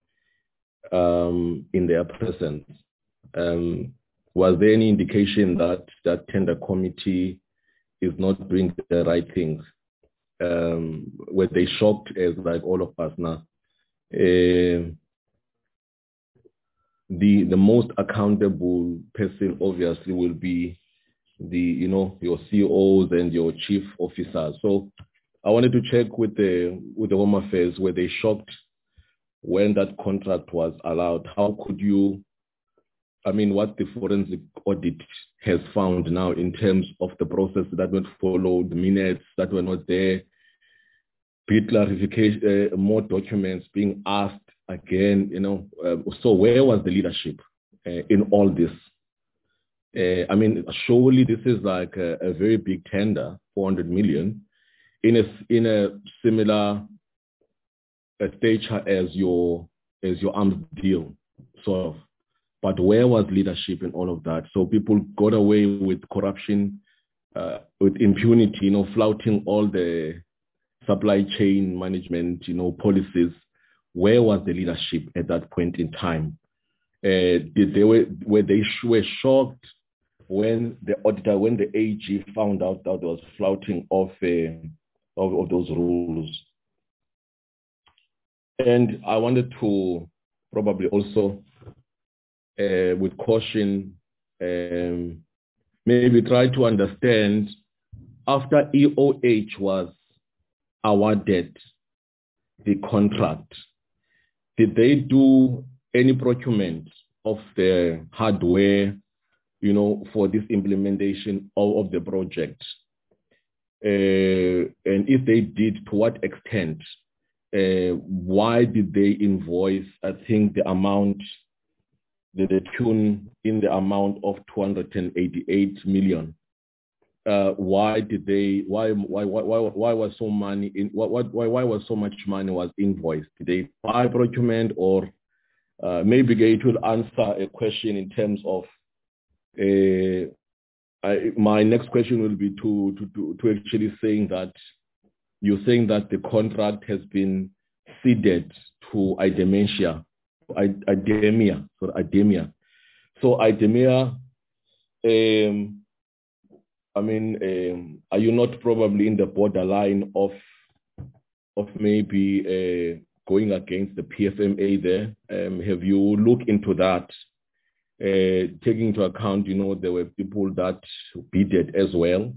um, in their presence? Um, was there any indication that that tender committee is not doing the right things? Um, were they shocked as like all of us now? Uh, the the most accountable person obviously will be the you know your C Os and your chief officers. So I wanted to check with the with the Home Affairs, were they shocked when that contract was allowed? How could you, I mean, what the forensic audit has found now in terms of the process that were followed, the minutes that were not there, bit clarification, uh, more documents being asked again, you know. Uh, so where was the leadership uh, in all this? Uh, I mean, surely this is like a, a very big tender, four hundred million, in a in a similar uh, stature as your as your arms deal, sort of. But where was leadership in all of that? So people got away with corruption, uh, with impunity, you know, flouting all the supply chain management, you know, policies. Where was the leadership at that point in time? Uh, did they were were they were shocked when the auditor, when the A G found out that there was flouting of, uh, of of those rules? And I wanted to probably also, uh, with caution, um, maybe try to understand, after E O H was awarded the contract, did they do any procurement of the hardware, you know, for this implementation of, of the project? Uh, and if they did, to what extent? Uh, why did they invoice, I think, the amount, the, the tune in the amount of two hundred eighty-eight million? Uh, why did they? Why? Why? Why? Why, why was so money in? What? What? Why? Why was so much money was invoiced? Did they buy procurement, or uh, maybe it will answer a question in terms of. Uh, I, my next question will be to, to to to actually saying that you're saying that the contract has been ceded to Idemesia, Idemia, sorry, Idemia. So Idemia. Um, I mean, um, are you not probably in the borderline of of maybe uh, going against the P F M A there? Um, have you looked into that, uh, taking into account, you know, there were people that bidded as well?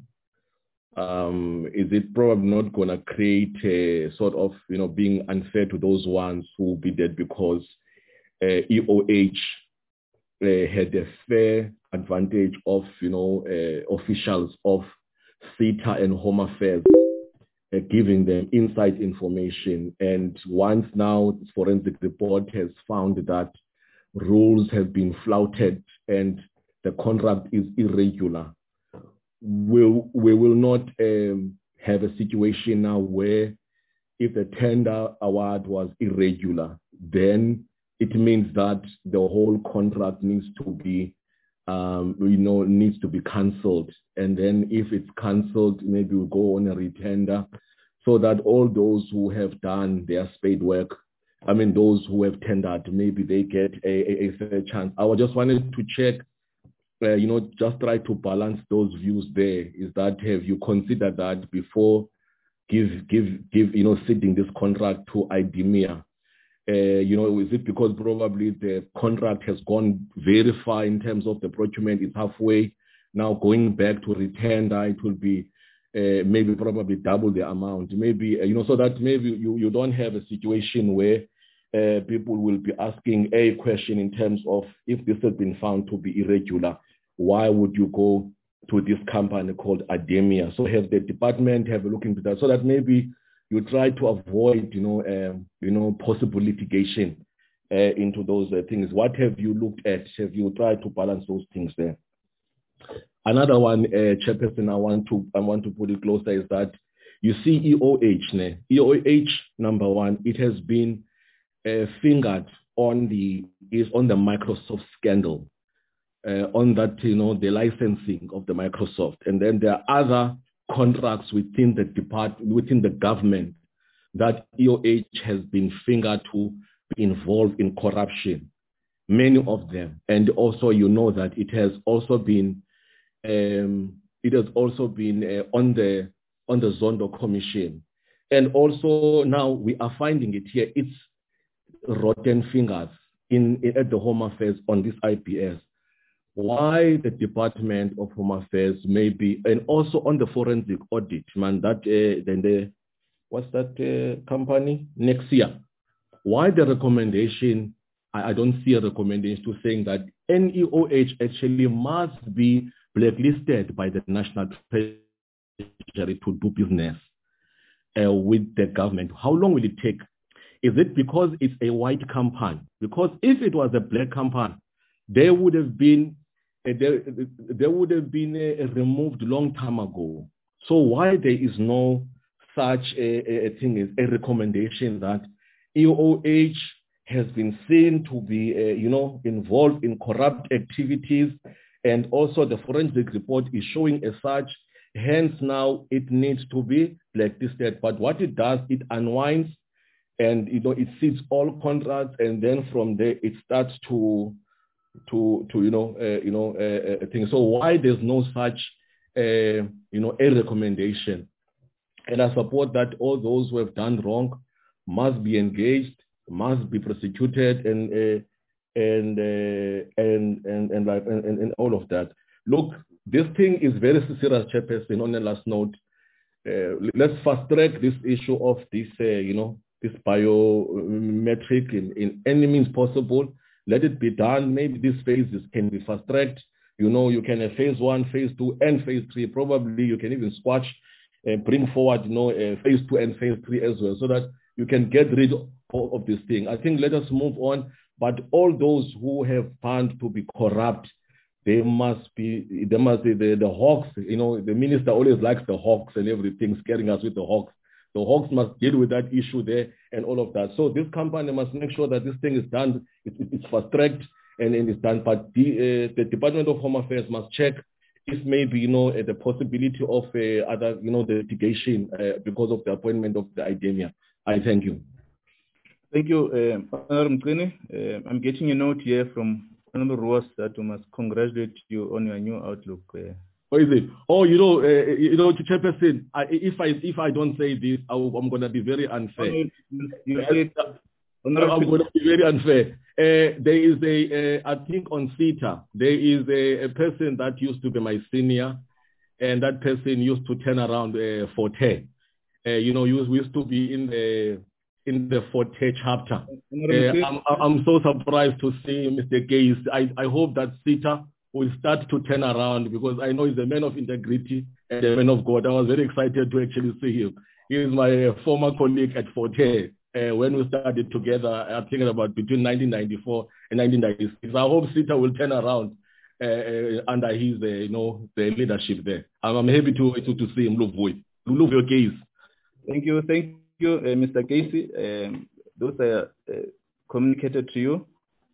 Um, is it probably not going to create a sort of, you know, being unfair to those ones who bidded because uh, E O H uh, had a fair advantage of, you know, uh, officials of SETA and Home Affairs uh, giving them inside information. And once now the forensic report has found that rules have been flouted and the contract is irregular, we'll, we will not um, have a situation now where if the tender award was irregular, then it means that the whole contract needs to be Um, you know, needs to be cancelled. And then if it's cancelled, maybe we'll go on a retender so that all those who have done their spade work, I mean, those who have tendered, maybe they get a, a, a fair chance. I was just wanted to check, uh, you know, just try to balance those views there. Is that, have you considered that before give, give, give, you know, ceding this contract to Idemia? Uh, you know, is it because probably the contract has gone very far in terms of the procurement, is halfway now going back to retender, it will be uh, maybe probably double the amount, maybe, uh, you know, so that maybe you, you don't have a situation where uh, people will be asking a question in terms of if this has been found to be irregular, why would you go to this company called Idemia? So have the department have a look into that so that maybe you try to avoid, you know, uh, you know, possible litigation uh, into those uh, things. What have you looked at? Have you tried to balance those things there? Another one, uh, Chairperson, I want to I want to put it closer is that you see E O H, ne? E O H number one, it has been uh, fingered on the is on the Microsoft scandal. uh, on that, you know, the licensing of the Microsoft. And then there are other contracts within the department, within the government, that E O H has been fingered to be involved in corruption, many of them. And also, you know that it has also been, um, it has also been uh, on the on the Zondo Commission. And also now we are finding it here, it's rotten fingers in, in at the Home Affairs on this I P S. Why the Department of Home Affairs may be, and also on the forensic audit, man, that uh, then the, what's that uh, company? Nexia. Why the recommendation, I, I don't see a recommendation to saying that N E O H actually must be blacklisted by the National Treasury to do business uh, with the government. How long will it take? Is it because it's a white company? Because if it was a black company, there would have been uh, there, there would have been uh, removed long time ago. So why there is no such a, a thing as a recommendation that E O H has been seen to be, uh, you know, involved in corrupt activities, and also the forensic report is showing as such. Hence, now it needs to be blacklisted. But what it does, it unwinds, and you know, it sees all contracts, and then from there it starts to, to, to you know, uh, you know, uh, uh, things. So why there's no such, uh, you know, a recommendation? And I support that all those who have done wrong must be engaged, must be prosecuted, and uh, and, uh, and and and like and, and, and all of that. Look, this thing is very serious, Chairperson. On the last note, uh, let's fast track this issue of this, uh, you know, this biometric in, in any means possible. Let it be done. Maybe these phases can be fast tracked. You know, you can have phase one, phase two, and phase three. Probably you can even squash and bring forward, you know, uh, phase two and phase three as well, so that you can get rid of, of this thing. I think let us move on. But all those who have found to be corrupt, they must be, they must be the, the hawks. You know, the minister always likes the hawks and everything, scaring us with the hawks. The hawks must deal with that issue there and all of that. So this company must make sure that this thing is done, it, it, it's fast-tracked and, and it's done. But the, uh, the Department of Home Affairs must check if maybe, you know, uh, the possibility of uh, other, you know, the litigation uh, because of the appointment of the IDEMIA. I thank you. Thank you, uh, Honorable Mqini. Uh, I'm getting a note here from Honorable Ross that we must congratulate you on your new outlook. Uh, What is it? Oh, you know, uh, you know, Chairperson, I, if I if I don't say this, I, I'm going to be very unfair. You, you said, I'm going to be very unfair. Uh, there is a, uh, I think on CETA, there is a, a person that used to be my senior, and that person used to turn around uh, Forte. Uh, you know, we used to be in the in the Forte chapter. Uh, I'm, I'm so surprised to see Mister Gaze. I, I hope that CETA will start to turn around, because I know he's a man of integrity and a man of God. I was very excited to actually see him. He is my uh, former colleague at Forte. Uh, when we started together, I'm thinking about between nineteen ninety-four and nineteen ninety-six. I hope CETA will turn around uh, uh, under his, uh, you know, the leadership there. I'm, I'm happy to, to to see him. Look, boy, look your case. Thank you, thank you, uh, Mister Casey. Um, those are uh, communicated to you.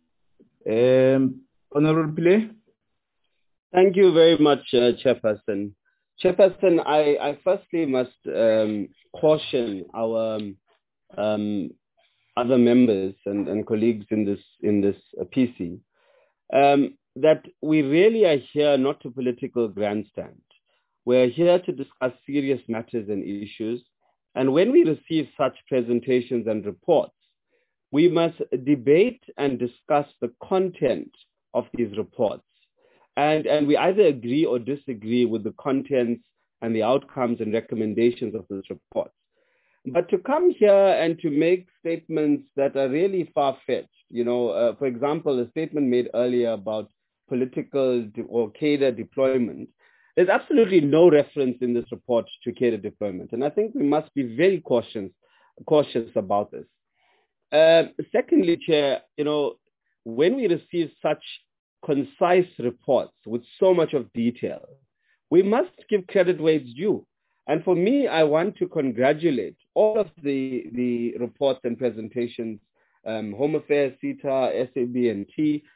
Um, Honorable Pillay. Thank you very much, uh, Chairperson. Chairperson, I, I firstly must um, caution our um, um, other members and, and colleagues in this in this uh, P C um, that we really are here not to political grandstand. We're here to discuss serious matters and issues. And when we receive such presentations and reports, we must debate and discuss the content of these reports. And, and we either agree or disagree with the contents and the outcomes and recommendations of those reports. But to come here and to make statements that are really far-fetched, you know, uh, for example, a statement made earlier about political de- or cadre deployment, there's absolutely no reference in this report to cadre deployment. And I think we must be very cautious, cautious about this. Uh, secondly, Chair, you know, when we receive such concise reports with so much of detail, we must give credit where it's due. And for me, I want to congratulate all of the, the reports and presentations, um, Home Affairs, CETA, S A B, and T,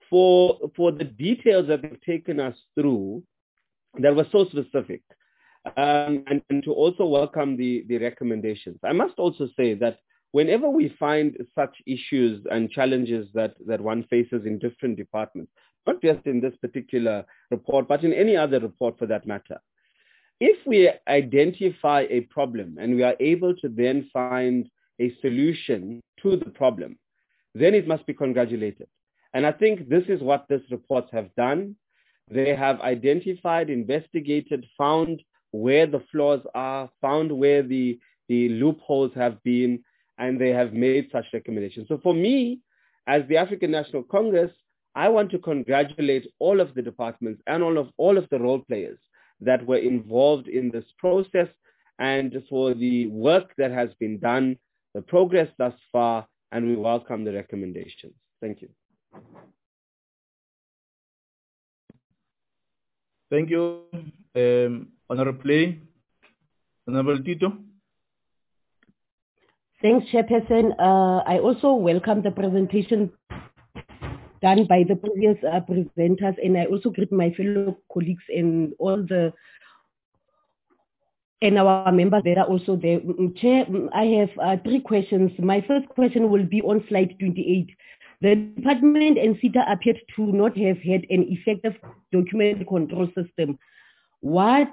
for, for the details that they've taken us through that were so specific, um, and, and to also welcome the, the recommendations. I must also say that whenever we find such issues and challenges that, that one faces in different departments, not just in this particular report, but in any other report for that matter, if we identify a problem and we are able to then find a solution to the problem, then it must be congratulated. And I think this is what these reports have done. They have identified, investigated, found where the flaws are, found where the, the loopholes have been, and they have made such recommendations. So for me, as the African National Congress, I want to congratulate all of the departments and all of, all of the role players that were involved in this process, and for the work that has been done, the progress thus far, and we welcome the recommendations. Thank you. Thank you, um, Honorable Play. Honorable Tito. Thanks, Chairperson. Uh, I also welcome the presentation done by the previous uh, presenters, and I also greet my fellow colleagues and all the and our members that are also there. Chair, I have uh, three questions. My first question will be on slide twenty-eight. The department and SETA appeared to not have had an effective document control system. What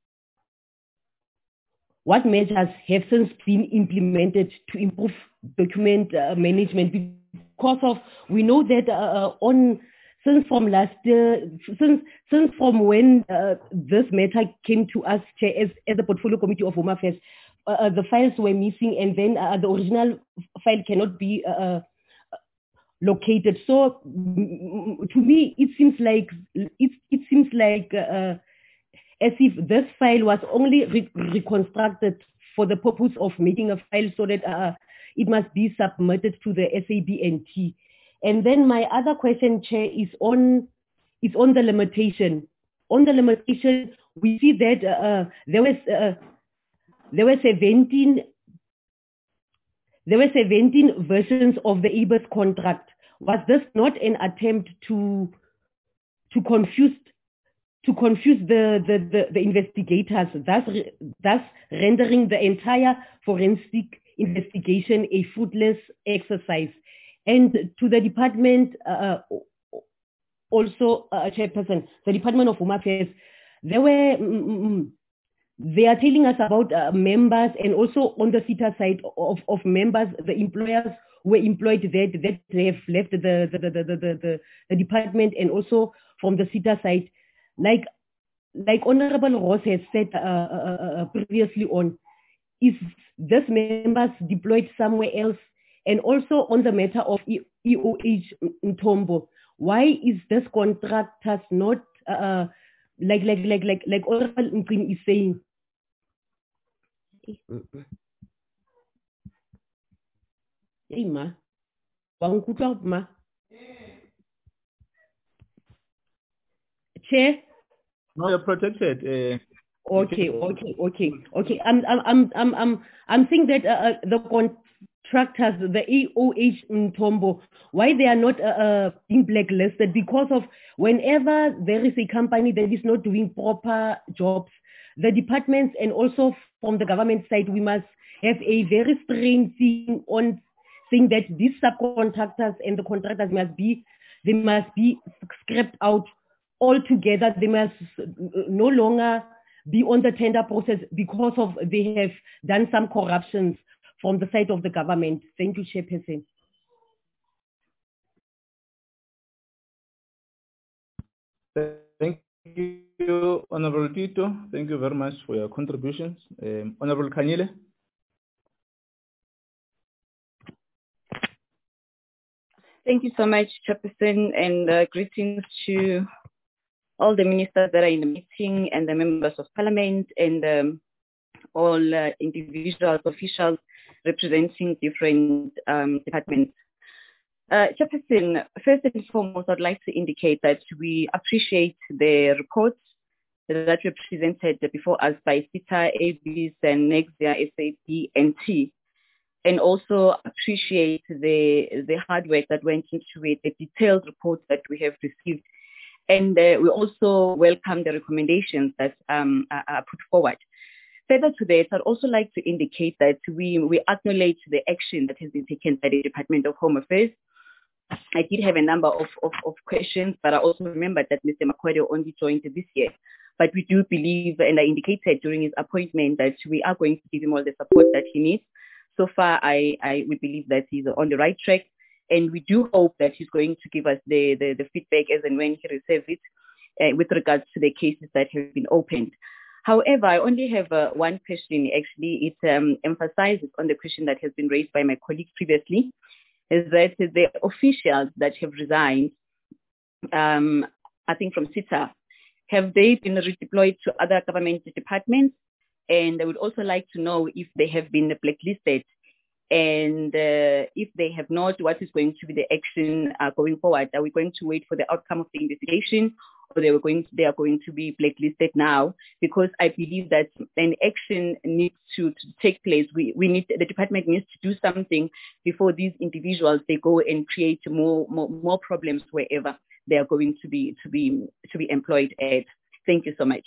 What measures have since been implemented to improve document uh, management? Because of, we know that uh, on since from last year, since since from when uh, this matter came to us, Chair, as, as the Portfolio Committee of Home Affairs, uh, the files were missing, and then uh, the original file cannot be uh, located. So mm, to me, it seems like it it seems like. Uh, as if this file was only re reconstructed for the purpose of making a file so that uh, it must be submitted to the S A B N T. And then my other question, Chair, is on, is on the limitation. On the limitation, we see that uh, there was uh, there were seventeen there were seventeen versions of the A B I S contract. Was this not an attempt to to confuse to confuse the, the, the, the investigators, thus, re, thus rendering the entire forensic investigation a fruitless exercise? And to the department, uh, also, uh, Chairperson, the Department of Home Affairs, they were, mm, they are telling us about uh, members, and also on the SETA side of, of members, the employers who were employed there that they have left the, the, the, the, the, the, the department, and also from the SETA side. Like, like Honorable Ross has said uh, uh, uh, previously on, is this members deployed somewhere else? And also on the matter of E O H Mthombo, why is this contractors not uh, like like like like like Honorable Mqini is saying? Hey ma, wangkuta ma. Chair. No, you're protected. Uh, okay, okay, okay, okay. I'm, I'm, I'm, I'm, I'm saying that uh, the contractors, the E O H Mthombo, why they are not uh, being blacklisted? Because of whenever there is a company that is not doing proper jobs, the departments and also from the government side, we must have a very strange thing on saying that these subcontractors and the contractors must be, they must be scrapped out altogether. They must no longer be on the tender process because of they have done some corruptions from the side of the government. Thank you, Chairperson. Thank you, Honorable Tito. Thank you very much for your contributions. Um, Honorable Khanyile. Thank you so much, Chairperson, and uh, greetings to all the ministers that are in the meeting and the members of parliament and um, all uh, individuals, officials representing different um, departments. Uh, Chairperson, first and foremost, I'd like to indicate that we appreciate the reports that were presented before us by SETA, A B I S, and NEXIA, S A B N T. and also appreciate the, the hard work that went into it, the detailed reports that we have received. And uh, we also welcome the recommendations that um, are, are put forward. Further to that, I'd also like to indicate that we, we acknowledge the action that has been taken by the Department of Home Affairs. I did have a number of, of, of questions, but I also remembered that Mister Makwede only joined this year. But we do believe, and I indicated during his appointment, that we are going to give him all the support that he needs. So far, I, I we believe that he's on the right track, and we do hope that he's going to give us the, the, the feedback as and when he receives it uh, with regards to the cases that have been opened. However, I only have uh, one question. Actually, it um, emphasizes on the question that has been raised by my colleagues previously, is that the officials that have resigned, um, I think from SITA, have they been redeployed to other government departments? And I would also like to know if they have been blacklisted. And uh, if they have not, what is going to be the action uh, going forward? Are we going to wait for the outcome of the investigation, or they were going to, they are going to be blacklisted now? Because I believe that an action needs to, to take place. We we need the department needs to do something before these individuals they go and create more more, more problems wherever they are going to be to be to be employed at. Thank you so much.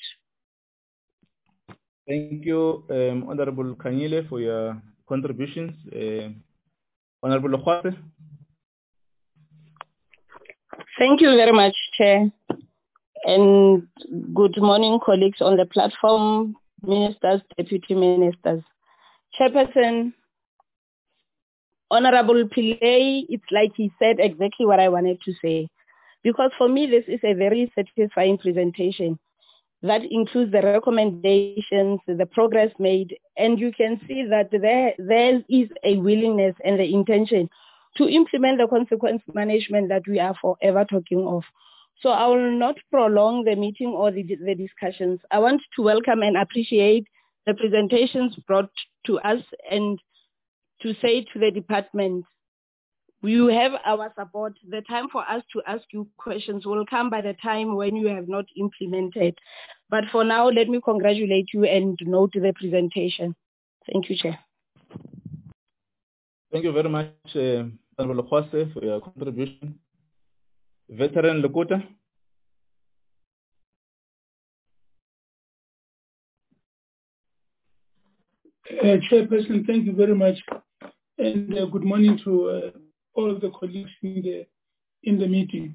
Thank you, um, Honorable Kanyile, for your contributions. Uh, Honorable Lokhwase. Thank you very much, Chair. And good morning, colleagues on the platform, ministers, deputy ministers. Chairperson, Honorable Pillay, it's like he said exactly what I wanted to say. Because for me, this is a very satisfying presentation that includes the recommendations, the progress made, and you can see that there, there is a willingness and the intention to implement the consequence management that we are forever talking of. So I will not prolong the meeting or the, the discussions. I want to welcome and appreciate the presentations brought to us and to say to the department, you have our support. The time for us to ask you questions will come by the time when you have not implemented. But for now, let me congratulate you and note the presentation. Thank you, Chair. Thank you very much, uh, Honorable Lokhwase, for your contribution. Veteran Lekota. Uh, Chairperson, thank you very much. And uh, good morning to uh, all of the colleagues in the, in the meeting.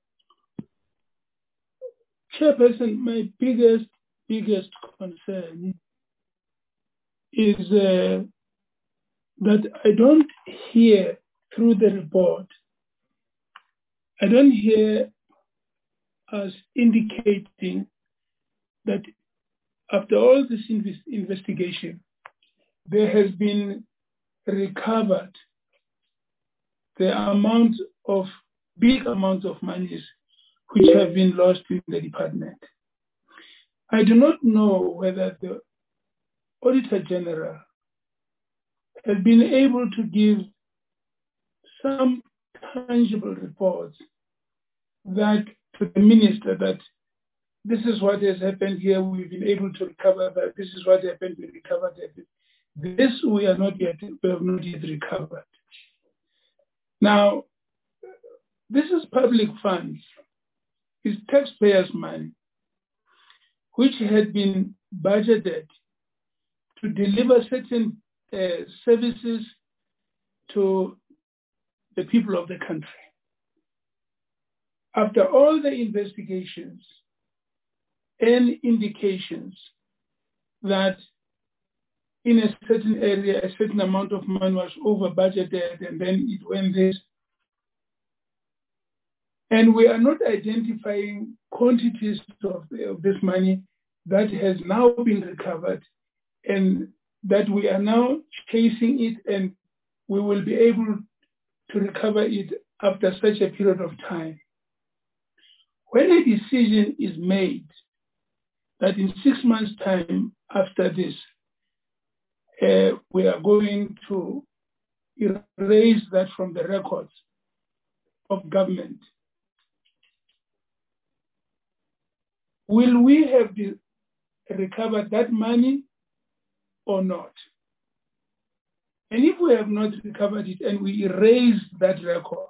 Chairperson, my biggest, biggest concern is uh, that I don't hear through the report, I don't hear us indicating that after all this invest investigation, there has been recovered the amount of, big amounts of monies which have been lost in the department. I do not know whether the Auditor General has been able to give some tangible reports that to the minister that this is what has happened here, we've been able to recover that, this is what happened, we recovered that. This we are not yet, we have not yet recovered. Now, this is public funds, it's taxpayers' money, which had been budgeted to deliver certain uh, services to the people of the country. After all the investigations and indications that in a certain area, a certain amount of money was over budgeted and then it went this. And we are not identifying quantities of, of this money that has now been recovered and that we are now chasing it and we will be able to recover it after such a period of time. When a decision is made that in six months' time after this, uh, we are going to erase that from the records of government, will we have the, recovered that money or not? And if we have not recovered it and we erase that record,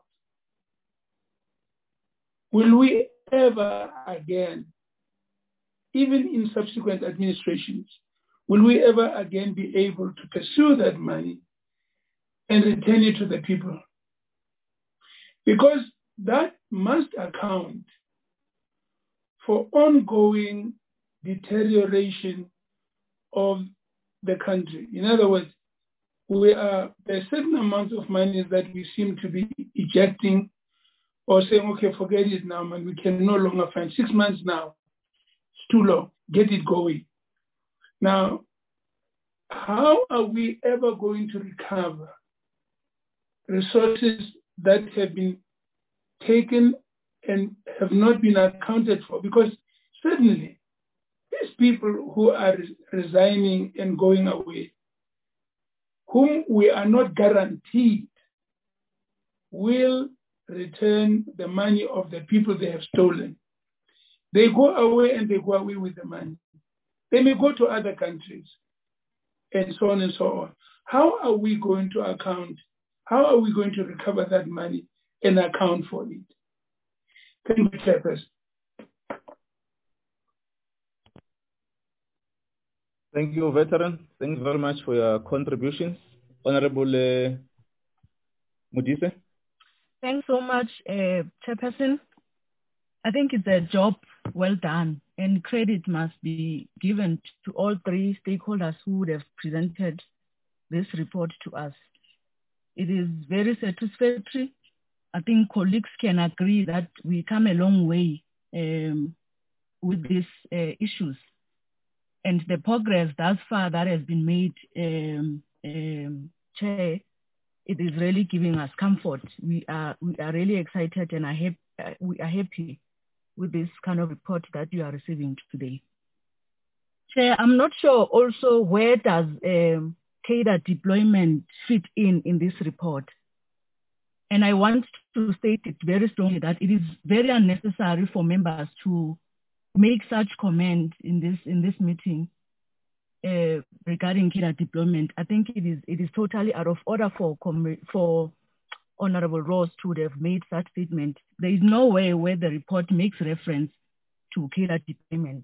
will we ever again, even in subsequent administrations, will we ever again be able to pursue that money and return it to the people? Because that must account for ongoing deterioration of the country. In other words, we are, there are certain amounts of money that we seem to be ejecting or saying, okay, forget it now, man, we can no longer find. Six months now, it's too long, get it going. Now, how are we ever going to recover resources that have been taken and have not been accounted for? Because certainly, these people who are resigning and going away, whom we are not guaranteed will return the money of the people they have stolen. They go away and they go away with the money. They may go to other countries and so on and so on. How are we going to account? How are we going to recover that money and account for it? Thank you, Chairperson. Thank you, veteran. Thanks very much for your contributions. Honorable uh, Modise. Thanks so much, uh, Chairperson. I think it's a job well done, and credit must be given to all three stakeholders who would have presented this report to us. It is very satisfactory. I think colleagues can agree that we come a long way um, with these uh, issues. And the progress thus far that has been made, um, um, Chair, it is really giving us comfort. We are we are really excited and are hap- uh, we are happy with this kind of report that you are receiving today. Chair, I'm not sure also where does um, cadre deployment fit in in this report. And I want to state it very strongly that it is very unnecessary for members to make such comment in this in this meeting uh, regarding cadre deployment. I think it is it is totally out of order for for Honorable Ross to have made such statement. There is no way where the report makes reference to cadre deployment.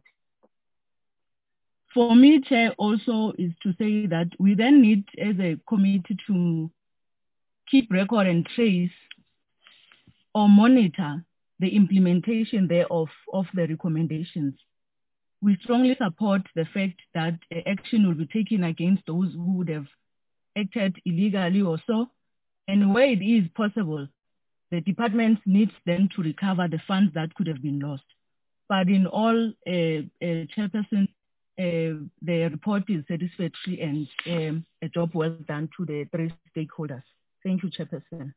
For me, Chair, also is to say that we then need as a committee to keep record and trace or monitor the implementation thereof of the recommendations. We strongly support the fact that action will be taken against those who would have acted illegally or so, and where it is possible, the department needs them to recover the funds that could have been lost. But in all, uh, uh, Chairperson, uh, the report is satisfactory and um, a job well done to the three stakeholders. Thank you, Chairperson.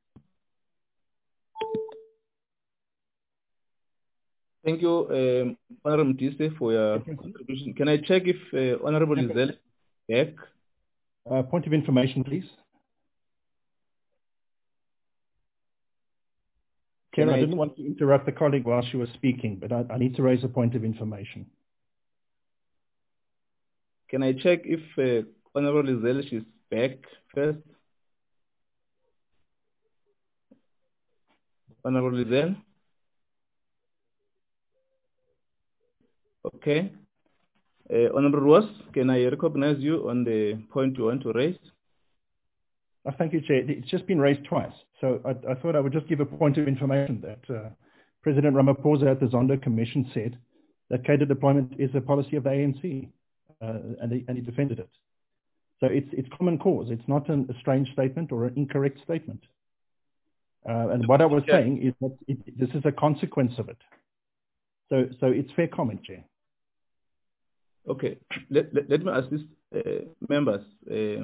Thank you, um, Honorable Modise, for your contribution. Can I check if uh, Honorable Lizel back? Uh, point of information, please. Chair, I, I didn't want to interrupt the colleague while she was speaking, but I, I need to raise a point of information. Can I check if uh, Honorable Lizel is back first? Honorable Lizel? Okay. Uh, Honorable Ross, can I recognize you on the point you want to raise? Oh, thank you, Chair. It's just been raised twice. So I, I thought I would just give a point of information that uh, President Ramaphosa at the Zondo Commission said that cadre deployment is a policy of the A N C, uh, and, he, and he defended it. So it's, it's common cause. It's not an, a strange statement or an incorrect statement. Uh, and what I was okay. saying is that it, this is a consequence of it. So, so it's fair comment, Chair. Okay, let, let, let me assist uh, members. Uh,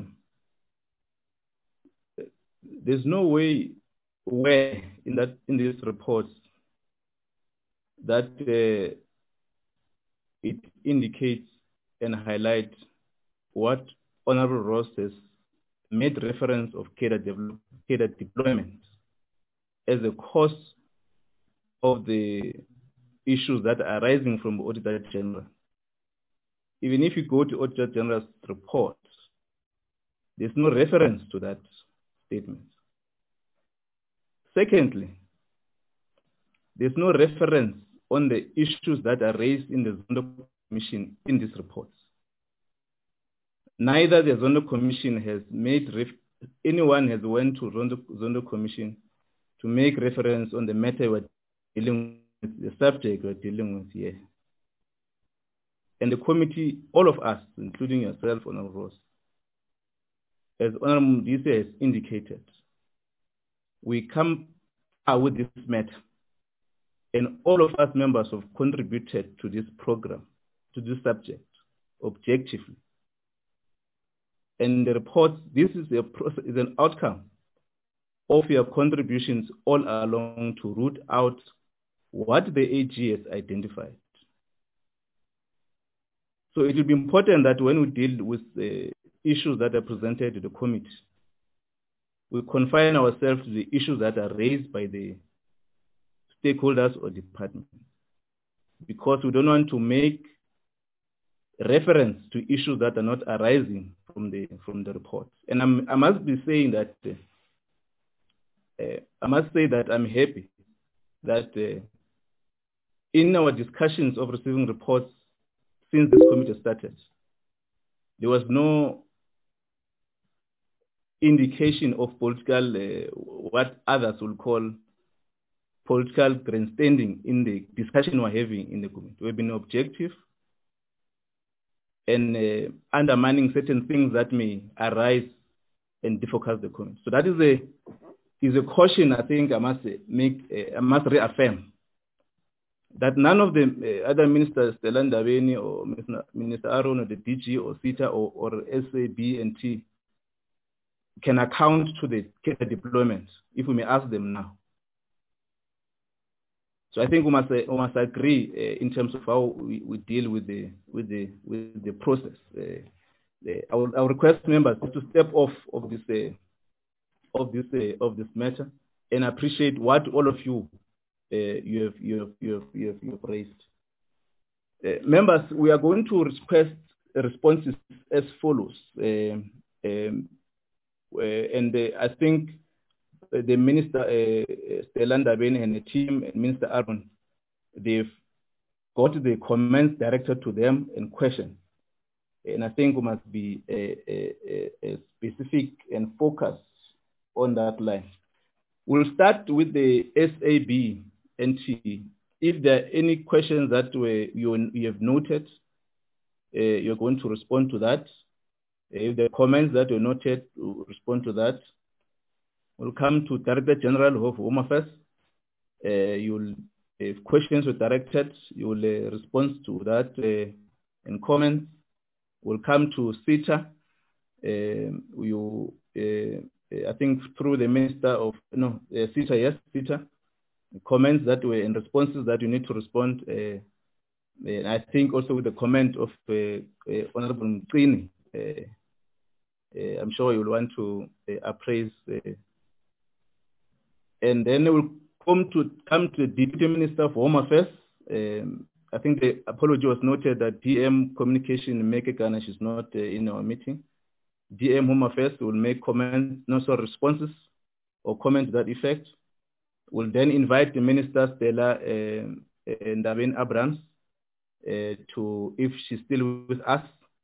there's no way where in that in these reports that uh, it indicates and highlights what Honorable Ross has made reference of cadre, de- cadre deployment as a cause of the issues that are arising from Auditor General. Even if you go to Auditor General's report, There's no reference to that statement. Secondly, there's no reference on the issues that are raised in the Zondo Commission in these reports. Neither the Zondo Commission has made, ref anyone has went to Zondo, Zondo Commission to make reference on the matter we're dealing with, the subject we're dealing with here. And the committee, all of us, including yourself, Honorable Ross, as Honorable Mdisi has indicated, we come out with this matter. And all of us members have contributed to this program, to this subject, objectively. And the report, this is, a process, is an outcome of your contributions all along to root out what the A G has identified. So it will be important that when we deal with the issues that are presented to the committee, we confine ourselves to the issues that are raised by the stakeholders or departments, because we don't want to make reference to issues that are not arising from the from the report. And I'm, I must be saying that uh, uh, I must say that I'm happy that uh, in our discussions of receiving reports since this committee started, there was no indication of political, uh, what others will call political grandstanding in the discussion we're having in the committee. We've been objective and uh, undermining certain things that may arise and defocus the committee. So that is a is a caution I think I must make, uh, I must reaffirm that none of the uh, other ministers, Stella Ndabeni or Minister Aaron or the D G or SETA or, or S A B and T, can account to the deployment, if we may ask them now. So I think we must, uh, we must agree uh, in terms of how we, we deal with the with the with the process. Uh, the, I, will, I will request members to step off of this uh, of this uh, of this matter and appreciate what all of you uh, you have you have you have you have, you have raised. Uh, members, we are going to request responses as follows, um, um, uh, and uh, I think. The Minister, uh, Stella Ndabeni and the team, and Minister Aaron, they've got the comments directed to them and questions. And I think we must be uh, uh, uh, specific and focused on that line. We'll start with the S A B N T. If there are any questions that were, you, you have noted, uh, you're going to respond to that. If there are comments that were noted, we'll respond to that. We'll come to Director General of Home Affairs. Uh, you'll, if questions were directed, you will uh, respond to that uh, and comments. We'll come to SETA. Uh, you, uh, I think through the Minister of, no, uh, SETA, yes, SETA. Comments that were in responses that you need to respond. Uh, and I think also with the comment of uh, uh, Honorable Mcini, uh, uh, I'm sure you'll want to uh, appraise uh, and then we'll come to come to the Deputy Minister of Home Affairs. Um, I think the apology was noted that D M Communication Meke Ganesh is not uh, in our meeting. D M Home Affairs will make comments, no sorry, responses or comments to that effect. We'll then invite the Minister Stella uh, Ndabeni Abrahams uh, to, if she's still with us,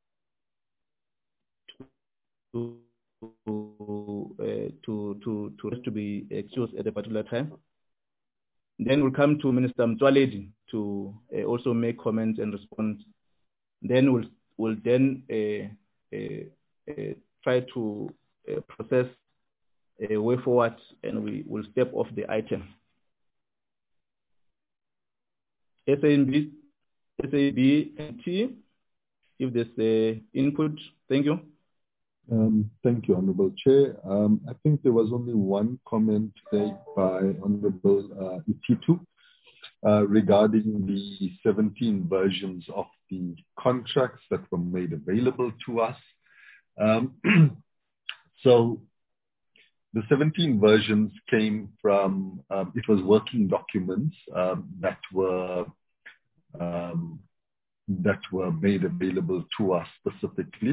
to To, uh, to to to to be excused at a particular time. Then we'll come to Minister Mtwaledi to uh, also make comments and respond. Then we'll we'll then uh, uh, uh, try to uh, process a way forward, and we will step off the item. S A B, S A B and T, if there's uh, input, thank you. Um, thank you, Honorable Chair. Um, I think there was only one comment made by Honorable uh, Ititu uh, regarding the seventeen versions of the contracts that were made available to us. Um, so the seventeen versions came from, um, it was working documents um, that were um, that were made available to us specifically.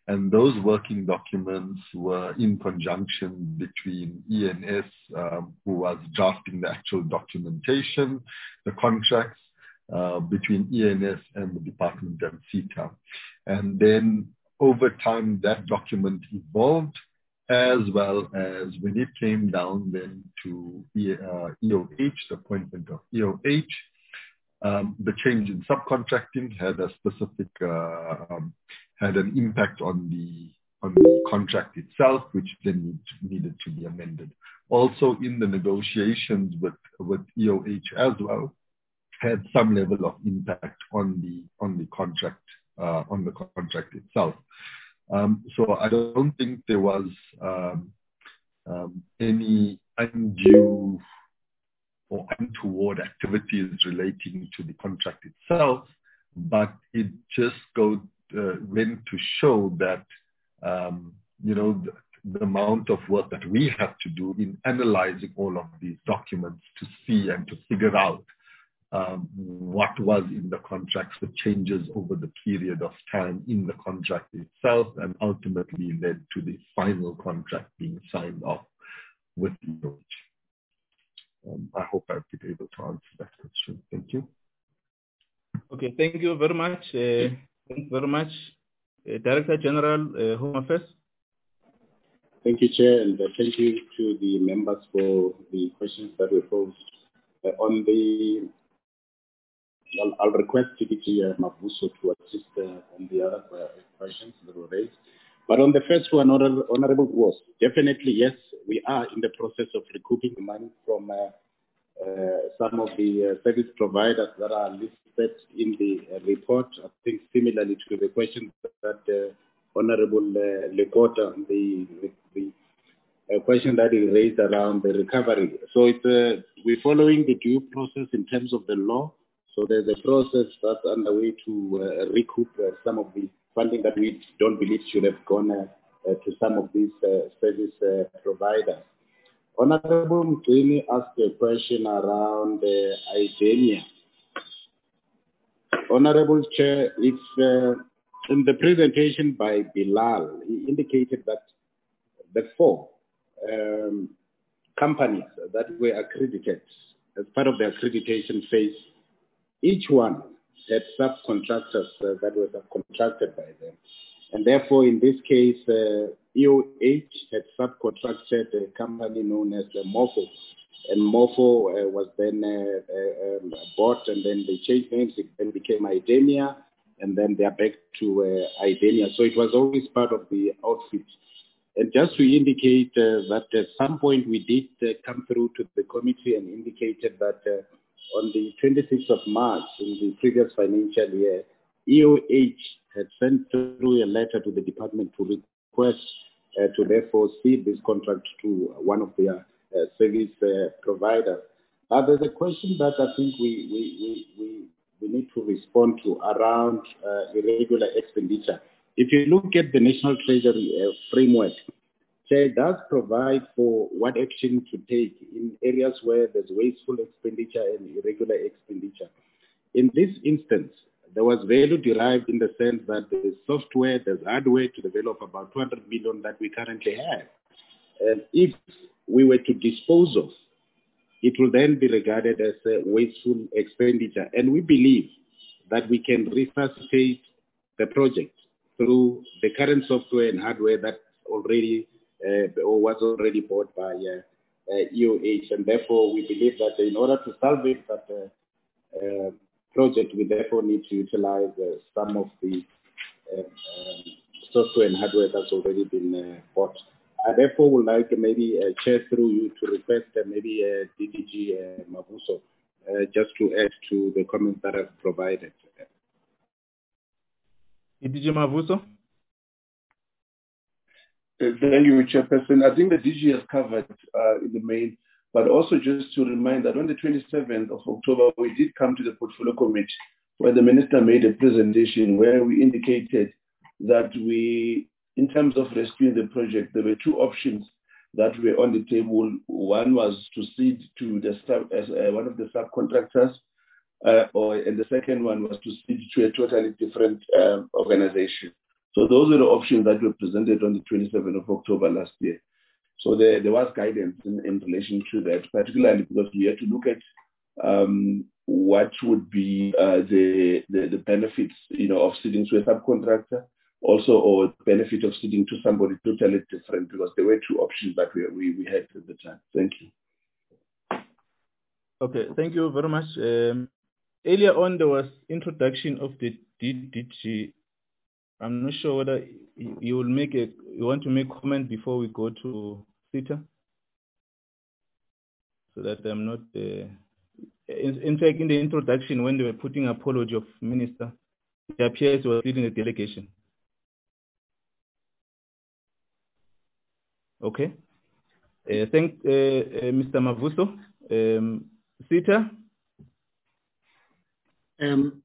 And those working documents were in conjunction between E N S, um, who was drafting the actual documentation, the contracts, uh, between E N S and the department and SETA. And then over time, that document evolved, as well as when it came down then to E, uh, E O H, the appointment of E O H, um, the change in subcontracting had a specific, uh, um, had an impact on the on the contract itself, which then need, needed to be amended. Also, in the negotiations with with E O H as well, had some level of impact on the on the contract uh, on the contract itself. Um, so I don't think there was um, um, any undue or untoward activities relating to the contract itself, but it just goes uh, went to show that um, you know the, the amount of work that we have to do in analyzing all of these documents to see and to figure out Um, what was in the contracts, the changes over the period of time in the contract itself, and ultimately led to the final contract being signed off with E O H. Um, I hope I've been able to answer that question. Thank you. Okay, thank you very much. Uh, thank you very much. Uh, Director General, uh, Home Affairs. Thank you, Chair, and uh, thank you to the members for the questions that were posed. Uh, on the I'll, I'll request D G uh, Mavuso to assist uh, on the other uh, questions that were raised. But on the first one, Honorable, Honorable Gross, definitely, yes, we are in the process of recouping money from uh, uh, some of the uh, service providers that are listed in the uh, report. I think similarly to the question that uh, Honorable uh, Lekota, the, the, the uh, question that he raised around the recovery. So it's, uh, we're following the due process in terms of the law. So there's a process that's underway to uh, recoup uh, some of the funding that we don't believe should have gone uh, uh, to some of these uh, service uh, providers. Honorable Mtwini asked a question around uh, IDEMIA. Honorable Chair, it's uh, in the presentation by Bilal, he indicated that the four um, companies that were accredited as part of the accreditation phase, each one had subcontractors uh, that were subcontracted by them. And therefore, in this case, uh, E O H had subcontracted a company known as uh, Morpho. And Morpho uh, was then uh, uh, um, bought, and then they changed names. It then became IDEMIA, and then they are back to uh, IDEMIA. So it was always part of the outfit. And just to indicate uh, that at some point we did uh, come through to the committee and indicated that uh, on the twenty-sixth of March in the previous financial year, E O H had sent through a letter to the department to request uh, to therefore cede this contract to one of their uh, service uh, providers. Uh, there's a question that I think we, we, we, we, we need to respond to around uh, irregular expenditure. If you look at the National Treasury uh, framework, it does provide for what action to take in areas where there's wasteful expenditure and irregular expenditure. In this instance, there was value derived in the sense that there's software, there's hardware to develop about two hundred million that we currently have. And if we were to dispose of, it will then be regarded as a wasteful expenditure. And we believe that we can resuscitate the project through the current software and hardware that's already Uh, or was already bought by uh, uh, E O H, and therefore we believe that in order to salvage that uh, uh, project, we therefore need to utilize uh, some of the uh, um, software and hardware that's already been uh, bought. I therefore would like uh, maybe uh, chair through you to request uh, maybe uh, D D G uh, Mavuso uh, just to add to the comments that I've provided. D D G Mavuso. Thank you, Chairperson. I think the D G has covered uh, in the main, but also just to remind that on the twenty-seventh of October, we did come to the Portfolio Committee where the Minister made a presentation where we indicated that we, in terms of rescuing the project, there were two options that were on the table. One was to cede to the sub, as uh, one of the subcontractors, uh, or, and the second one was to cede to a totally different uh, organization. So those were the options that were presented on the twenty-seventh of October last year. So there, there was guidance in, in relation to that, particularly because we had to look at um, what would be uh, the, the the benefits, you know, of sitting to a subcontractor, also, or benefit of sitting to somebody totally different, because there were two options that we we, we had at the time. Thank you. Okay, thank you very much. Um, earlier on, there was introduction of the D D G. I'm not sure whether you will make a, you want to make comment before we go to SETA, so that I'm not, uh, in, in fact, in the introduction, when they were putting apology of minister, it appears he was leading a delegation. Okay. Uh, thank uh, uh, Mister Mavuso. Um, SETA. Um,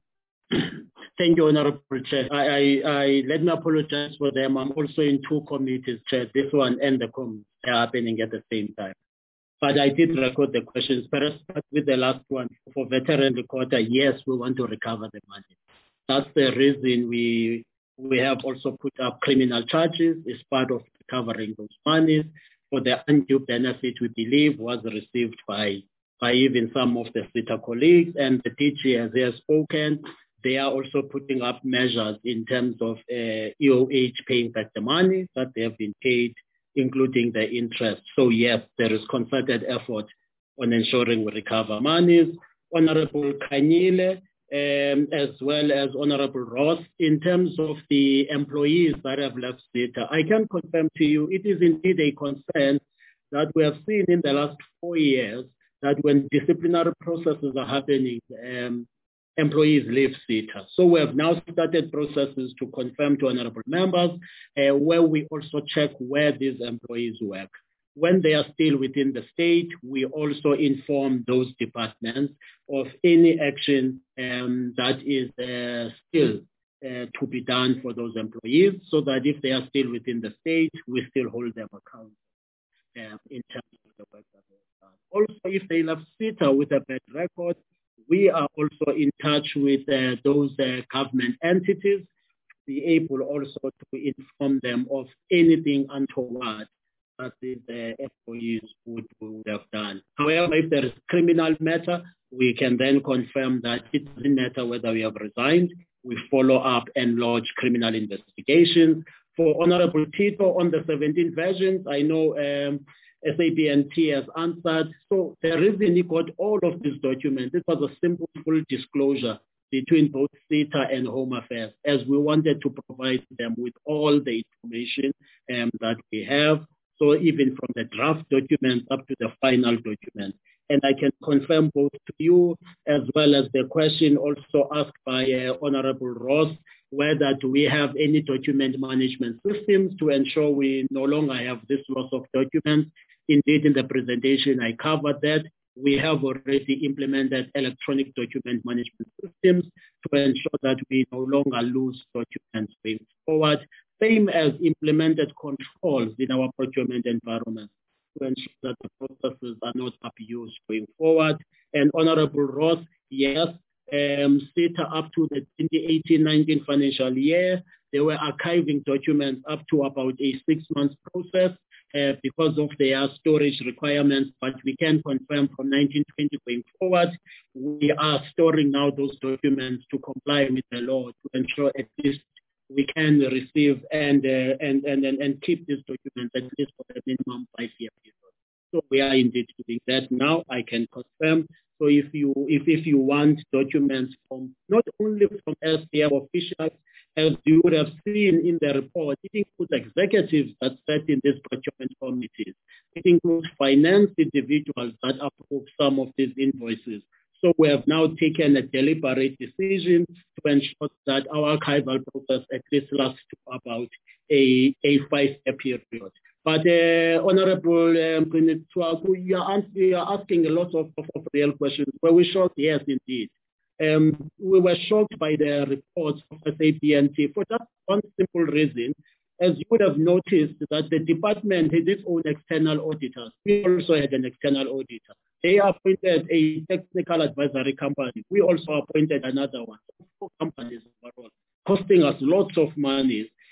Thank you, Honorable Chair. I, I, I, let me apologize for them. I'm also in two committees, Chair, this one and the committee happening at the same time. But I did record the questions. Perhaps start with the last one. For veteran recorder, yes, we want to recover the money. That's the reason we we have also put up criminal charges as part of recovering those monies for the undue benefit we believe was received by, by even some of the SETA colleagues. And the D G, as they have spoken, they are also putting up measures in terms of uh, E O H paying back the money that they have been paid, including the interest. So yes, there is concerted effort on ensuring we recover monies. Honorable Kanyile, um, as well as Honorable Ross, in terms of the employees that have left SETA, I can confirm to you it is indeed a concern that we have seen in the last four years that when disciplinary processes are happening, um, employees leave SETA. So we have now started processes to confirm to honorable members uh, where we also check where these employees work. When they are still within the state, we also inform those departments of any action um, that is uh, still uh, to be done for those employees, so that if they are still within the state, we still hold them accountable uh, in terms of the work that they have done. Also, if they left SETA with a bad record, we are also in touch with uh, those uh, government entities to be able also to inform them of anything untoward that these uh, employees would, would have done. However, if there is criminal matter, we can then confirm that it doesn't matter whether we have resigned. We follow up and lodge criminal investigations. For Honorable Tito on the seventeen versions, I know um, S A B N T has answered. So the reason he got all of these documents, it was a simple full disclosure between both SETA and Home Affairs, as we wanted to provide them with all the information um, that we have. So even from the draft documents up to the final document. And I can confirm both to you, as well as the question also asked by uh, Honorable Ross, whether do we have any document management systems to ensure we no longer have this loss of documents. Indeed, in the presentation, I covered that. We have already implemented electronic document management systems to ensure that we no longer lose documents going forward. Same as implemented controls in our procurement environment to ensure that the processes are not abused going forward. And Honorable Ross, yes, um, SETA up to the twenty eighteen nineteen financial year, they were archiving documents up to about a six-month process uh, because of their storage requirements, but we can confirm from nineteen twenty going forward, we are storing now those documents to comply with the law to ensure at least we can receive and, uh, and, and, and, and keep these documents at least for the minimum five-year period. So we are indeed doing that now, I can confirm. So if you, if, if you want documents from, not only from S P M officials, as you would have seen in the report, it includes executives that sit in these procurement committees. It includes finance individuals that approve some of these invoices. So we have now taken a deliberate decision to ensure that our archival process at least lasts to about a, a five-year period. But uh, Honorable um, you, are you are asking a lot of, of, of real questions. Were we shocked? Yes, indeed. Um, we were shocked by the reports of S A B N T for just one simple reason. As you would have noticed that the department had its own external auditors. We also had an external auditor. They appointed a technical advisory company. We also appointed another one. Four companies overall, costing us lots of money.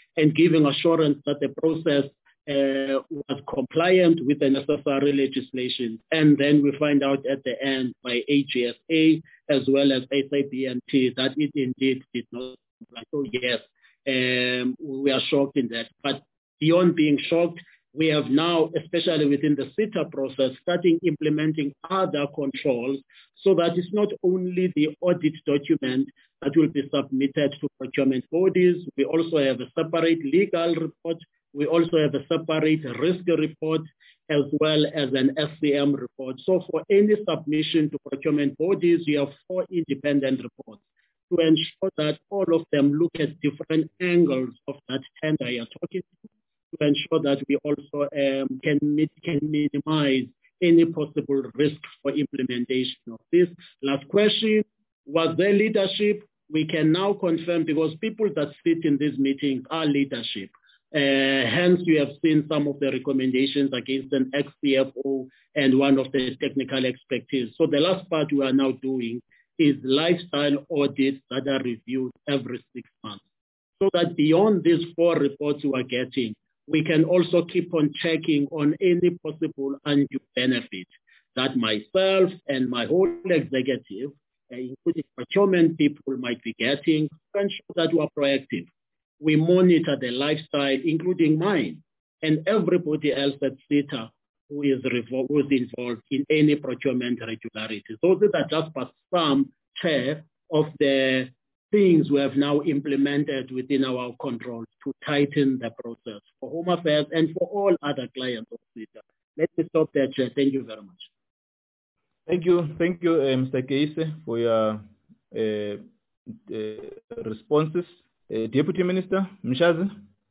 and giving assurance that the process uh, was compliant with the necessary legislation. And then we find out at the end by A G S A as well as S A B N T that it indeed did not comply. So yes, um, we are shocked in that. But beyond being shocked, we have now, especially within the SETA process, starting implementing other controls so that it's not only the audit document that will be submitted to procurement bodies. We also have a separate legal report. We also have a separate risk report as well as an S C M report. So for any submission to procurement bodies, we have four independent reports to ensure that all of them look at different angles of that tender you're talking to, to ensure that we also um, can, can minimize any possible risk for implementation of this. Last question, was there leadership? We can now confirm, because people that sit in these meetings are leadership. Uh, hence, you have seen some of the recommendations against an ex-C F O and one of the technical expertise. So the last part we are now doing is lifestyle audits that are reviewed every six months. So that beyond these four reports we are getting, we can also keep on checking on any possible undue benefit that myself and my whole executive, including procurement people, might be getting, to ensure that we are proactive. We monitor the lifestyle, including mine, and everybody else at SETA who is, who is involved in any procurement irregularities. Those are just some, Chair, of the things we have now implemented within our controls to tighten the process for Home Affairs and for all other clients of SETA. Let me stop there, Chair. Thank you very much. Thank you. Thank you, uh, Mister Keise, for your uh, uh, responses. Uh, Deputy Minister Mshazi.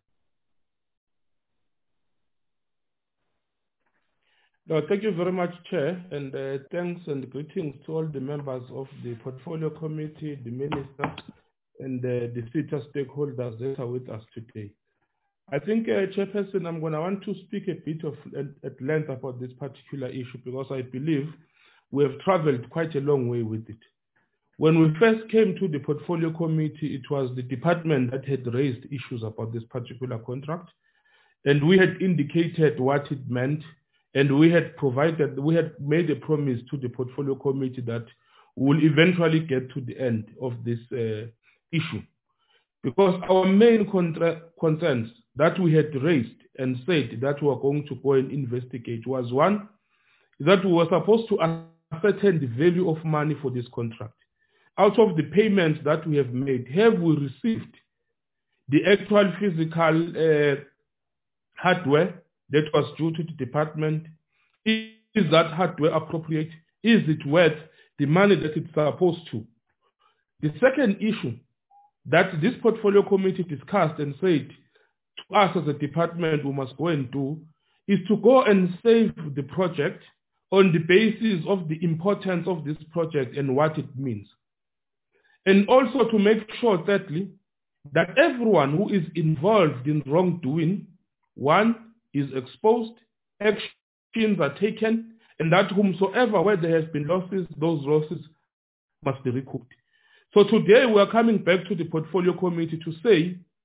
No, thank you very much, Chair, and uh, thanks and greetings to all the members of the Portfolio Committee, the Minister, and uh, the SETA stakeholders that are with us today. I think, uh, Chairperson, I'm going to want to speak a bit of at, at length about this particular issue because I believe we have traveled quite a long way with it. When we first came to the Portfolio Committee, it was the department that had raised issues about this particular contract, and we had indicated what it meant, and we had provided, we had made a promise to the Portfolio Committee that we will eventually get to the end of this uh, issue. Because our main concerns that we had raised and said that we were going to go and investigate was one, that we were supposed to ascertain the value of money for this contract. Out of the payments that we have made, have we received the actual physical uh, hardware that was due to the department? Is that hardware appropriate? Is it worth the money that it's supposed to? The second issue that this Portfolio Committee discussed and said to us as a department we must go and do is to go and save the project on the basis of the importance of this project and what it means. And also to make sure, thirdly, that everyone who is involved in wrongdoing, one, is exposed, actions are taken, and that whomsoever, where there has been losses, those losses must be recouped. So today we are coming back to the Portfolio Committee to say,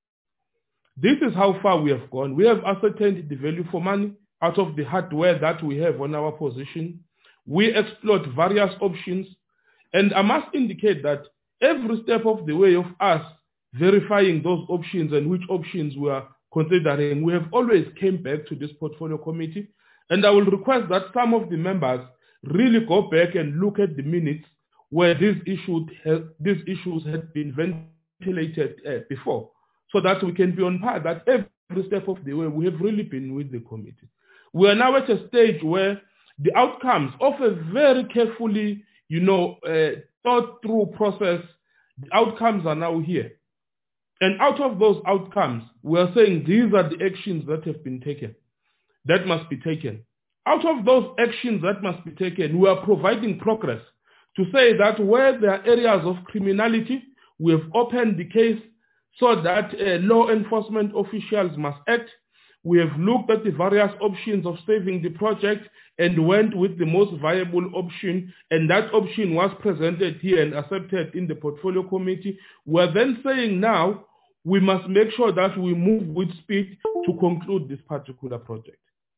this is how far we have gone. We have ascertained the value for money out of the hardware that we have on our position. We explored various options, and I must indicate that every step of the way of us verifying those options and which options we are considering, we have always came back to this Portfolio Committee, and I will request that some of the members really go back and look at the minutes where these issues, these issues had been ventilated uh, before, so that we can be on par that every step of the way we have really been with the committee. We are now at a stage where the outcomes of a very carefully, you know, uh, thought through process, the outcomes are now here. And out of those outcomes, we are saying these are the actions that have been taken, that must be taken. Out of those actions that must be taken, we are providing progress to say that where there are areas of criminality, we have opened the case so that uh, law enforcement officials must act. We have looked at the various options of saving the project and went with the most viable option, and that option was presented here and accepted in the Portfolio Committee. We're then saying now we must make sure that we move with speed to conclude this particular project.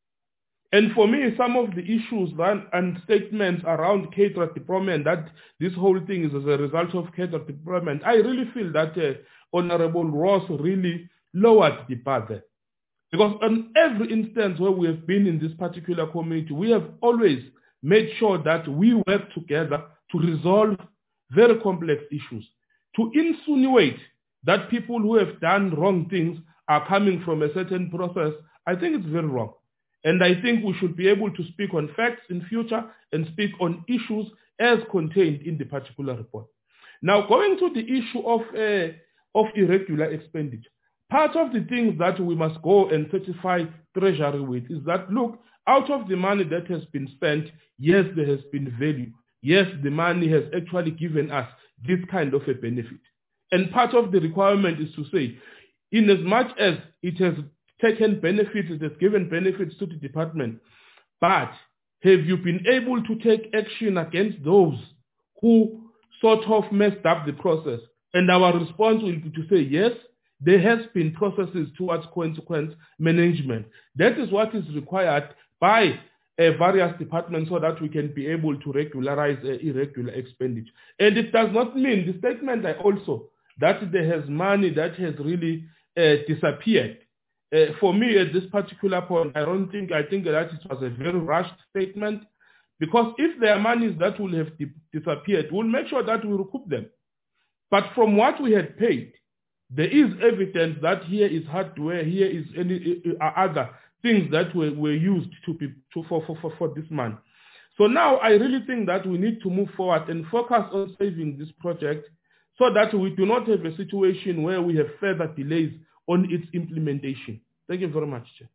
And for me, some of the issues that, and statements around caterer deployment, that this whole thing is as a result of caterer deployment, I really feel that uh, Honorable Ross really lowered the bar there. Because on every instance where we have been in this particular committee, we have always made sure that we work together to resolve very complex issues. To insinuate that people who have done wrong things are coming from a certain process, I think it's very wrong. And I think we should be able to speak on facts in future and speak on issues as contained in the particular report. Now, going to the issue of, uh, of irregular expenditure, part of the things that we must go and certify Treasury with is that, look, out of the money that has been spent, yes, there has been value. Yes, the money has actually given us this kind of a benefit. And part of the requirement is to say, in as much as it has taken benefits, it has given benefits to the department, but have you been able to take action against those who sort of messed up the process? And our response will be to say, yes, there has been processes towards consequence management. That is what is required by uh, various departments so that we can be able to regularize uh, irregular expenditure. And it does not mean, the statement I also, that there has money that has really uh, disappeared. Uh, for me, at this particular point, I don't think, I think that it was a very rushed statement, because if there are monies that will have di- disappeared, we'll make sure that we recoup them. But from what we had paid, there is evidence that here is hardware, here is any uh, other things that were, were used to be, to, for, for, for this money. So now I really think that we need to move forward and focus on saving this project so that we do not have a situation where we have further delays on its implementation. Thank you very much, Chair.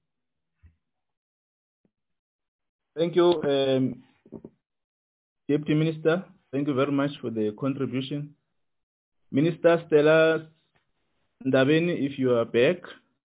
Thank you, um, Deputy Minister. Thank you very much for the contribution. Minister Stella Ndabeni, if you are back.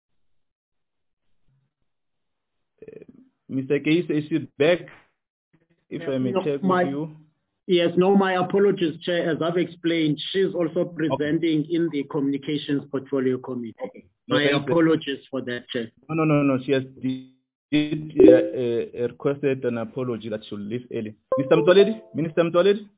Uh, Mister Keisa, is you back? If Yeah, I may no, check my, with you. Yes, no, my apologies, Chair. As I've explained, she's also presenting okay. in the Communications Portfolio Committee. Okay. My no, apologies for that, Chair. No, no, no, no. She has did, uh, uh, requested an apology that she'll leave early. Mister Mtoledi, Minister Mtoledi.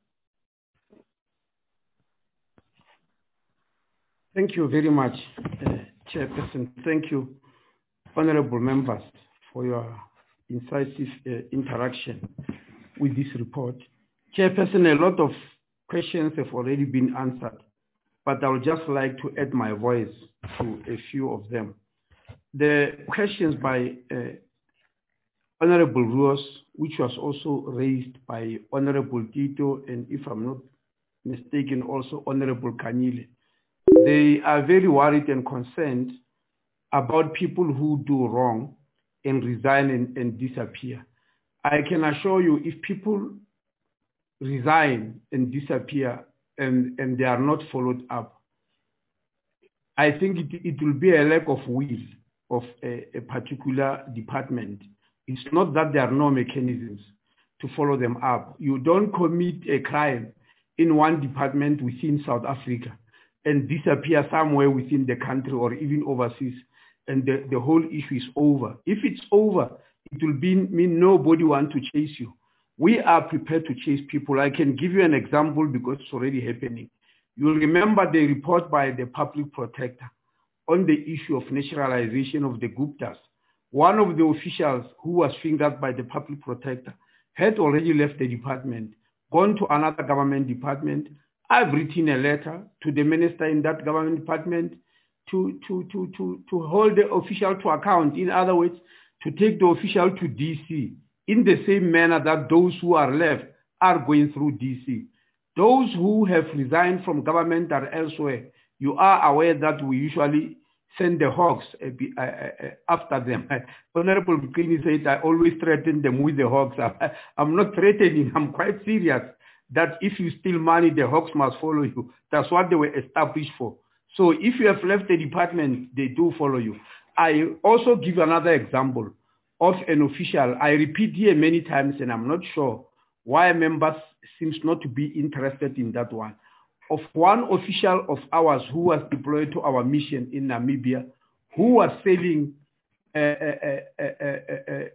Thank you very much, uh, Chairperson. Thank you, honorable members, for your incisive uh, interaction with this report. Chairperson, a lot of questions have already been answered, but I would just like to add my voice to a few of them. The questions by uh, Honorable Ruos, which was also raised by Honorable Tito, and if I'm not mistaken, also Honorable Kanile, they are very worried and concerned about people who do wrong and resign and, and disappear. I can assure you, if people resign and disappear and, and they are not followed up, I think it, it will be a lack of will of a, a particular department. It's not that there are no mechanisms to follow them up. You don't commit a crime in one department within South Africa and disappear somewhere within the country or even overseas, and the, the whole issue is over. If it's over, it will be, mean nobody wants to chase you. We are prepared to chase people. I can give you an example because it's already happening. You'll remember the report by the public protector on the issue of nationalization of the Guptas. One of the officials who was fingered by the public protector had already left the department, gone to another government department. I've written a letter to the minister in that government department to, to, to, to, to hold the official to account. In other words, to take the official to D C in the same manner that those who are left are going through D C. Those who have resigned from government are elsewhere. You are aware that we usually send the hawks uh, uh, uh, after them. Honorable Bukini said, I always threaten them with the hawks. I'm not threatening, I'm quite serious that if you steal money, the hawks must follow you. That's what they were established for. So if you have left the department, they do follow you. I also give another example of an official. I repeat here many times, and I'm not sure why members seems not to be interested in that one. of one official of ours who was deployed to our mission in Namibia, who was selling uh, uh, uh, uh, uh, uh,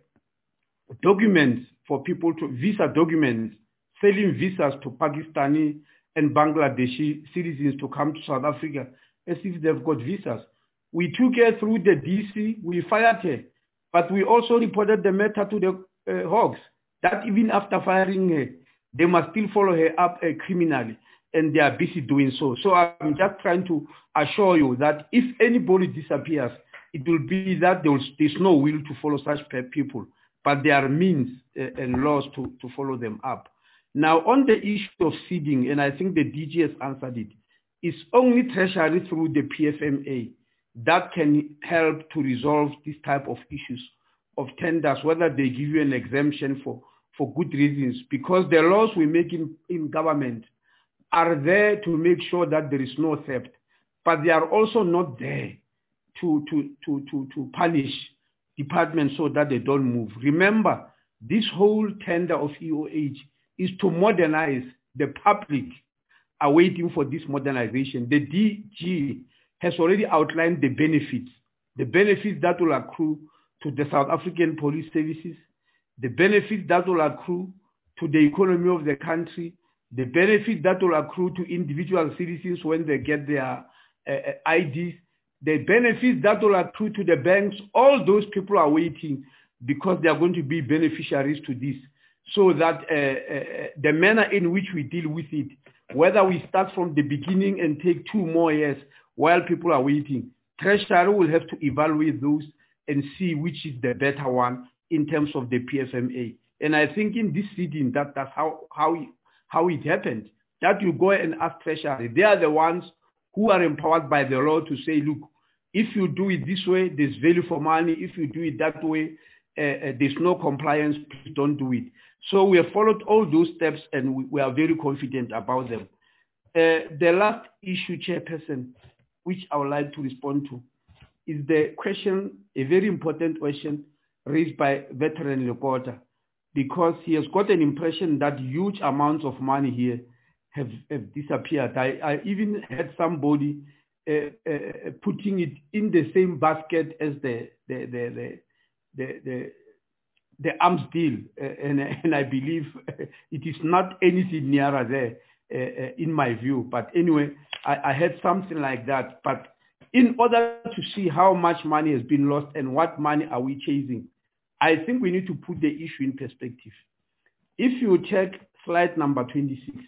documents for people to, visa documents, selling visas to Pakistani and Bangladeshi citizens to come to South Africa as if they've got visas. We took her through the D C, we fired her, but we also reported the matter to the uh, Hawks, that even after firing her, they must still follow her up uh, criminally, and they are busy doing so. So I'm just trying to assure you that if anybody disappears, it will be that there was, there's no will to follow such people, but there are means uh, and laws to, to follow them up. Now, on the issue of seeding, and I think the D G has answered it, it's only Treasury through the P F M A that can help to resolve this type of issues of tenders, whether they give you an exemption for, for good reasons, because the laws we make in, in government are there to make sure that there is no theft, but they are also not there to, to, to, to, to punish departments so that they don't move. Remember, this whole tender of E O H is to modernize. The public are waiting for this modernization. The D G has already outlined the benefits, the benefits that will accrue to the South African police services, the benefits that will accrue to the economy of the country, the benefits that will accrue to individual citizens when they get their uh, I Ds, the benefits that will accrue to the banks. All those people are waiting because they are going to be beneficiaries to this, so that uh, uh, the manner in which we deal with it, whether we start from the beginning and take two more years while people are waiting, Treasury will have to evaluate those and see which is the better one in terms of the P F M A. And I think in this sitting, that, that's how, how, it, how it happened, that you go and ask Treasury. They are the ones who are empowered by the law to say, look, if you do it this way, there's value for money. If you do it that way, uh, uh, there's no compliance, please don't do it. So we have followed all those steps, and we, we are very confident about them. Uh, the last issue, Chairperson, which I would like to respond to, is the question, a very important question raised by veteran Lekota, because he has got an impression that huge amounts of money here have, have disappeared. I, I even had somebody uh, uh, putting it in the same basket as the the the the, the, the the arms deal, uh, and, and I believe it is not anything nearer there uh, uh, in my view. But anyway, I, I had something like that. But in order to see how much money has been lost and what money are we chasing, I think we need to put the issue in perspective. If you check slide number twenty-six,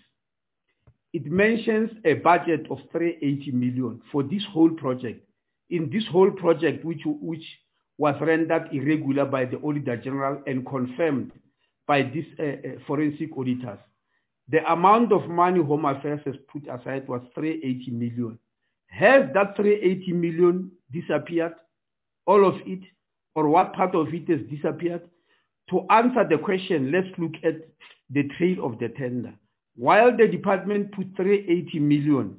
it mentions a budget of three hundred eighty million for this whole project. In this whole project, which, which was rendered irregular by the Auditor General and confirmed by these uh, uh, forensic auditors. The amount of money Home Affairs has put aside was three hundred eighty million. Has that three hundred eighty million disappeared? All of it? Or what part of it has disappeared? To answer the question, let's look at the trail of the tender. While the department put three hundred eighty million,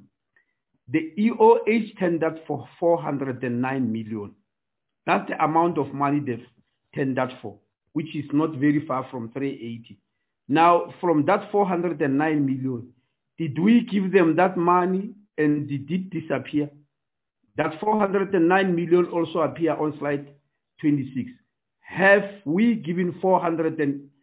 the E O H tendered for four hundred nine million. That's the amount of money they've tendered for, which is not very far from three hundred eighty. Now, from that four hundred nine million, did we give them that money and did it disappear? That four hundred nine million also appear on slide twenty-six. Have we given four hundred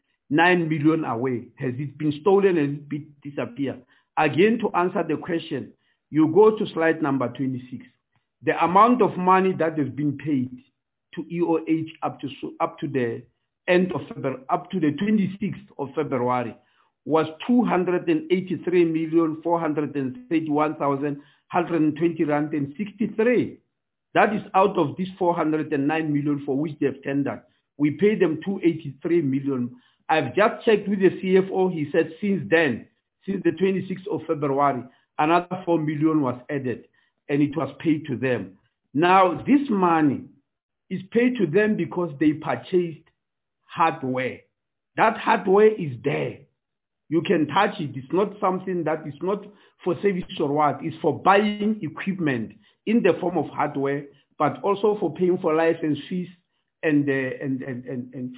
nine million away? Has it been stolen? Has it been disappeared? Again, to answer the question, you go to slide number twenty-six. The amount of money that has been paid to E O H up to up to the end of February, up to the twenty-sixth of February, was two hundred eighty-three million four hundred thirty-one thousand one hundred twenty rand and sixty-three. That is out of this four hundred nine million for which they have tendered. We paid them two hundred eighty-three million. I've just checked with the C F O. He said since then, since the twenty-sixth of February, another four million was added, and it was paid to them. Now, this money is paid to them because they purchased hardware. That hardware is there. You can touch it. It's not something that is not for service or what. It's for buying equipment in the form of hardware, but also for paying for license fees and, uh, and, and, and, and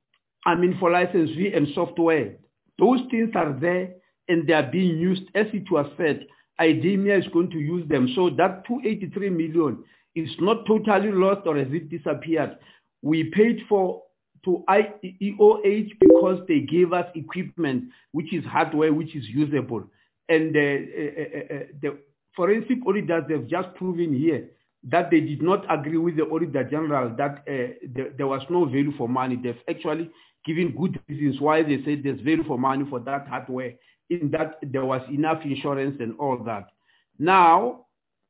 I mean for license fee and software. Those things are there and they are being used. As it was said, IDEMIA is going to use them. So that two hundred eighty-three million is not totally lost or has it disappeared. We paid for to E O H because they gave us equipment, which is hardware, which is usable. And uh, uh, uh, the forensic auditors have just proven here that they did not agree with the Auditor General that uh, the, there was no value for money. They've actually given good reasons why they said there's value for money for that hardware, in that there was enough insurance and all that. Now,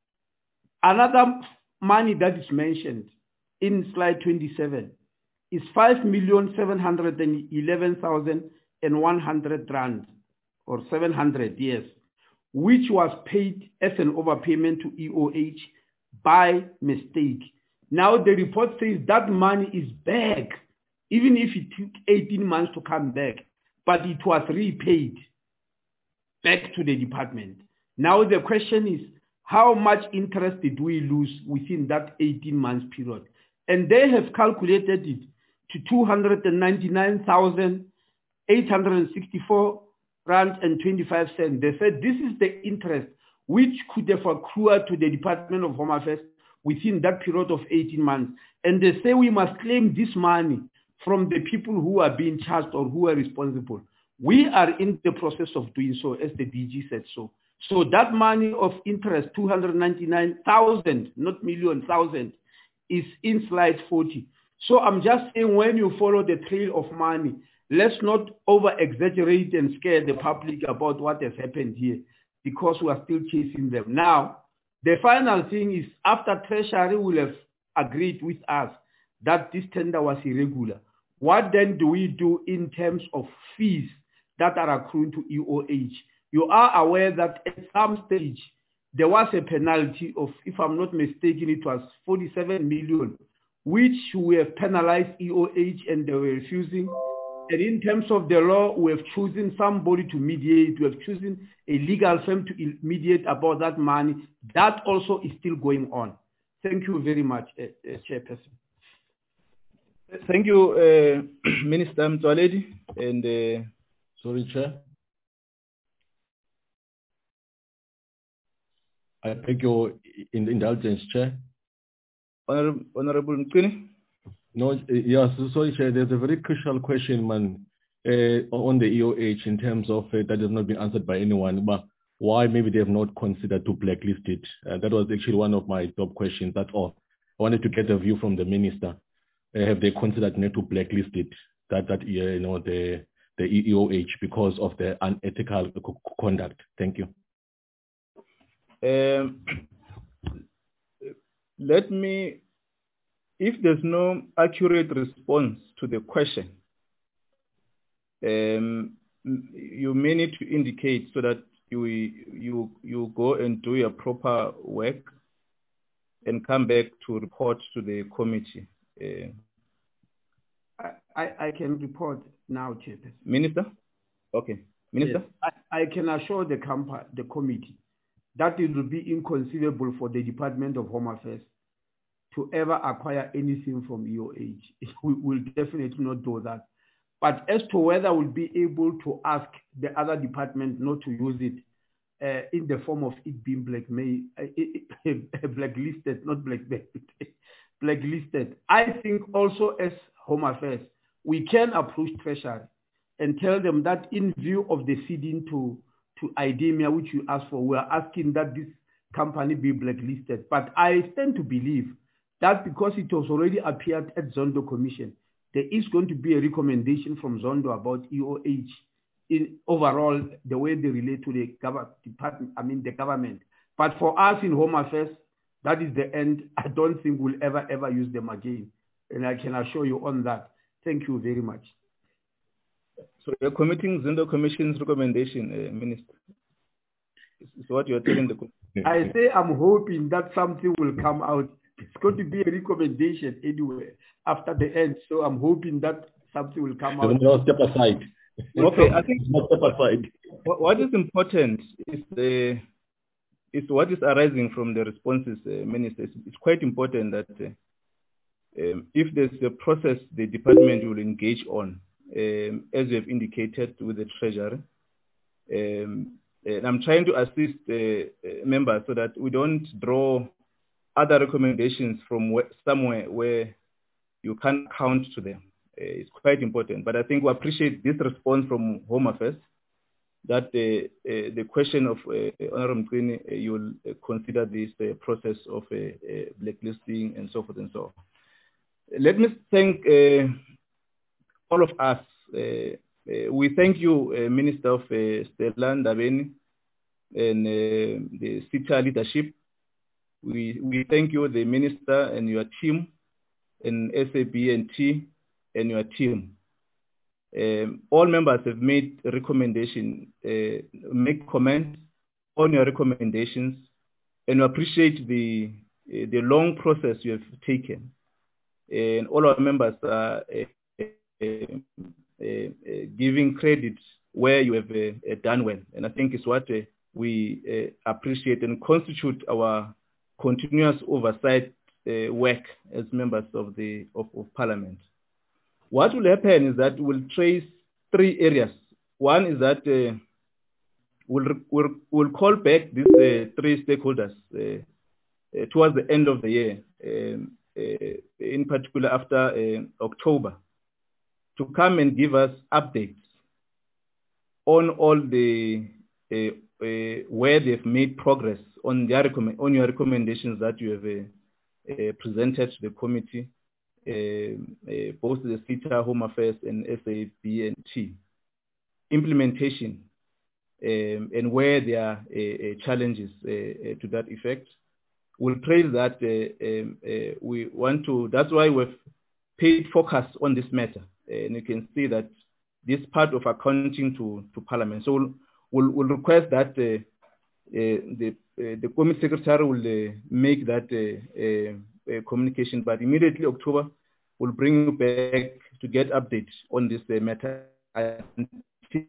another money that is mentioned in slide twenty-seven is five million seven hundred eleven thousand one hundred rand, or seven hundred, yes, which was paid as an overpayment to E O H by mistake. Now the report says that money is back, even if it took eighteen months to come back, but it was repaid back to the department. Now the question is, how much interest did we lose within that eighteen months period? And they have calculated it to two hundred ninety-nine thousand eight hundred sixty-four rand and twenty-five cents. They said this is the interest which could have accrued to the Department of Home Affairs within that period of eighteen months. And they say we must claim this money from the people who are being charged or who are responsible. We are in the process of doing so, as the D G said so. So that money of interest, two hundred ninety-nine thousand, not million, thousand, is in slide forty. So I'm just saying, when you follow the trail of money, let's not over-exaggerate and scare the public about what has happened here, because we are still chasing them. Now, the final thing is, after Treasury will have agreed with us that this tender was irregular, what then do we do in terms of fees that are accruing to E O H? You are aware that at some stage, there was a penalty of, if I'm not mistaken, it was forty-seven million, which we have penalized E O H and they were refusing. And in terms of the law, we have chosen somebody to mediate. We have chosen a legal firm to mediate about that money. That also is still going on. Thank you very much, uh, uh, Chairperson. Thank you, uh, Minister Mtsoaledi. And uh, sorry, Chair. I beg your indulgence, Chair. Honorable, Honorable Mkini? No, yes, sorry, Chair. There's a very crucial question, man, uh, on the E O H in terms of uh, that has not been answered by anyone, but why maybe they have not considered to blacklist it. Uh, that was actually one of my top questions. That's all. I wanted to get a view from the minister. Uh, have they considered not to blacklist it? That that uh, you know the the E O H because of the unethical conduct. Thank you. Um, let me, if there's no accurate response to the question, um, you may need to indicate so that you you you go and do your proper work and come back to report to the committee. Uh, I, I can report now, Chairperson. Minister? Okay. Minister? Yes, I, I can assure the, compa- the committee that it will be inconceivable for the Department of Home Affairs to ever acquire anything from E O H. We will definitely not do that. But as to whether we'll be able to ask the other department not to use it uh, in the form of it being blackmail, uh, blacklisted, not blackmailed, blacklisted. I think also as Home Affairs, we can approach Treasury and tell them that in view of the ceding to, to IDEMIA, which you asked for, we are asking that this company be blacklisted. But I stand to believe that because it has already appeared at Zondo Commission, there is going to be a recommendation from Zondo about E O H in overall the way they relate to the department, I mean the government. But for us in Home Affairs, that is the end. I don't think we'll ever, ever use them again. And I can assure you on that. Thank you very much. So you're committing Zondo Commission's recommendation, uh, Minister. Is what you're telling the committee. I say I'm hoping that something will come out. It's going to be a recommendation anyway after the end. So I'm hoping that something will come out. No, step aside. Okay, I think not step aside. What is important is the is what is arising from the responses, uh, Minister. It's, it's quite important that uh, um, if there's a process the department will engage on, um, as you have indicated with the Treasury, um, and I'm trying to assist uh, members so that we don't draw other recommendations from where, somewhere where you can't count to them. Uh, it's quite important. But I think we appreciate this response from Home Affairs, that uh, uh, the question of uh, Honorable Mgcine, uh, you will uh, consider this uh, process of uh, uh, blacklisting and so forth and so on. Let me thank uh, all of us. Uh, uh, we thank you, uh, Minister of uh, Stella Ndabeni and uh, the SETA leadership. We, we thank you, the Minister and your team, and S A B and T and your team. Um, all members have made a recommendation, uh, make comments on your recommendations, and we appreciate the, uh, the long process you have taken. And all our members are uh, uh, uh, uh, giving credit where you have uh, uh, done well. And I think it's what uh, we uh, appreciate and constitute our continuous oversight uh, work as members of the of, of Parliament. What will happen is that we'll trace three areas. One is that uh, we'll, we'll, we'll call back these uh, three stakeholders uh, uh, towards the end of the year, um, uh, in particular after uh, October, to come and give us updates on all the, uh, uh, where they've made progress on, their on your recommendations that you have uh, uh, presented to the committee. Uh, uh, both the SETA, Home Affairs, and S A B and T. Implementation, um, and where there are uh, uh, challenges uh, uh, to that effect. We'll trace that. Uh, um, uh, we want to, that's why we've paid focus on this matter. Uh, and you can see that this part of accounting to, to Parliament. So we'll, we'll, we'll request that uh, uh, the, uh, the Committee Secretary will uh, make that uh, uh, Uh, communication, but immediately October will bring you back to get updates on this uh, matter until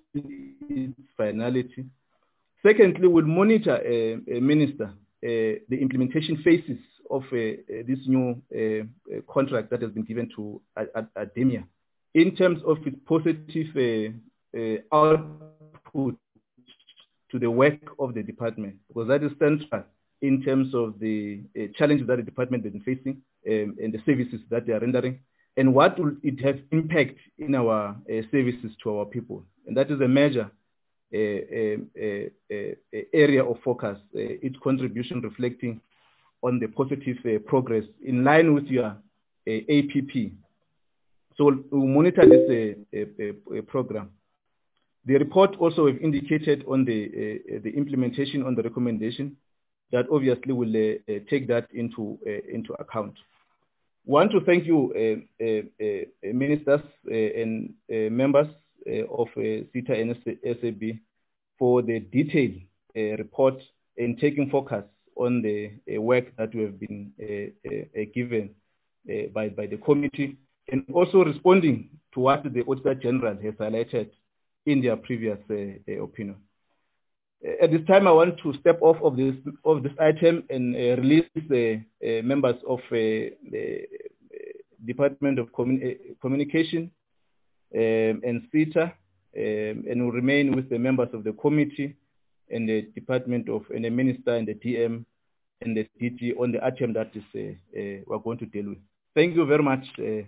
its finality. Secondly, we'll monitor, uh, uh, Minister, uh, the implementation phases of uh, uh, this new uh, uh, contract that has been given to uh, ADEMIA in terms of its positive uh, uh, output to the work of the department, because that is central in terms of the uh, challenges that the department has been facing um, and the services that they are rendering, and what will it have impact in our uh, services to our people. And that is a major uh, uh, uh, uh, area of focus, uh, its contribution reflecting on the positive uh, progress in line with your uh, A P P. So we'll, we'll monitor this uh, uh, uh, program. The report also have indicated on the, uh, the implementation on the recommendation that obviously will uh, uh, take that into uh, into account. Want to thank you, uh, uh, uh, ministers uh, and uh, members uh, of uh, SETA and S A B for the detailed uh, report and taking focus on the uh, work that we have been uh, uh, given uh, by, by the committee, and also responding to what the Auditor General has highlighted in their previous uh, uh, opinion. At this time, I want to step off of this of this item and uh, release the uh, members of uh, the Department of Commun Communication um, and SETA, um, and will remain with the members of the committee and the Department of and the Minister and the D M and the D G on the item that is uh, uh, we're going to deal with. Thank you very much. Uh,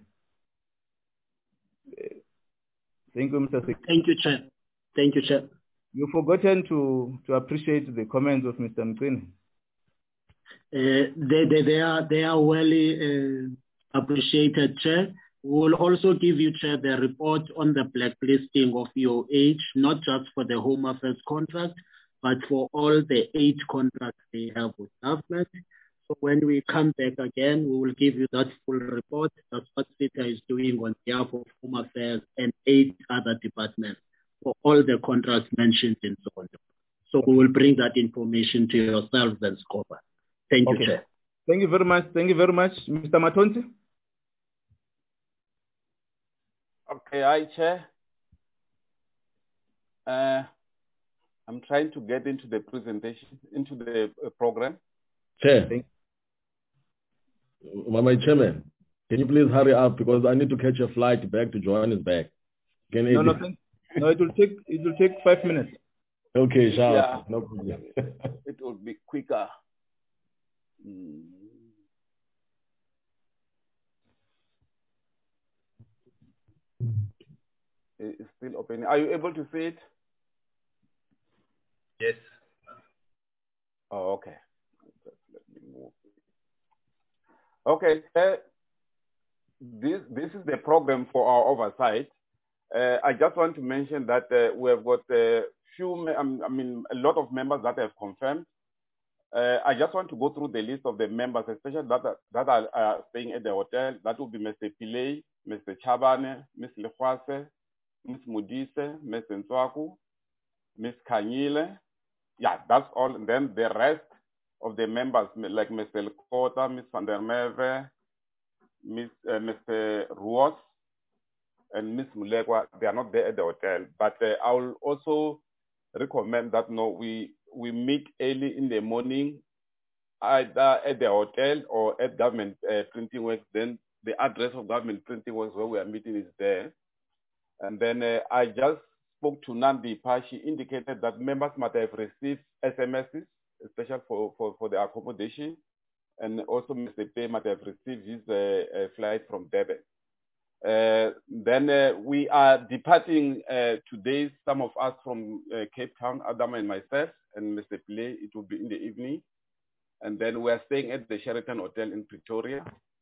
uh, thank you, Mister Secretary. Thank you, Chair. Thank you, Chair. You've forgotten to, to appreciate the comments of Mister Mgcine. Uh, they, they, they are they are well uh, appreciated, Chair. We will also give you, Chair, the report on the blacklisting of E O H, not just for the Home Affairs contract, but for all the eight contracts they have with government. So when we come back again, we will give you that full report. That's what SETA is doing on behalf of Home Affairs and eight other departments for all the contracts mentioned in so on. So we will bring that information to yourselves and SCOPA. Thank you, Okay. Chair. Thank you very much. Thank you very much. Mister Matonsi? Okay, hi, Chair. Uh, I'm trying to get into the presentation, into the uh, program. Chair. My Chairman, can you please hurry up because I need to catch a flight back to Johannesburg. Can No, it no, thank, no. It will take it will take five minutes. Okay, sharp. Yeah, No problem. it will be quicker. Mm. It's still opening. Are you able to see it? Yes. Oh, okay. Just let me move. Okay. Uh, this this is the program for our oversight. Uh, I just want to mention that uh, we have got a few, um, I mean, a lot of members that have confirmed. Uh, I just want to go through the list of the members, especially that are, that are uh, staying at the hotel. That will be Mister Pillay, Mister Chabane, Miss Lekwase, Miss Mudise, Mister Nswaku, Miss Kanyile. Yeah, that's all. And then the rest of the members, like Mister Lekota, Miss Van der Merwe, Miss uh, Mister Ruos, and Miss Mulekwa, they are not there at the hotel. But uh, I will also recommend that no, we we meet early in the morning, either at the hotel or at government uh, printing works. Then the address of government printing works where we are meeting is there. And then uh, I just spoke to Nandi Pa. She indicated that members might have received S M Ses, especially for, for, for the accommodation. And also Mister Pay might have received his uh, uh, flight from Durban. Uh, then uh, we are departing uh, today, some of us from uh, Cape Town, Adam and myself, and Mister Pillay, it will be in the evening. And then we are staying at the Sheraton Hotel in Pretoria.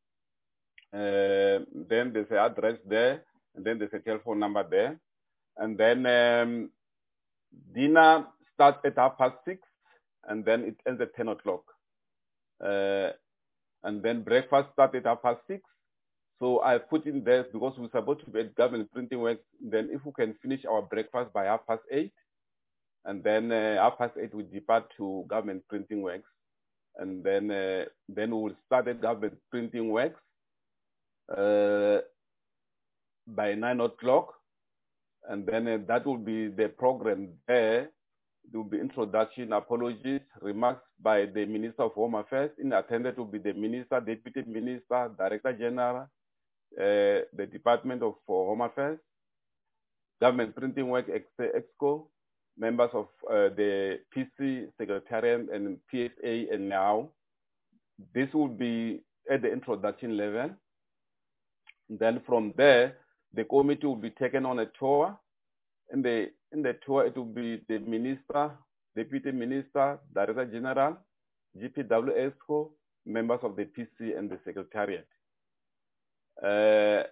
Uh, then there's an address there, and then there's a telephone number there. And then um, dinner starts at half past six, and then it ends at ten o'clock. Uh, and then breakfast starts at half past six. So I put in there because we're supposed to be at government printing works. Then if we can finish our breakfast by half past eight, and then uh, half past eight we depart to government printing works, and then uh, then we will start at government printing works uh, by nine o'clock, and then uh, that will be the program there. There will be introduction, apologies, remarks by the Minister of Home Affairs. In attendance will be the Minister, Deputy Minister, Director General, Uh, the Department of for Home Affairs, Government Printing Work Exco, members of uh, the P C, Secretariat, and P S A, and now. This will be at the introduction level. Then from there, the committee will be taken on a tour. In the, in the tour, it will be the Minister, Deputy Minister, Director General, G P W Exco, members of the P C and the Secretariat. Uh,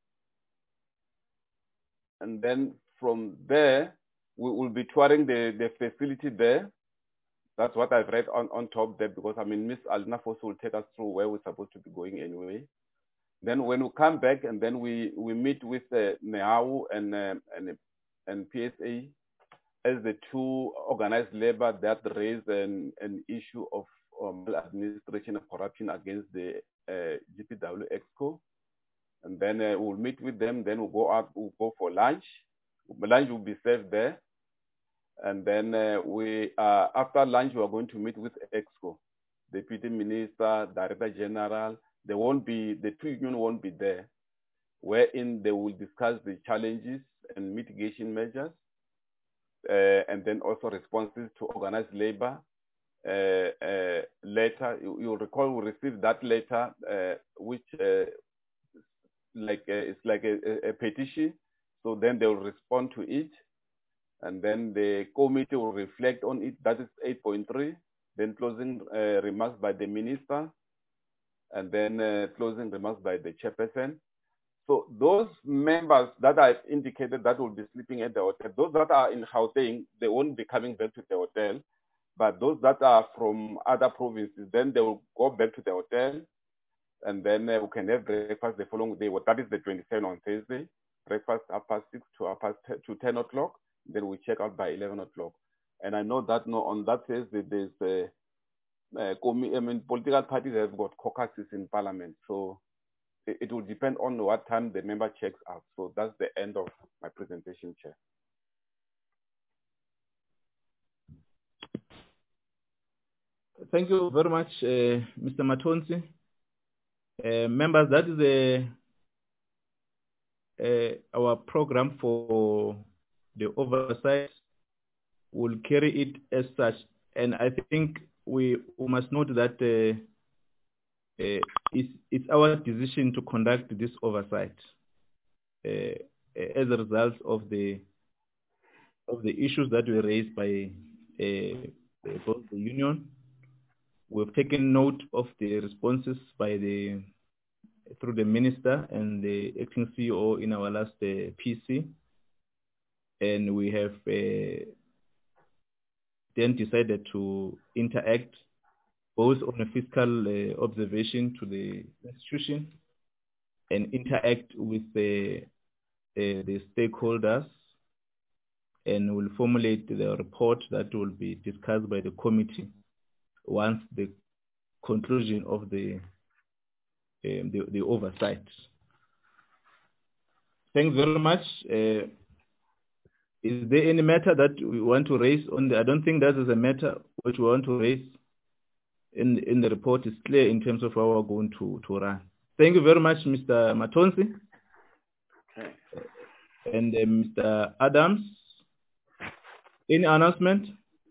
and then from there, we will be touring the, the facility there. That's what I've read on, on top there, because I mean, Miss Alina Fosu will take us through where we're supposed to be going anyway. Then when we come back, and then we, we meet with uh, NEAU and, uh, and, and P S A as the two organized labor that raised an, an issue of um, administration and corruption against the uh, G P W Exco. And then uh, we'll meet with them. Then we'll go out. We'll go for lunch. Lunch will be served there. And then uh, we, uh, after lunch, we are going to meet with Exco, Deputy Minister, Director General. They won't be, the two unions won't be there, wherein they will discuss the challenges and mitigation measures, uh, and then also responses to organized labor. Uh, uh, letter, you, you'll recall we received that letter, uh, which. Uh, like a, it's like a, a petition, so then they will respond to it, and then the committee will reflect on it. That is eight point three. Then closing uh, remarks by the minister, and then uh, closing remarks by the chairperson. So those members that I've indicated that will be sleeping at the hotel, those that are in Gauteng, they won't be coming back to the hotel, but those that are from other provinces, then they will go back to the hotel. And then uh, we can have breakfast the following day. Well, that is the twenty-seventh on Thursday. Breakfast half past six to half past to ten o'clock. Then we check out by eleven o'clock. And I know that no, on that Thursday there's a, a I mean, political parties have got caucuses in Parliament, so it, it will depend on what time the member checks out. So that's the end of my presentation, Chair. Thank you very much, uh, Mister Matonsi. Uh, members, that is a, uh, our program for the oversight will carry it as such. And I think we, we must note that uh, uh, it's, it's our decision to conduct this oversight uh, as a result of the of the issues that were raised by uh, both the union. We've taken note of the responses by the through the minister and the acting C E O in our last uh, P C, and we have uh, then decided to interact both on a fiscal uh, observation to the institution and interact with the uh, the stakeholders, and will formulate the report that will be discussed by the committee once the conclusion of the um, the, the oversight. Thanks very much. Uh, is there any matter that we want to raise on the, I don't think that is a matter which we want to raise in, in the report. Is clear in terms of how we're going to, to run. Thank you very much, Mister Matonsi. Okay. And uh, Mister Adams. Any announcement?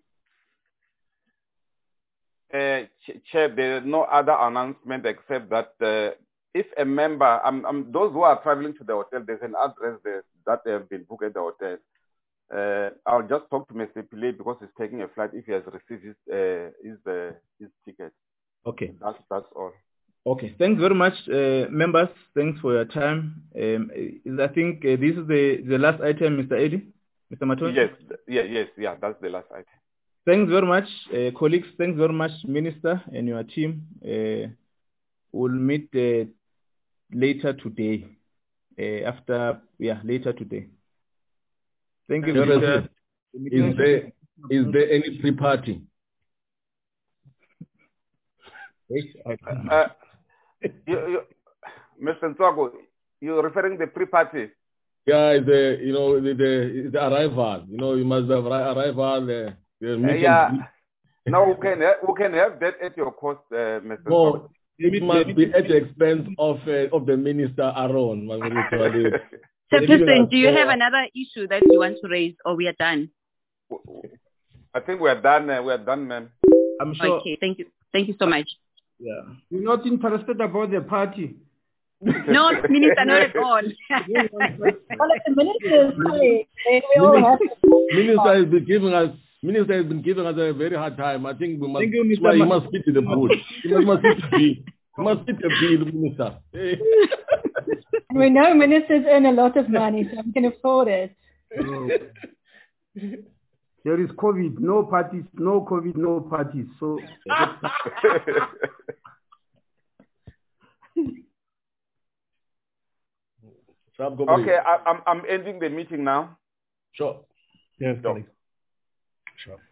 Uh, Chair, there is no other announcement except that uh, if a member, um, um, those who are traveling to the hotel, there's an address there that they have been booked at the hotel. Uh, I'll just talk to Mister Pillay because he's taking a flight if he has received his uh, his, uh, his ticket. Okay. That's that's all. Okay. Thanks very much, uh, members. Thanks for your time. Um, I think uh, this is the, the last item, Mister Eddy. Mister Matonsi? Yes, yeah, yes, yeah, that's the last item. Thanks very much, uh, colleagues. Thanks very much, Minister and your team. Uh, we'll meet uh, later today. Uh, after, yeah, later today. Thank you very much. Is there, is there any pre-party? uh, you, you, Mister Ntsogo, you're referring to the pre-party? Yeah, the you know the, the the arrival. You know, you must have arrival. The, the uh, yeah. Now we can we can have that at your cost, uh, Mister No, it must be at the expense of uh, of the minister Aaron. Chairperson, do you have another issue that you want to raise, or we are done? I think we are done. Uh, we are done, ma'am. I'm sure. Okay, thank you. Thank you so much. Yeah. You're not interested about the party? No, Minister, not at all. Well, if the minister is coming, then we all have to... Minister has been giving us Minister has been giving us a very hard time. I think we must. Thank you, well, he must speak to the board. He must speak to the bill. He must speak to the bill, Minister. We know ministers earn a lot of money, so we can afford it. Oh. There is COVID, no parties, no COVID, no parties. So. Okay, I, I'm I'm ending the meeting now. Sure. Yes, sure. Sure.